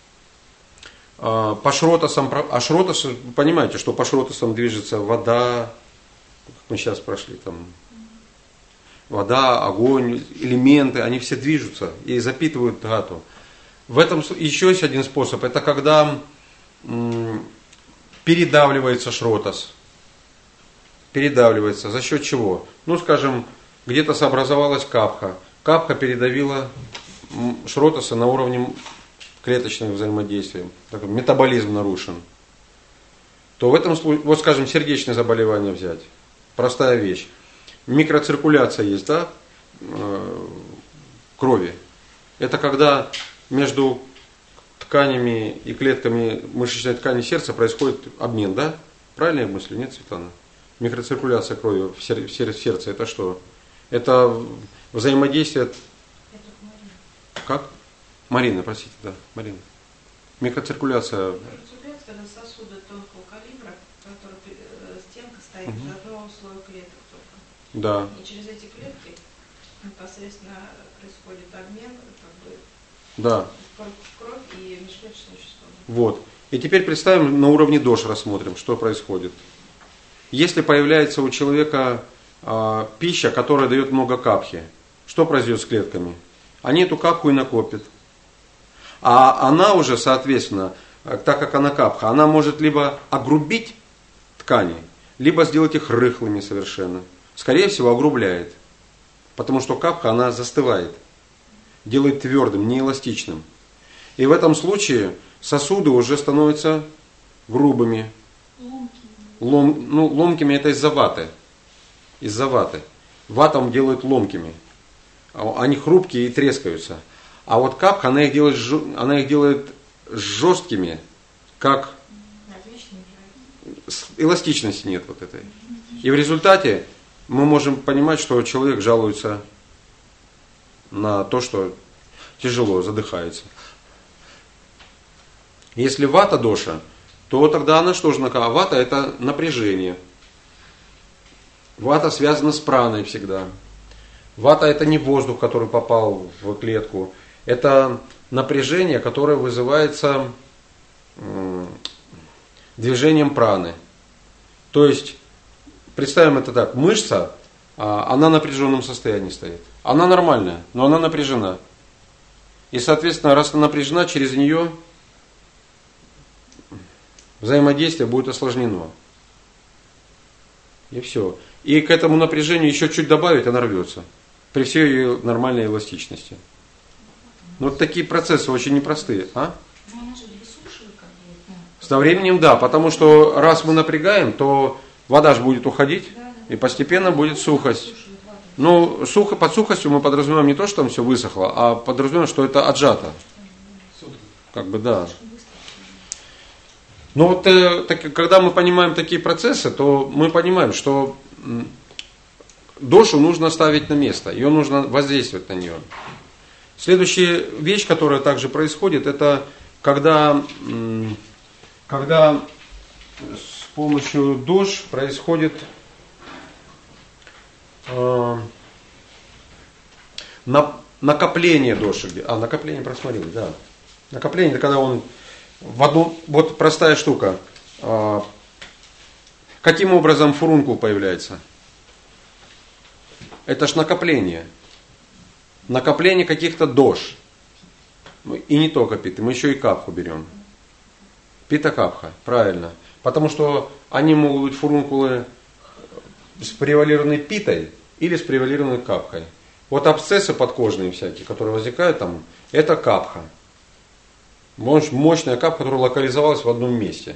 по шротасам, а шротасы, вы понимаете, что по шротасам движется вода, как мы сейчас прошли, там вода, огонь, элементы, они все движутся и запитывают дхату. В этом еще есть один способ, это когда передавливается шротас. Передавливается. За счет чего? Ну, скажем, где-то сообразовалась капха. Капха передавила шротасы на уровне клеточных взаимодействий. Такой метаболизм нарушен. То в этом случае, вот скажем, сердечные заболевания взять. Простая вещь. Микроциркуляция есть, да, крови. Это когда между тканями и клетками мышечной ткани сердца происходит обмен, да? Правильно я мыслю? Нет, Светлана? Микроциркуляция крови в сердце — это что? Это взаимодействие... Как? Марина, простите, да, Марина. Микроциркуляция. Микроциркуляция, когда сосуды тонкого калибра, который стенка стоит из одного слоя клеток только. Да. И через эти клетки непосредственно происходит обмен, как бы, да, кровь и межклеточные вещества. Вот. И теперь представим, на уровне дош рассмотрим, что происходит. Если появляется у человека пища, которая дает много капхи, что произойдет с клетками? Они эту капху и накопят. А она уже, соответственно, так как она капха, она может либо огрубить ткани, либо сделать их рыхлыми совершенно. Скорее всего, огрубляет. Потому что капха, она застывает, делает твердым, неэластичным. И в этом случае сосуды уже становятся грубыми. Ломкими это из-за ваты. Из-за ваты. Ватом делают ломкими. Они хрупкие и трескаются. А вот капха, она их делает жесткими, как эластичности нет вот этой. И в результате мы можем понимать, что человек жалуется на то, что тяжело, задыхается. Если вата доша, то тогда она что же? А вата — это напряжение. Вата связана с праной всегда. Вата — это не воздух, который попал в клетку. Это напряжение, которое вызывается движением праны. То есть, представим это так, мышца, она в напряженном состоянии стоит. Она нормальная, но она напряжена. И, соответственно, раз она напряжена, через нее взаимодействие будет осложнено. И все. И к этому напряжению еще чуть добавить, она рвется. При всей ее нормальной эластичности. Но вот такие процессы очень непростые. А? Со временем да, потому что раз мы напрягаем, то вода же будет уходить, и постепенно будет сухость. Ну, под сухостью мы подразумеваем не то, что там все высохло, а подразумеваем, что это отжато. Как бы да. Но вот когда мы понимаем такие процессы, то мы понимаем, что дошу нужно ставить на место, ее нужно воздействовать на нее. Следующая вещь, которая также происходит, это когда с помощью дош происходит накопление доши. Накопление просмотрели, да. Накопление, это когда он в одну, вот простая штука. Каким образом фурункул появляется? Это ж накопление. Накопление каких-то дош. И не только питы, мы еще и капху берем. Пита-капха, правильно. Потому что они могут быть фурункулы с превалированной питой или с превалированной капхой. Вот абсцессы подкожные всякие, которые возникают там, это капха. Мощная капха, которая локализовалась в одном месте.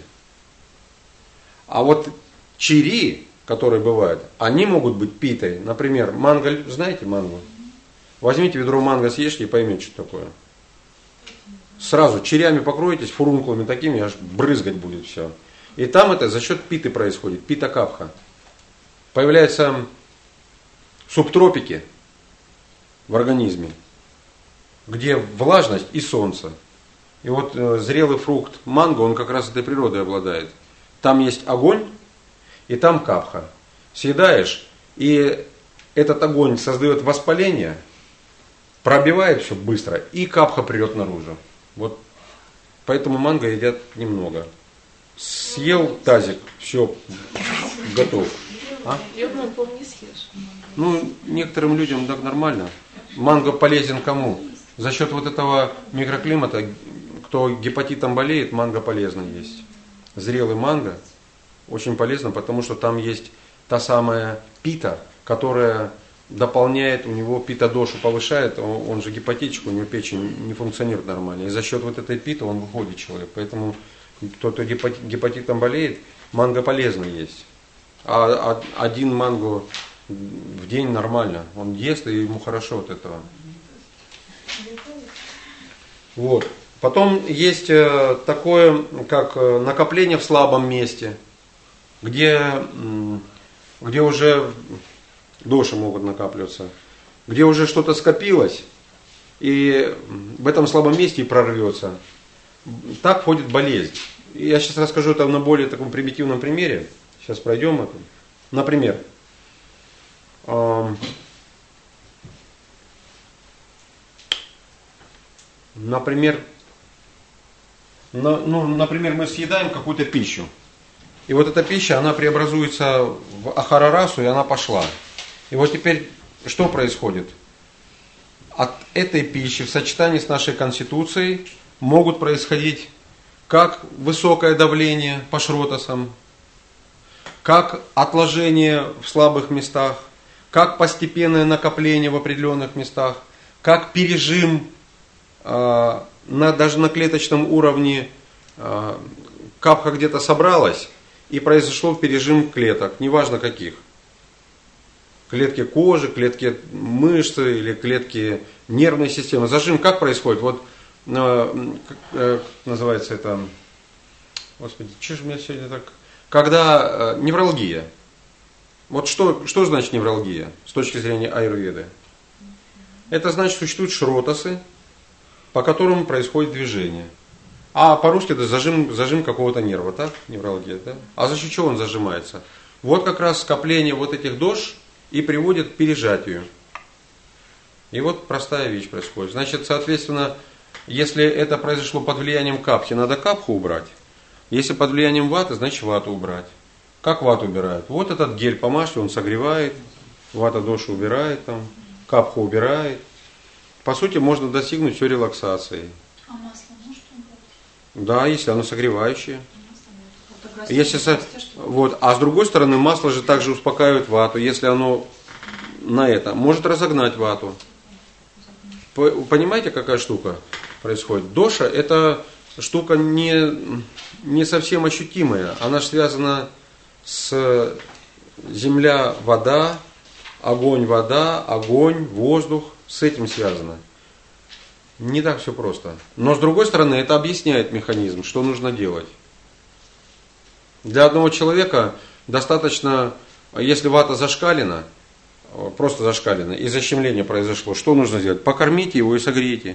А вот чири, которые бывают, они могут быть питой. Например, манго, знаете манго? Возьмите ведро манго, съешьте и поймете, что такое. Сразу черями покроетесь, фурункулами такими, аж брызгать будет все. И там это за счет питы происходит, пита-капха. Появляются субтропики в организме, где влажность и солнце. И вот зрелый фрукт манго, он как раз этой природой обладает. Там есть огонь, и там капха. Съедаешь, и этот огонь создает воспаление, пробивает все быстро, и капха придет наружу. Вот поэтому манго едят немного. Съел тазик, все, готов. Я думаю, не съешь. Ну, некоторым людям так нормально. Манго полезен кому? За счет вот этого микроклимата, кто гепатитом болеет, манго полезно есть. Зрелый манго очень полезно, потому что там есть та самая пита, которая дополняет, у него пита-дошу повышает, он же гепатитчик, у него печень не функционирует нормально. И за счет вот этой питы он выходит человек. Поэтому кто-то гепатитом болеет, манго полезно есть. А один манго в день нормально. Он ест, и ему хорошо от этого. Вот. Потом есть такое, как накопление в слабом месте, где уже доши могут накапливаться, где уже что-то скопилось, и в этом слабом месте и прорвется. Так входит болезнь. Я сейчас расскажу это на более таком примитивном примере. Сейчас пройдем это. Например, например, мы съедаем какую-то пищу. И вот эта пища, она преобразуется в ахарарасу, и она пошла. И вот теперь что происходит? От этой пищи в сочетании с нашей конституцией могут происходить как высокое давление по шротасам, как отложение в слабых местах, как постепенное накопление в определенных местах, как пережим даже на клеточном уровне, капха где-то собралась и произошел пережим клеток, неважно каких. Клетки кожи, клетки мышцы или клетки нервной системы. Зажим как происходит? Вот как называется это? Господи, что же у меня сегодня так? Когда невралгия. Вот что значит невралгия с точки зрения аюрведы? Это значит, существуют шротасы, по которым происходит движение. А по-русски это зажим какого-то нерва, так? Невралгия, да? А за счет чего он зажимается? Вот как раз скопление вот этих дош и приводит к пережатию. И вот простая вещь происходит. Значит, соответственно, если это произошло под влиянием капхи, надо капху убрать. Если под влиянием ваты, значит вату убрать. Как вату убирают? Вот этот гель помажьте, он согревает, вата дошу убирает, там, капху убирает. По сути, можно достигнуть все релаксации. А масло можно убрать? Да, если оно согревающее. Вот. А с другой стороны, масло же также успокаивает вату. Если оно на это, может разогнать вату. Понимаете, какая штука происходит? Доша – это штука не совсем ощутимая. Она связана с земля, вода, огонь, воздух. С этим связано. Не так все просто. Но с другой стороны, это объясняет механизм, что нужно делать. Для одного человека достаточно, если вата зашкалена, просто зашкалена, и защемление произошло, что нужно сделать? Покормите его и согрейте.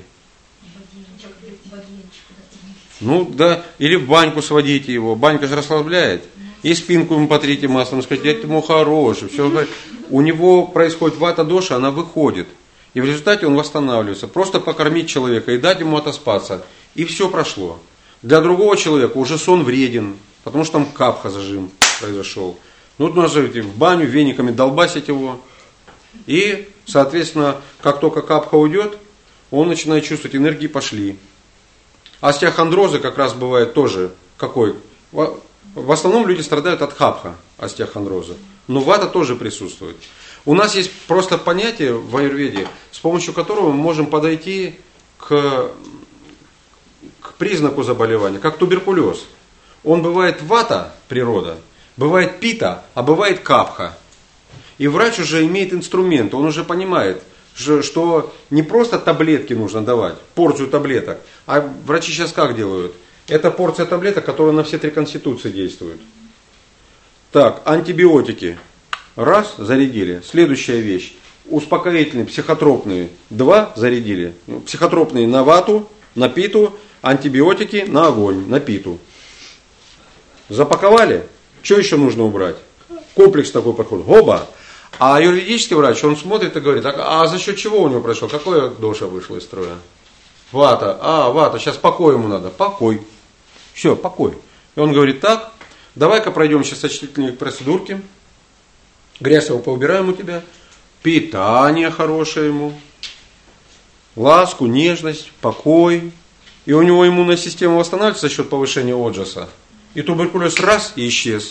Ну да, или в баньку сводите его, банька же расслабляет. И спинку ему потрите маслом, скажите, это ему хороший. Все. У него происходит вата-доша, она выходит. И в результате он восстанавливается. Просто покормить человека и дать ему отоспаться. И все прошло. Для другого человека уже сон вреден, потому что там капха зажим произошел. Ну, нужно в баню вениками долбасить его. И, соответственно, как только капха уйдет, он начинает чувствовать, энергии пошли. Остеохондрозы как раз бывает тоже какой? В основном люди страдают от хапха, остеохондроза. Но вата тоже присутствует. У нас есть просто понятие в аюрведе, с помощью которого мы можем подойти к признаку заболевания, как туберкулез. Он бывает вата, природа, бывает пита, а бывает капха. И врач уже имеет инструмент, он уже понимает, что не просто таблетки нужно давать, порцию таблеток, а врачи сейчас как делают? Это порция таблеток, которая на все 3 конституции действует. Так, антибиотики. Раз, зарядили. Следующая вещь. Успокоительные, психотропные. 2, зарядили. Психотропные на вату, на питу, антибиотики на огонь, на питу. Запаковали? Что еще нужно убрать? Комплекс такой подход. Оба! А юридический врач, он смотрит и говорит, а за счет чего у него произошло? Какое доша вышло из строя? Вата. Вата, сейчас покой ему надо. Покой. Все, покой. И он говорит, так, давай-ка пройдем сейчас очистительные процедурки. Грязь его поубираем у тебя. Питание хорошее ему. Ласку, нежность, покой. И у него иммунная система восстанавливается за счет повышения оджаса. И туберкулез раз и исчез.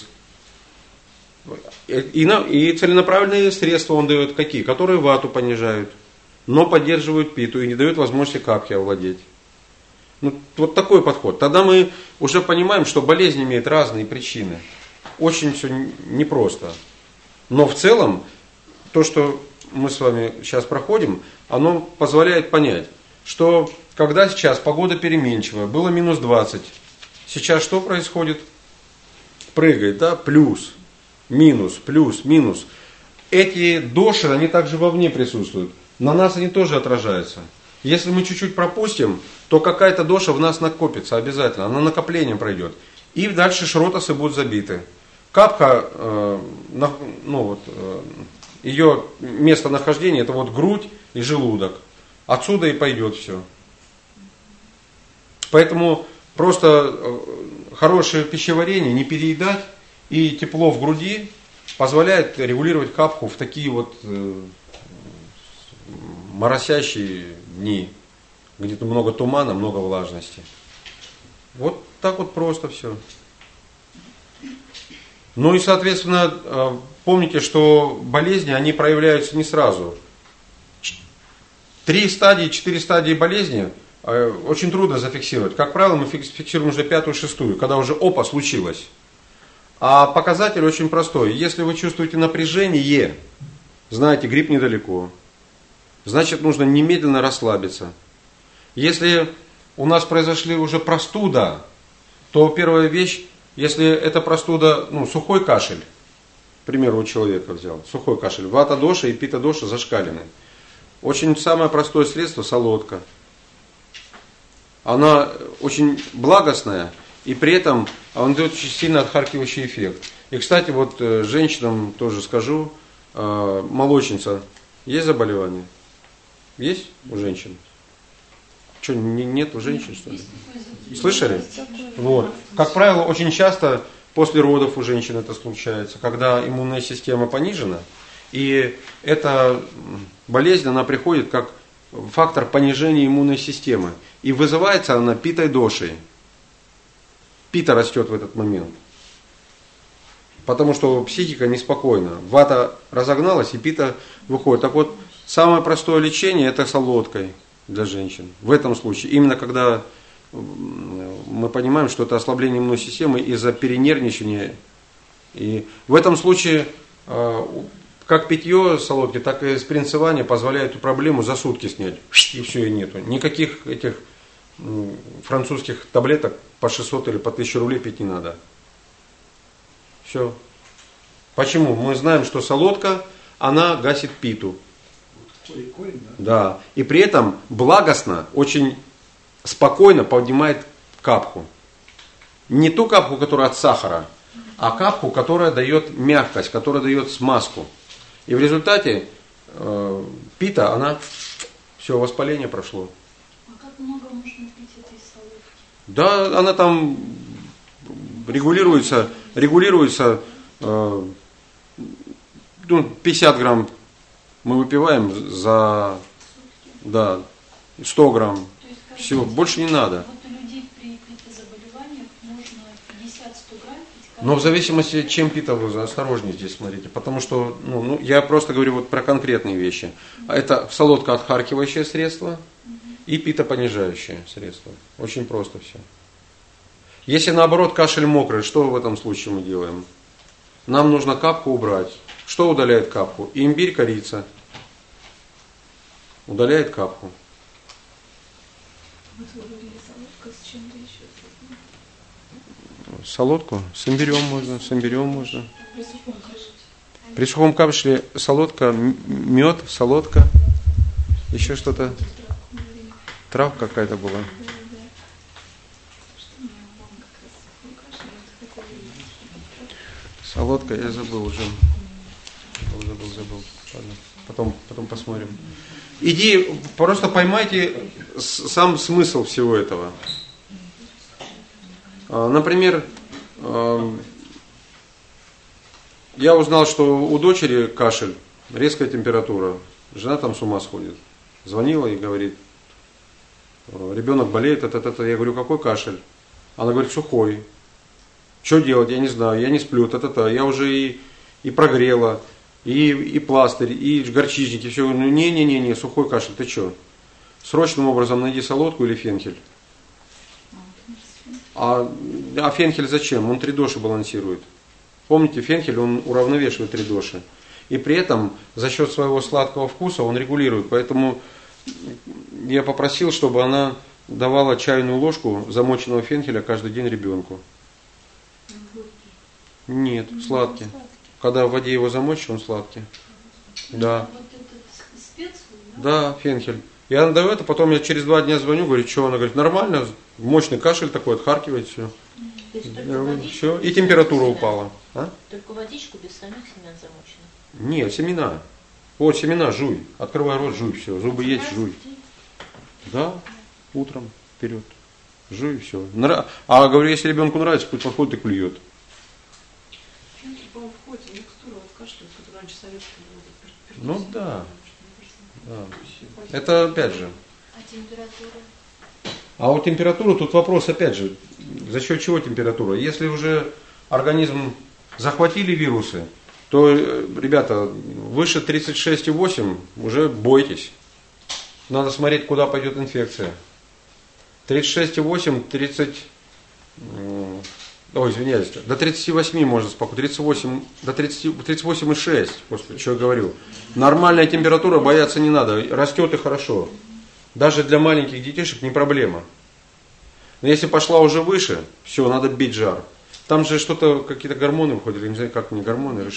И целенаправленные средства он дает какие? Которые вату понижают, но поддерживают питу и не дают возможности капхи овладеть. Ну, вот такой подход. Тогда мы уже понимаем, что болезнь имеет разные причины. Очень все непросто. Но в целом, то, что мы с вами сейчас проходим, оно позволяет понять, что когда сейчас погода переменчивая, было минус 20, сейчас что происходит? Прыгает, да, плюс, минус. Эти доши, они также вовне присутствуют. На нас они тоже отражаются. Если мы чуть-чуть пропустим, то какая-то доша в нас накопится обязательно. Она накоплением пройдет. И дальше шротасы будут забиты. Капха, ее местонахождение, это вот грудь и желудок. Отсюда и пойдет все. Поэтому просто хорошее пищеварение, не переедать и тепло в груди позволяет регулировать капху в такие вот моросящие дни, где много тумана, много влажности. Вот так вот просто все. Ну и, соответственно, помните, что болезни, они проявляются не сразу. 4 стадии болезни очень трудно зафиксировать. Как правило, мы фиксируем уже 5-ю, 6-ю, когда уже опа случилось. А показатель очень простой. Если вы чувствуете напряжение, знаете, грипп недалеко. Значит, нужно немедленно расслабиться. Если у нас произошли уже простуда, то первая вещь, если это простуда, сухой кашель, к примеру, у человека взял, сухой кашель, вата-доша и пита-доша зашкалены. Очень самое простое средство – солодка. Она очень благостная, и при этом он дает очень сильно отхаркивающий эффект. И, кстати, вот женщинам тоже скажу, молочница, есть заболевание? Есть у женщин? Что, нет у женщин, что ли? Слышали? Вот. Как правило, очень часто после родов у женщин это случается, когда иммунная система понижена, и эта болезнь, она приходит как фактор понижения иммунной системы. И вызывается она питой-дошей. Пита растет в этот момент. потому что психика неспокойна. Вата разогналась и пита выходит. Так вот, самое простое лечение это солодкой для женщин. В этом случае, именно когда мы понимаем, что это ослабление иммунной системы из-за перенервничания. И в этом случае как питье солодки, так и спринцевание позволяет эту проблему за сутки снять. И все, и нету. Никаких этих французских таблеток по 600 или по 1000 рублей пить не надо. Все. Почему? Мы знаем, что солодка, она гасит питу. Корень, да? Да. И при этом благостно, очень спокойно поднимает капху. Не ту капху, которая от сахара, а капху, которая дает мягкость, которая дает смазку. И в результате пита, она, все, воспаление прошло. А как много можно пить этой солодки? Да, она там регулируется 50 грамм мы выпиваем за 100 грамм. То есть, как Всего, больше не надо. Вот у людей при питозаболеваниях можно 50-100 грамм пить. Но в зависимости, чем питовую, осторожнее здесь смотрите. Потому что, я просто говорю вот про конкретные вещи. Это солодка отхаркивающее средство и питопонижающее средство. Очень просто все. Если наоборот кашель мокрый, что в этом случае мы делаем? Нам нужно капку убрать. Что удаляет капку? Имбирь, корица. Удаляет капку. Вот вы говорили, солодка с чем-то еще. Солодку с имбирем можно, При сухом кашле. При сухом кашле солодка, мед, солодка, еще что-то. Травка какая-то была. Солодка, я забыл уже. Забыл. Ладно, потом посмотрим. Просто поймайте сам смысл всего этого. Например, я узнал, что у дочери кашель, резкая температура. Жена там с ума сходит. Звонила и говорит, ребенок болеет, Я говорю, какой кашель? Она говорит, сухой. Что делать, я не знаю, я не сплю, Я уже и прогрела, и пластырь, и горчичники, все. Ну, не, сухой кашель, ты что? Срочным образом найди солодку или фенхель. А фенхель зачем? Он 3 доши балансирует. Помните, фенхель, он уравновешивает 3 доши. И при этом за счет своего сладкого вкуса он регулирует. Поэтому я попросил, чтобы она давала чайную ложку замоченного фенхеля каждый день ребенку. Нет, сладкий. Когда в воде его замочишь, он сладкий. Да. Вот эту специю, Да, фенхель. Я даю это, потом я через 2 дня звоню, говорю, что? Она говорит, нормально, мощный кашель такой, отхаркивает все. То есть Я говорю, все. И температура упала. А? Только водичку без самих семян замоченных? Нет, семена. Вот семена, жуй. Открывай рот, жуй, все. Зубы есть, жуй. Да, утром, вперед. Жуй, все. А говорю, если ребенку нравится, пусть подходит и клюет. Почему-то, по-моему, входит микстура от кашля, которую раньше советские были. Ну да. Это опять же. А температура? А вот температура, тут вопрос опять же, за счет чего температура? Если уже организм захватили вирусы, то, ребята, выше 36,8 уже бойтесь. Надо смотреть, куда пойдет инфекция. 36,8, 30... Ой, извиняюсь, до 38 можно спокойно, 38, до 38,6, после чего я говорю. Нормальная температура, бояться не надо, растет и хорошо. Даже для маленьких детишек не проблема. Но если пошла уже выше, все, надо бить жар. Там же что-то, какие-то гормоны выходят, я не знаю, как не гормоны.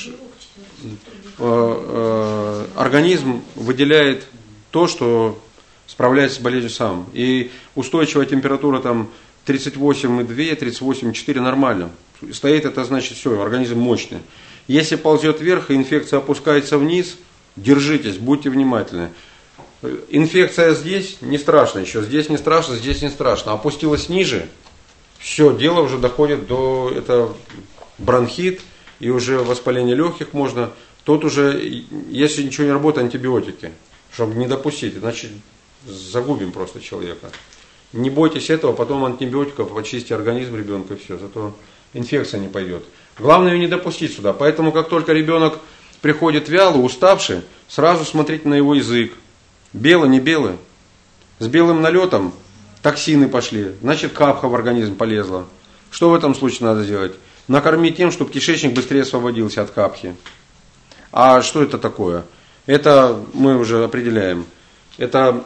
Организм выделяет то, что справляется с болезнью сам. И устойчивая температура там 38,2, 38,4 нормально. Стоит, это значит все, организм мощный. Если ползет вверх и инфекция опускается вниз, держитесь, будьте внимательны. Инфекция здесь не страшно еще, здесь не страшно, здесь не страшно. Опустилась ниже, все, дело уже доходит до это бронхит и уже воспаление легких можно. Тут уже, если ничего не работает, антибиотики, чтобы не допустить, иначе загубим просто человека. Не бойтесь этого, потом антибиотиков, очистите организм ребенка и все. Зато инфекция не пойдет. Главное ее не допустить сюда. Поэтому, как только ребенок приходит вялый, уставший, сразу смотрите на его язык. Белый, не белый. С белым налетом токсины пошли, значит капха в организм полезла. Что в этом случае надо сделать? Накормить тем, чтобы кишечник быстрее освободился от капхи. А что это такое? Это мы уже определяем. Это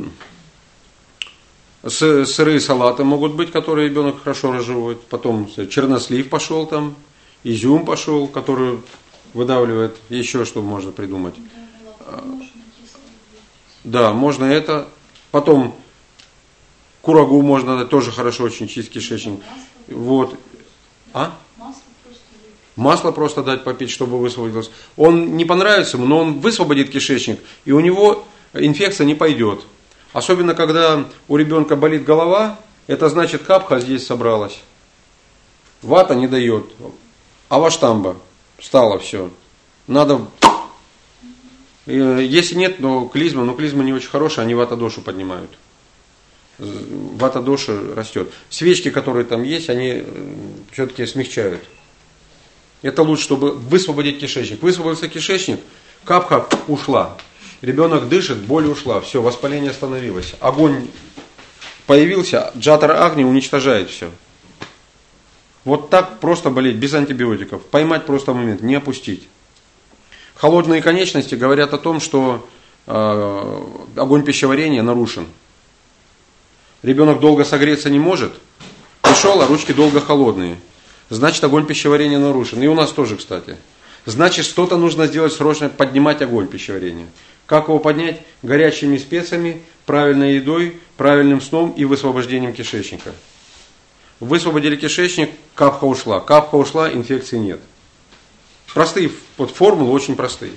сырые салаты могут быть, которые ребенок хорошо разжевывает. Потом чернослив пошел там, изюм пошел, который выдавливает. Еще что можно придумать. Да, можно это. Потом курагу можно дать, тоже хорошо очень чистить кишечник. Вот. А? Масло просто дать попить, чтобы высвободилось. Он не понравится ему, но он высвободит кишечник, и у него инфекция не пойдет. Особенно, когда у ребенка болит голова, это значит капха здесь собралась. Вата не дает. Аваштамба. Стало все. Надо... Если нет, но клизма не очень хорошая, они вата-дошу поднимают. Вата-доша растет. Свечки, которые там есть, они все-таки смягчают. Это лучше, чтобы высвободить кишечник. Высвободился кишечник, капха ушла. Ребенок дышит, боль ушла. Все, воспаление остановилось. Огонь появился, джатара агни уничтожает все. Вот так просто болеть, без антибиотиков. Поймать просто момент, не опустить. Холодные конечности говорят о том, что огонь пищеварения нарушен. Ребенок долго согреться не может, пришел, а ручки долго холодные. Значит, огонь пищеварения нарушен. И у нас тоже, кстати. Значит, что-то нужно сделать срочно, поднимать огонь пищеварения. Как его поднять? Горячими специями, правильной едой, правильным сном и высвобождением кишечника. Высвободили кишечник, капха ушла. Капха ушла, инфекции нет. Простые, вот формулы очень простые.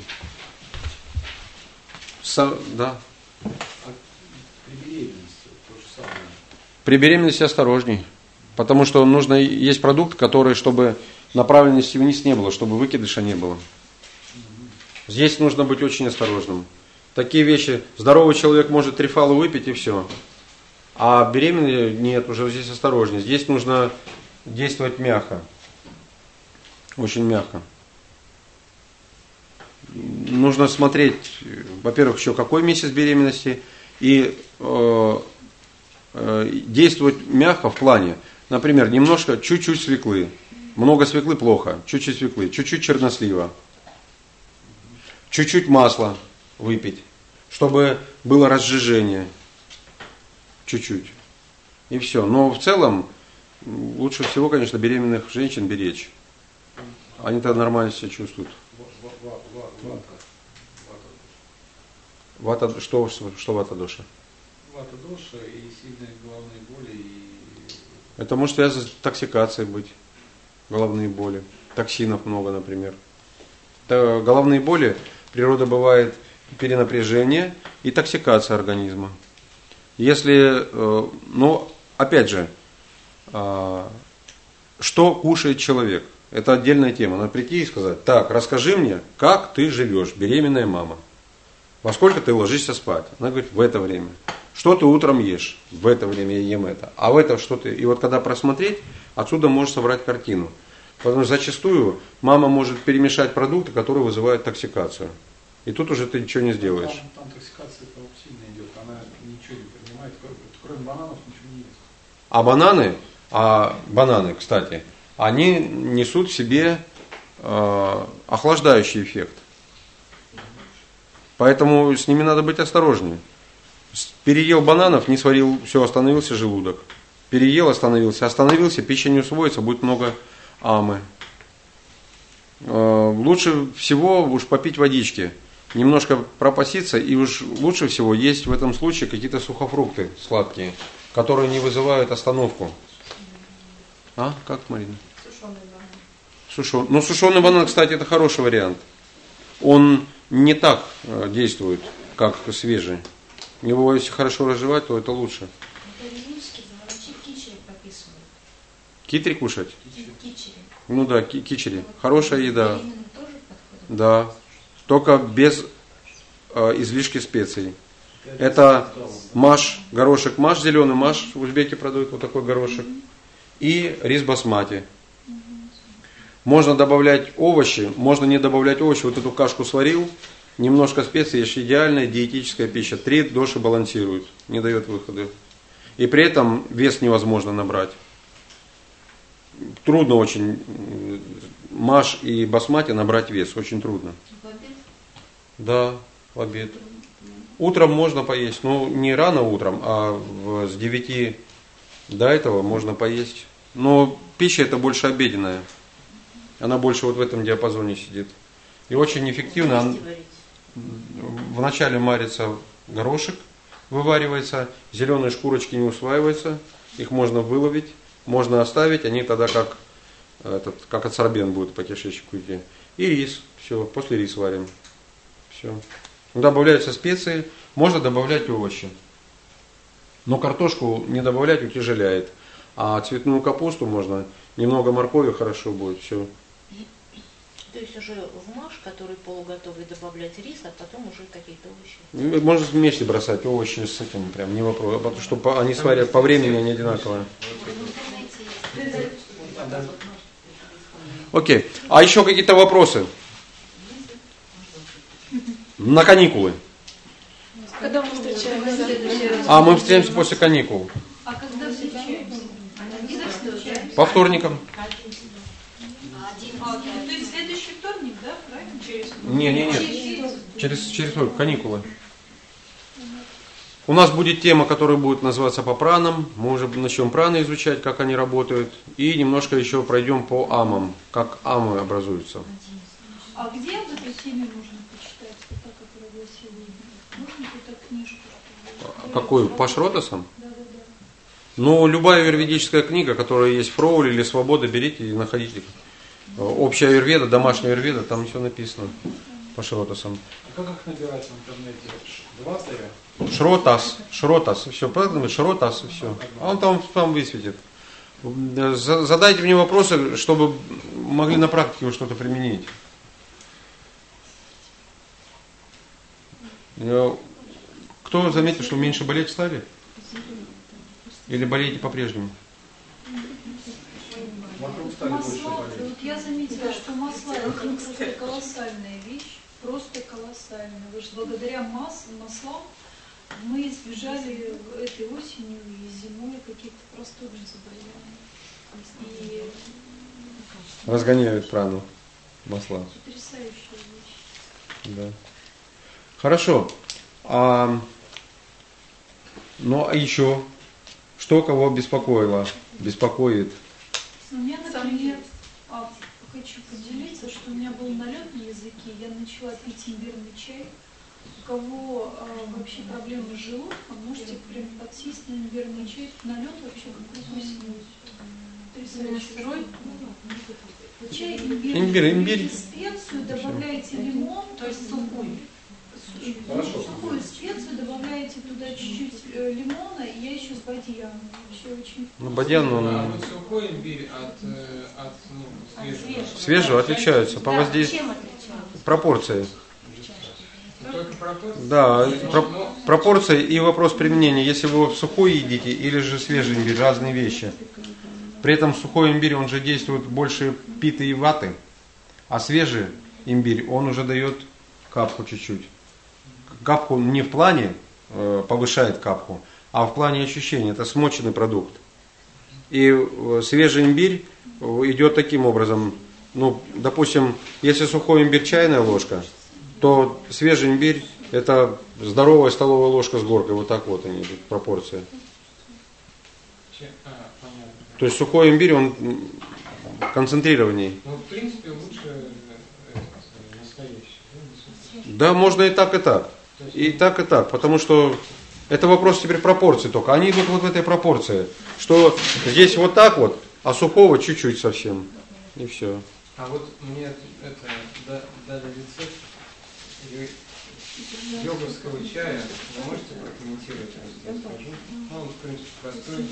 Да. При беременности то же самое. При беременности осторожней. Потому что нужно, есть продукт, который, чтобы направленности вниз не было, чтобы выкидыша не было. Здесь нужно быть очень осторожным. Такие вещи, здоровый человек может трифалу выпить и все. А беременный нет, уже здесь осторожнее. Здесь нужно действовать мягко. Очень мягко. Нужно смотреть, во-первых, еще какой месяц беременности. И действовать мягко в плане, например, немножко, чуть-чуть свеклы. Много свеклы плохо, чуть-чуть свеклы, чуть-чуть чернослива. Чуть-чуть масла выпить, чтобы было разжижение. Чуть-чуть. И все. Но в целом, лучше всего, конечно, беременных женщин беречь. Они-то нормально себя чувствуют. Вата, что вата-доша? Вата-доша и сильные головные боли. Это может связано с токсикацией быть. Головные боли. Токсинов много, например. Головные боли, природа бывает перенапряжение и токсикация организма. Если, ну, опять же, что кушает человек? Это отдельная тема. Надо прийти и сказать: так, расскажи мне, как ты живешь, беременная мама. Во сколько ты ложишься спать? Она говорит: в это время. Что ты утром ешь? В это время я ем это. А в это что ты? И вот когда просмотреть, отсюда можешь собрать картину. Потому что зачастую мама может перемешать продукты, которые вызывают токсикацию. И тут уже ты ничего не сделаешь. Там токсикация сильно идет, она ничего не принимает, кроме бананов ничего не ест. А бананы, кстати, они несут в себе охлаждающий эффект. Поэтому с ними надо быть осторожнее. Переел бананов, не сварил, все, остановился желудок. Переел, остановился, пища не усвоится, будет много амы. Лучше всего уж попить водички, немножко пропаситься, и уж лучше всего есть в этом случае какие-то сухофрукты сладкие, которые не вызывают остановку. А? Как, Марина? Сушеный банан. Ну, сушеный банан, кстати, это хороший вариант. Он не так действует, как свежий. Его, если хорошо разжевать, то это лучше. По-римски заварчик кичери прописывают. Китри кушать? Кичери. Ну да, кичери. Хорошая еда. Беременным тоже подходит? Да. Только без излишки специй. Это маш, горошек маш, зеленый маш, узбеки продают вот такой горошек. И рис басмати. Можно добавлять овощи, можно не добавлять овощи. Вот эту кашку сварил, немножко специй, есть идеальная диетическая пища. 3 доши балансирует, не дает выхода. И при этом вес невозможно набрать. Трудно очень маш и басмати набрать вес, очень трудно. В обед? Да, в обед. Утром можно поесть, но не рано утром, а с 9 до этого можно поесть. Но пища это больше обеденная. Она больше вот в этом диапазоне сидит. И очень эффективно. Вначале марится горошек, вываривается, зеленые шкурочки не усваиваются, их можно выловить, можно оставить, они тогда как адсорбент будут по кишечнику идти. И рис, все, после риса варим. Все. Добавляются специи, можно добавлять овощи. Но картошку не добавлять утяжеляет. А цветную капусту можно, немного моркови хорошо будет, все. То есть уже в маш, который полуготовый, добавлять рис, а потом уже какие-то овощи? Можно вместе бросать овощи с этим, прям не вопрос. Потому что они сварят по времени, они одинаковые. Окей. А еще какие-то вопросы? На каникулы. Когда мы встречаемся? Мы встретимся после каникул. А когда встречаемся? По вторникам. То есть следующий вторник, да? Правильно? Через Нет. Через каникулы. У нас будет тема, которая будет называться по пранам. Мы уже начнем праны изучать, как они работают. И немножко еще пройдем по амам, как амы образуются. А где об этой теме можно почитать? Вот та, которая гласила Игорь? Можно какую-то книжку? Какую? По Шротасам? Да. Ну, любая аюрведическая книга, которая есть в Фроуле или Свобода, берите и находите. Общая аюрведа, домашняя аюрведа, там все написано по Шротасам. А как их набирать в интернете? 2 Шротас, все, правильно? Шротас, все. А он там высветит. Задайте мне вопросы, чтобы могли на практике что-то применить. Кто заметил, что меньше болеть стали? Или болеете по-прежнему? Масла, вот я заметила, что масла это просто колоссальная вещь, просто колоссальная. Потому что благодаря маслам мы избежали этой осенью и зимой каких-то простудных заболеваний. И Разгоняют прану масла. потрясающая вещь. Да. Хорошо. Ну а еще, что кого беспокоит? У меня, например, хочу поделиться, что у меня был налет на языке, я начала пить имбирный чай. У кого вообще проблемы с желудком, можете прям подсесть на имбирный чай, налет вообще как сырой. Чай имбирь. Специю, добавляете лимон, то есть сухую специю, добавляете туда чуть-чуть лимона, и я еще с бадьяном. Вообще очень вкусно. Бадьян, А вот сухой имбирь от свежего? Свежего отличаются по воздействию. Чем отличаются? Пропорции. Только пропорции? Да, пропорции и вопрос применения. Если вы сухой едите или же свежий имбирь, разные вещи. При этом сухой имбирь, он же действует больше питы и ваты, а свежий имбирь, он уже дает капку чуть-чуть. Капку не в плане повышает капку, а в плане ощущения. Это смоченный продукт. И свежий имбирь идет таким образом. Ну, допустим, если сухой имбирь чайная ложка, то свежий имбирь это здоровая столовая ложка с горкой. Вот так вот они идут, пропорция. То есть сухой имбирь, он концентрированней. Ну, в принципе, лучше настоящий. Да, можно и так, и так. И так, и так. Потому что это вопрос теперь пропорций только. Они идут вот в этой пропорции. Что здесь вот так вот, а сухого чуть-чуть совсем. И все. А вот мне дали рецепт йогуртского чая. Вы можете прокомментировать? Я скажу. Ну, он, в принципе, простой.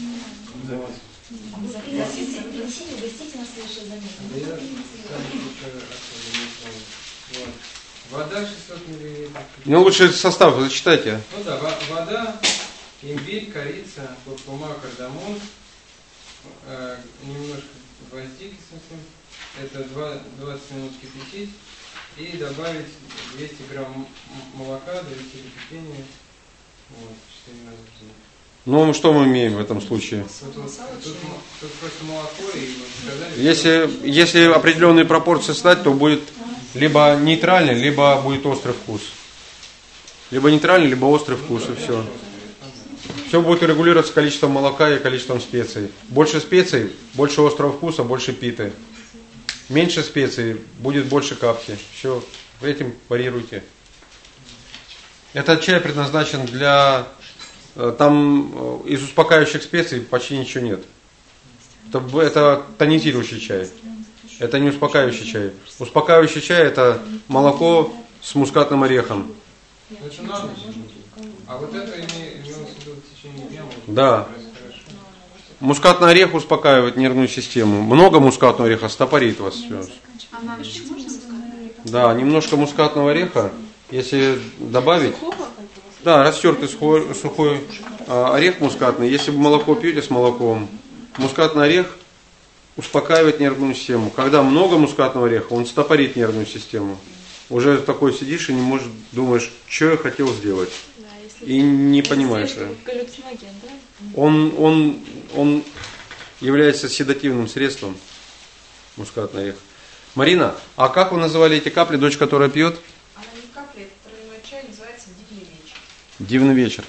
Угостите нас лучше заметно. Да я сам еще вот. Вода 600 мл. Ну лучше состав зачитайте. Ну да, вода, имбирь, корица, куркума, кардамон, немножко гвоздики совсем, это 20 минут кипятить и добавить 200 грамм молока, довести до кипения, вот, 4 раза в день. Ну, что мы имеем в этом случае? Тут просто молоко и сказали, Если определенные пропорции стать, то будет либо нейтральный, либо будет острый вкус. Либо нейтральный, либо острый вкус, и все. Все будет регулироваться количеством молока и количеством специй. Больше специй, больше острого вкуса, больше питы. Меньше специй, будет больше капки. Все, этим варьируйте. Этот чай предназначен для... Там из успокаивающих специй почти ничего нет. Это тонизирующий чай. Это не успокаивающий чай. Успокаивающий чай это молоко с мускатным орехом. Это надо. А вот это имелось в виду в течение дня? Да. Мускатный орех успокаивает нервную систему. Много мускатного ореха стопорит вас. Все. А на ночь можно мускатный орех? Да, немножко мускатного ореха, если добавить. Да, растертый сухой орех мускатный. Если вы молоко пьете с молоком, мускатный орех успокаивает нервную систему. Когда много мускатного ореха, он стопорит нервную систему. Уже такой сидишь и не можешь, думаешь, что я хотел сделать. Да, и не понимаешь. Галлюциноген, да? Он является седативным средством, мускатный орех. Марина, а как вы называли эти капли, дочь, которая пьет? Она не капля, это травяной чай, называется «Дивный вечер». Дивный вечер.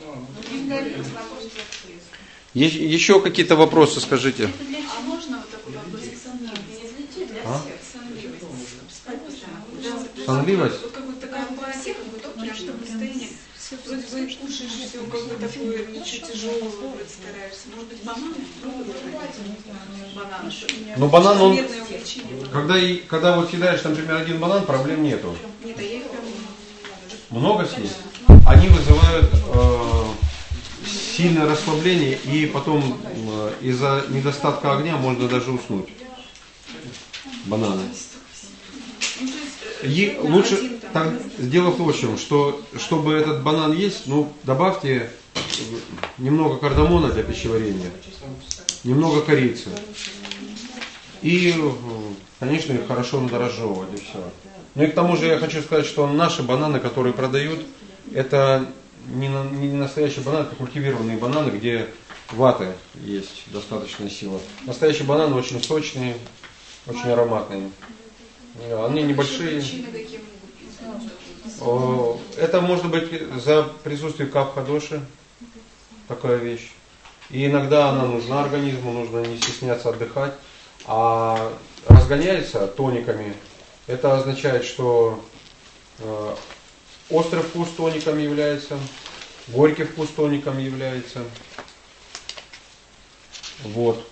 Еще какие-то вопросы скажите. А можно вот такой вопросик? Сонливость? Вот как бы такая апатия, как будто прям чтобы состояние. Вроде бы кушаешь все, как бы такое ничего тяжелого вроде стараешься. Может быть, бананы? Бананы. Но банан, он, Чрезмерное увлечение. когда вот съедаешь, например, один банан, проблем нету. Нет, а я их прям Много съесть. Они вызывают сильное расслабление, и потом из-за недостатка огня можно даже уснуть. Бананы. И лучше, так, дело в том, что чтобы этот банан есть, ну, добавьте немного кардамона для пищеварения, немного корицы. И, конечно, их хорошо надорожевывать, и все. Ну и к тому же я хочу сказать, что наши бананы, которые продают, это не настоящие бананы, это культивированные бананы, где ваты есть достаточная сила. Настоящие бананы очень сочные, очень ароматные. Они небольшие. Это может быть за присутствие капха-доши, такая вещь. И иногда она нужна организму, нужно не стесняться отдыхать. А разгоняется тониками, это означает, что острый вкус тоником является, горький вкус тоником является. Вот.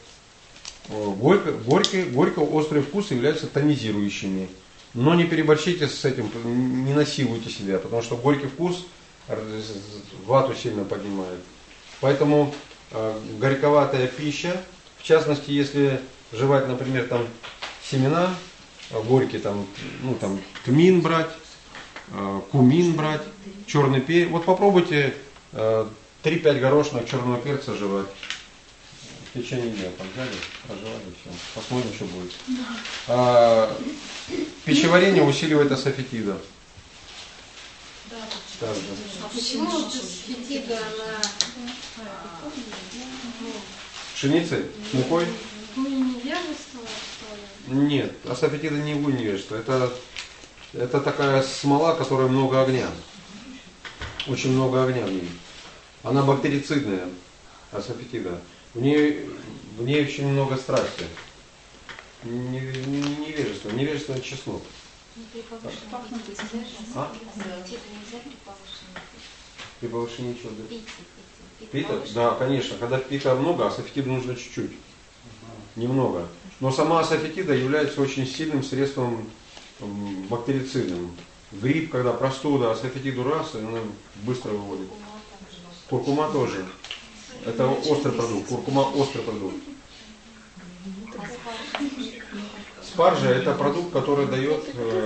Горько-острый вкус являются тонизирующими. Но не переборщите с этим, не насилуйте себя, потому что горький вкус вату сильно поднимает. Поэтому горьковатая пища, в частности, если жевать, например, там семена горькие, там, ну, там тмин брать, кумин брать, черный перец. Вот попробуйте 3-5 горошинок черного перца жевать. В течение дня там взяли, проживали, все. Посмотрим, что будет. Пищеварение усиливает асафетида. Также. А почему асафетида на Пшеницей? Мукой? Невежество, что ли? Нет, асафетида не невежество. Это такая смола, которая много огня. Очень много огня в ней. Она бактерицидная, асафетида. В ней очень много страсти. Невежество, невежественный чеснок. А? При повышении чего? Пита? Да, конечно. Когда пита много, асафетида нужно чуть-чуть. Немного. Но сама асафетида является очень сильным средством бактерицидным. Грипп, когда простуда, асафетиду раз, она быстро выводит. Куркума тоже. Это острый продукт. Куркума острый продукт. Спаржа это продукт, который дает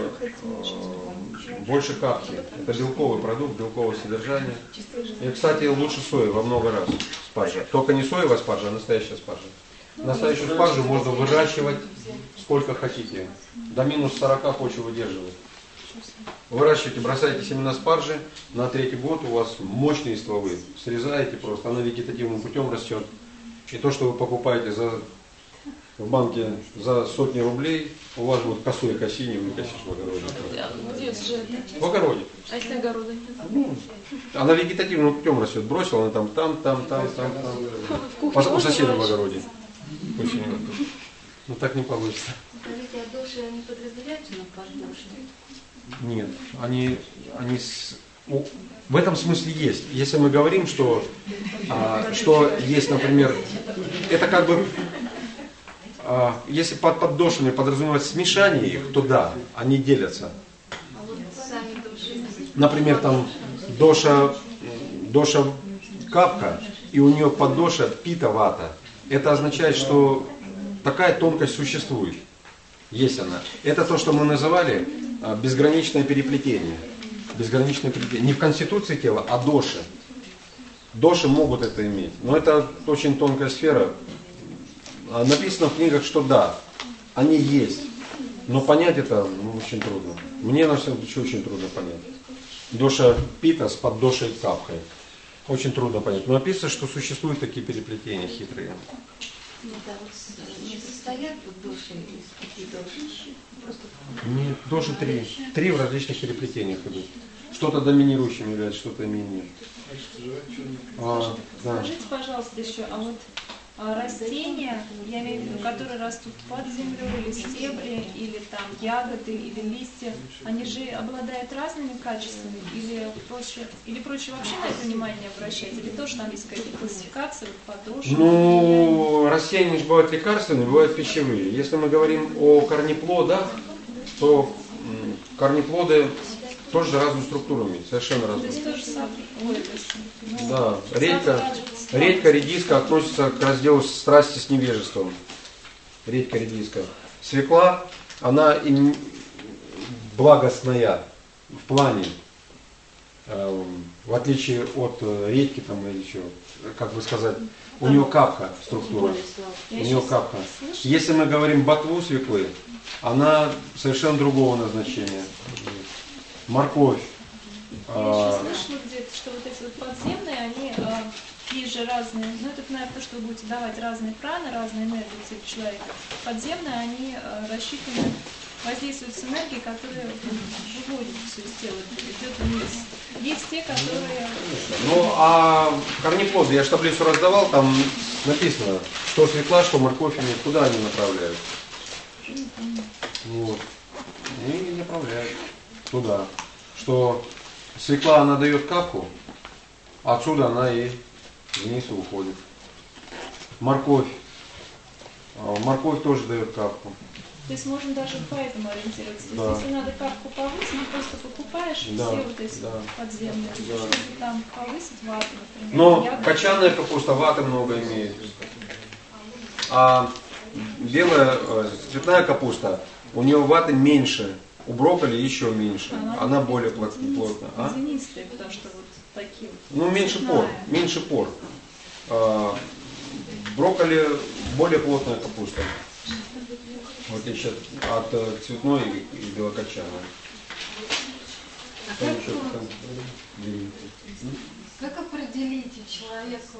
больше капки. Это белковый продукт, белковое содержание. И, кстати, лучше сои во много раз спаржа. Только не соевая спаржа, а настоящая спаржа. Настоящую спаржу можно выращивать сколько хотите. До минус 40 почва выдерживает. Выращиваете, бросаете семена спаржи, на 3-й год у вас мощные стволы. Срезаете просто, она вегетативным путем растет. И то, что вы покупаете в банке за сотни рублей, у вас будет косой косинь, вы косишь в огороде. В огороде. А если огорода нет? Ну, она вегетативным путем растет. Бросила она там. У соседа в огороде. Ну так не получится. Скажите, а души они подразделяются на поддуши? Нет, в этом смысле есть. Если мы говорим, что есть, например, это как бы, если под поддошами подразумевать смешание их, то да, они делятся. Например, там доша капка, и у нее поддоша пита вата. Это означает, что такая тонкость существует. Есть она. Это то, что мы называли безграничное переплетение. Безграничное переплетение. Не в конституции тела, а доши. Доши могут это иметь. Но это очень тонкая сфера. Написано в книгах, что да, они есть. Но понять это очень трудно. Мне, на всяком случае, очень трудно понять. Доша пита с поддошей капкой. Очень трудно понять. Но написано, что существуют такие переплетения хитрые. Не состоят души из 5 душ? Нет, доши 3. 3 в различных переплетениях идут. Что-то доминирующим является, что-то менее. Да. Скажите, пожалуйста, еще, а вот растения, я имею в виду, которые растут под землей, или стебли, или там ягоды, или листья, они же обладают разными качествами, или проще вообще на это внимание обращать, или тоже там есть какие-то классификации, подошвы? Ну, растения же бывают лекарственные, бывают пищевые. Если мы говорим о корнеплодах, то корнеплоды тоже разную структуру имеют, совершенно разную. То есть то же самое. Да, редька, редиска относятся к разделу страсти с невежеством. Редька, редиска. Свекла, она благостная в плане, в отличие от редьки там или еще, как бы сказать, у нее капка структура. У нее капка. Если мы говорим ботву свеклы, она совершенно другого назначения. Морковь. Я еще слышала где-то, что вот эти вот подземные, они есть же разные, ну это, наверное, то, что вы будете давать разные праны, разные энергии в теле человека. Подземные, они рассчитаны воздействуют с энергией, которая выводит все из тела, идет вниз. Есть те, которые... Ну, а корнеплоды, я же таблицу раздавал, там написано, что свекла, что морковь, куда они направляют. Вот. И направляют туда. Что свекла, она дает капку, отсюда она и вниз уходит. Морковь. Морковь тоже дает капку. То есть можно даже поэтому ориентироваться. То Да. есть если надо капку повысить, просто покупаешь Да, все вот эти да. подземные. Да. Если там повысить вату, например. Но ягоды. кочанная капуста ваты много имеет. А белая, цветная капуста, у нее ваты меньше. У брокколи еще меньше. Она более плотная. А? Зенистые, потому что вот такие вот. Ну, меньше пор. Меньше пор. Брокколи более плотная капуста. В отличие от цветной и белокочанной. Как определить у человека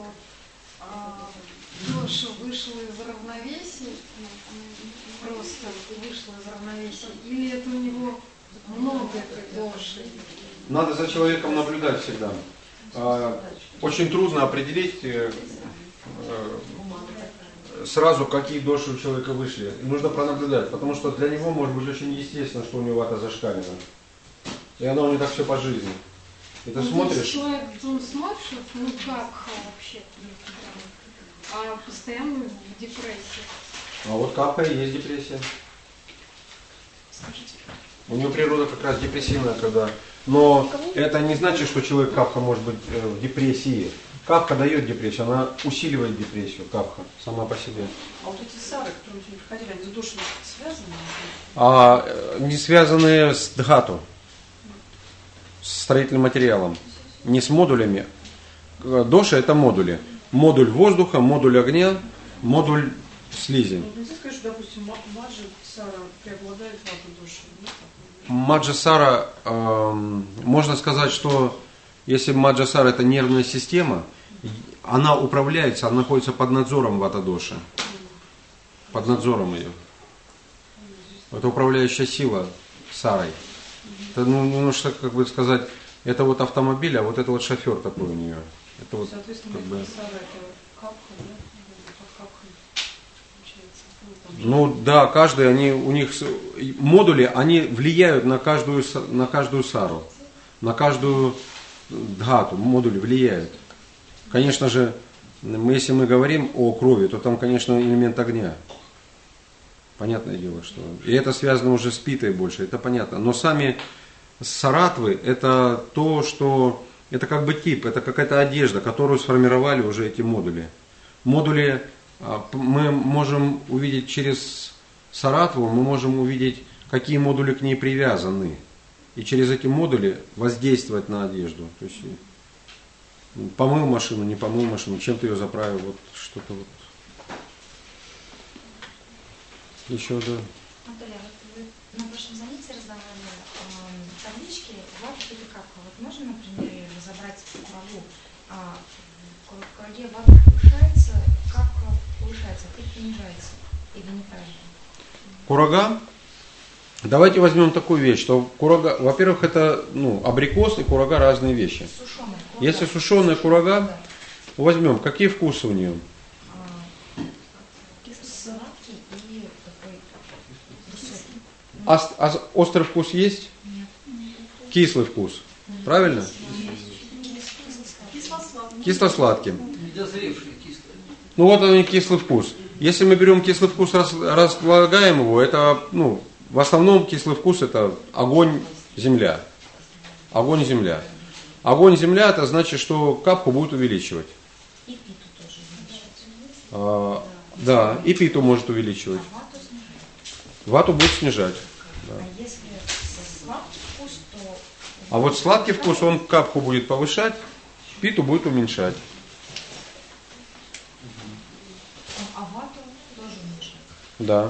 душа вышла из равновесия, просто вышла из равновесия, или это у него много души? Надо за человеком наблюдать всегда. Очень трудно определить сразу, какие души у человека вышли. Нужно пронаблюдать, потому что для него может быть очень естественно, что у него вата зашкалена. И оно у него так все по жизни. И ты смотришь... Человек, он смотрит, ну как вообще, а постоянно в депрессии. А вот капха и есть депрессия. У него природа как раз депрессивная, когда... Но это не значит, что человек капха может быть в депрессии. Капха дает депрессию, она усиливает депрессию, капха, сама по себе. А вот эти сары, которые сегодня приходили, они с душами связаны? Не связанные с дхату, с строительным материалом, не с модулями. Доша это модули. Модуль воздуха, модуль огня, модуль слизи. Нельзя сказать, что, допустим, маджа сара преобладает вата доши. Маджа сара, можно сказать, что если маджа сара это нервная система, она управляется, она находится под надзором вата доши. Под надзором ее. Это управляющая сила сарой. Это, немножко, как бы сказать, это вот автомобиль, а вот это вот шофер такой у нее. Это вот, соответственно, как бы... сара это капха, да? Капха, получается. Ну да, каждый, у них модули, они влияют на каждую сару, на каждую дхату, модули влияют. Конечно же, если мы говорим о крови, то там, конечно, элемент огня. Понятное дело, что... И это связано уже с питой больше, это понятно. Но сами саратвы, это то, что... Это как бы тип, это какая-то одежда, которую сформировали уже эти модули. Модули мы можем увидеть через саратву, мы можем увидеть, какие модули к ней привязаны. И через эти модули воздействовать на одежду. То есть помыл машину, не помыл машину, чем-то ее заправил, вот что-то вот. Еще, да. Анатолий, вот вы на вашем занятии раздавали таблички вата или капха. Вот можно, например, ее разобрать в курагу? В кураге вата повышается, капха повышается, пит понижается. Или неправильно? Курага? Давайте возьмем такую вещь, что курага, во-первых, это абрикос и курага разные вещи. Сушеная курага. Если сушеная курага, возьмем, какие вкусы у нее? Сладкий и такой высокий. Острый вкус есть? Нет. Кислый вкус. Правильно? Кисло-сладкий. Ну вот он и кислый вкус. Если мы берем кислый вкус, разлагаем его, это, в основном кислый вкус это огонь, земля. Огонь, земля. Огонь, земля, это значит, что капху будет увеличивать. И питу тоже увеличивать. Да, и питу может увеличивать. А вату снижать? Вату будет снижать. Да. А если сладкий вкус, то... А вот сладкий вкус, он капху будет повышать, питу будет уменьшать. А вату тоже уменьшать? Да.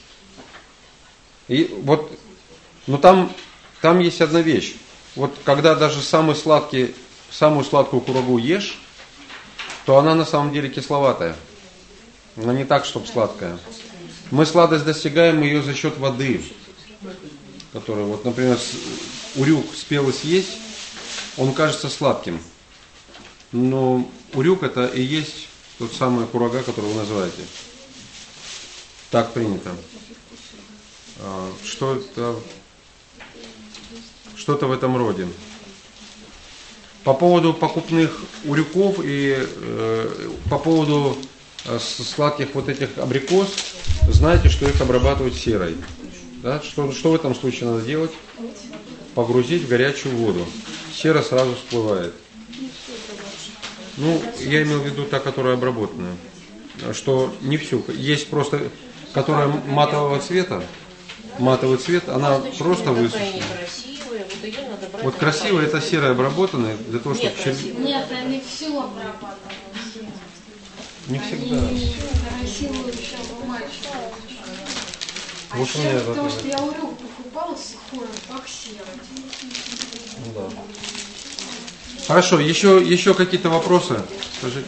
И вот, там есть одна вещь. Вот когда даже самую сладкую курагу ешь, то она на самом деле кисловатая. Она не так, чтобы сладкая. Мы сладость достигаем ее за счет воды, которая, вот, например, урюк спелый съесть, он кажется сладким. Но урюк это и есть тот самый курага, который вы называете. Так принято. Что-то в этом роде. По поводу покупных урюков и по поводу сладких вот этих абрикос, знаете, что их обрабатывают серой. Да? Что в этом случае надо делать? Погрузить в горячую воду. Сера сразу всплывает. Я имел в виду та, которая обработанная. Что не всю. Есть просто, которая матового цвета. Матовый цвет, она просто высушена. Вот красивая, это серая обработанная, для того, чтобы... Нет, они всю обрабатывают. Не всегда. Красивую еще бумажку. А Вот еще потому, что я урюк покупала сухой, как серый. Да. Хорошо, еще какие-то вопросы? Скажите.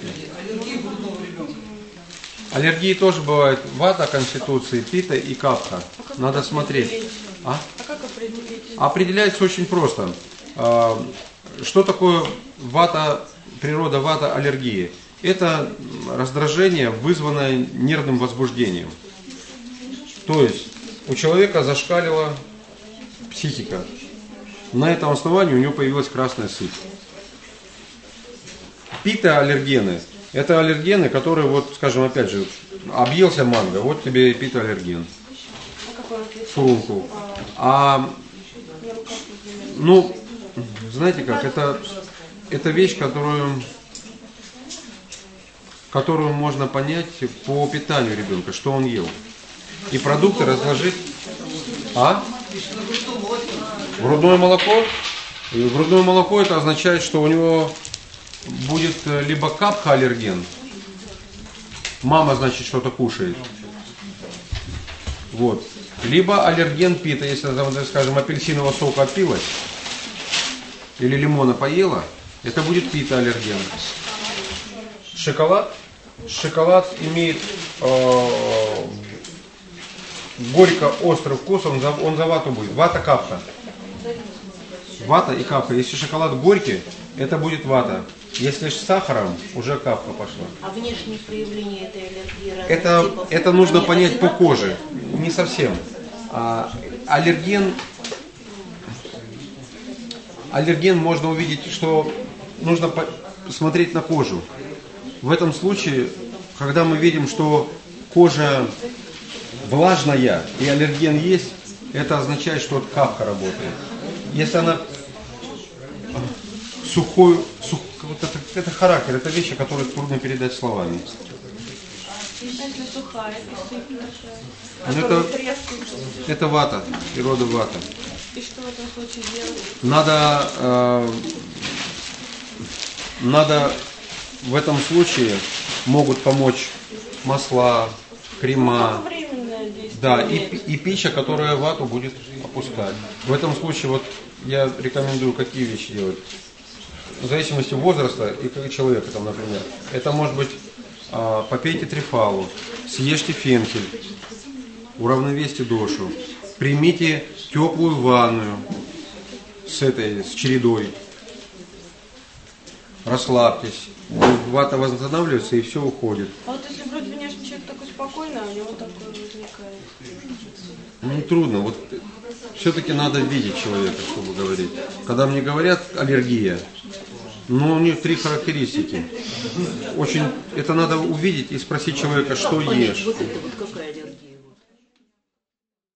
Аллергии тоже бывают. Вата конституции, пита и капха. Надо смотреть. А как определить? Определяется очень просто. Что такое вата, природа вата аллергии? Это раздражение, вызванное нервным возбуждением. То есть у человека зашкалила психика. На этом основании у него появилась красная сыпь. Пита-аллергены. Это аллергены, которые, вот, скажем, опять же, объелся манго, вот тебе и пита-аллерген. Фурункул. Знаете как, это вещь, которую можно понять по питанию ребенка, что он ел. И продукты разложить. Грудное молоко? И грудное молоко это означает, что у него будет либо капха-аллерген. Мама, значит, что-то кушает. Вот. Либо аллерген пита, если, скажем, апельсинового сока опилась, или лимона поела, это будет пита-аллерген. Шоколад имеет горько-острый вкус, он за вату будет. Вата, капха. Вата и капха. Если шоколад горький, это будет вата. Если с сахаром, уже капха пошла. А внешние проявления этой аллергии? Это нужно понять по коже. Не совсем. Аллерген можно увидеть, что нужно смотреть на кожу. В этом случае, когда мы видим, что кожа влажная и аллерген есть, это означает, что капха работает. Если она сухой, это характер, это вещи, которые трудно передать словами. Если сухая, это вата, природа вата. И что в этом случае делать? Надо в этом случае могут помочь масла, крема, да, и пища, которая вату будет опускать. В этом случае вот я рекомендую какие вещи делать. В зависимости от возраста и человека, там, например. Это может быть попейте трефалу, съешьте фенхель, уравновесьте дошу, примите теплую ванную с чередой, расслабьтесь, вата восстанавливается и все уходит. А вот если вроде внешний человек такой спокойный, а у него такое возникает? Ну трудно, вот все-таки надо видеть человека, чтобы говорить. Когда мне говорят аллергия, ну у них 3 характеристики. Очень, это надо увидеть и спросить человека, что ешь. Вот это вот какая аллергия?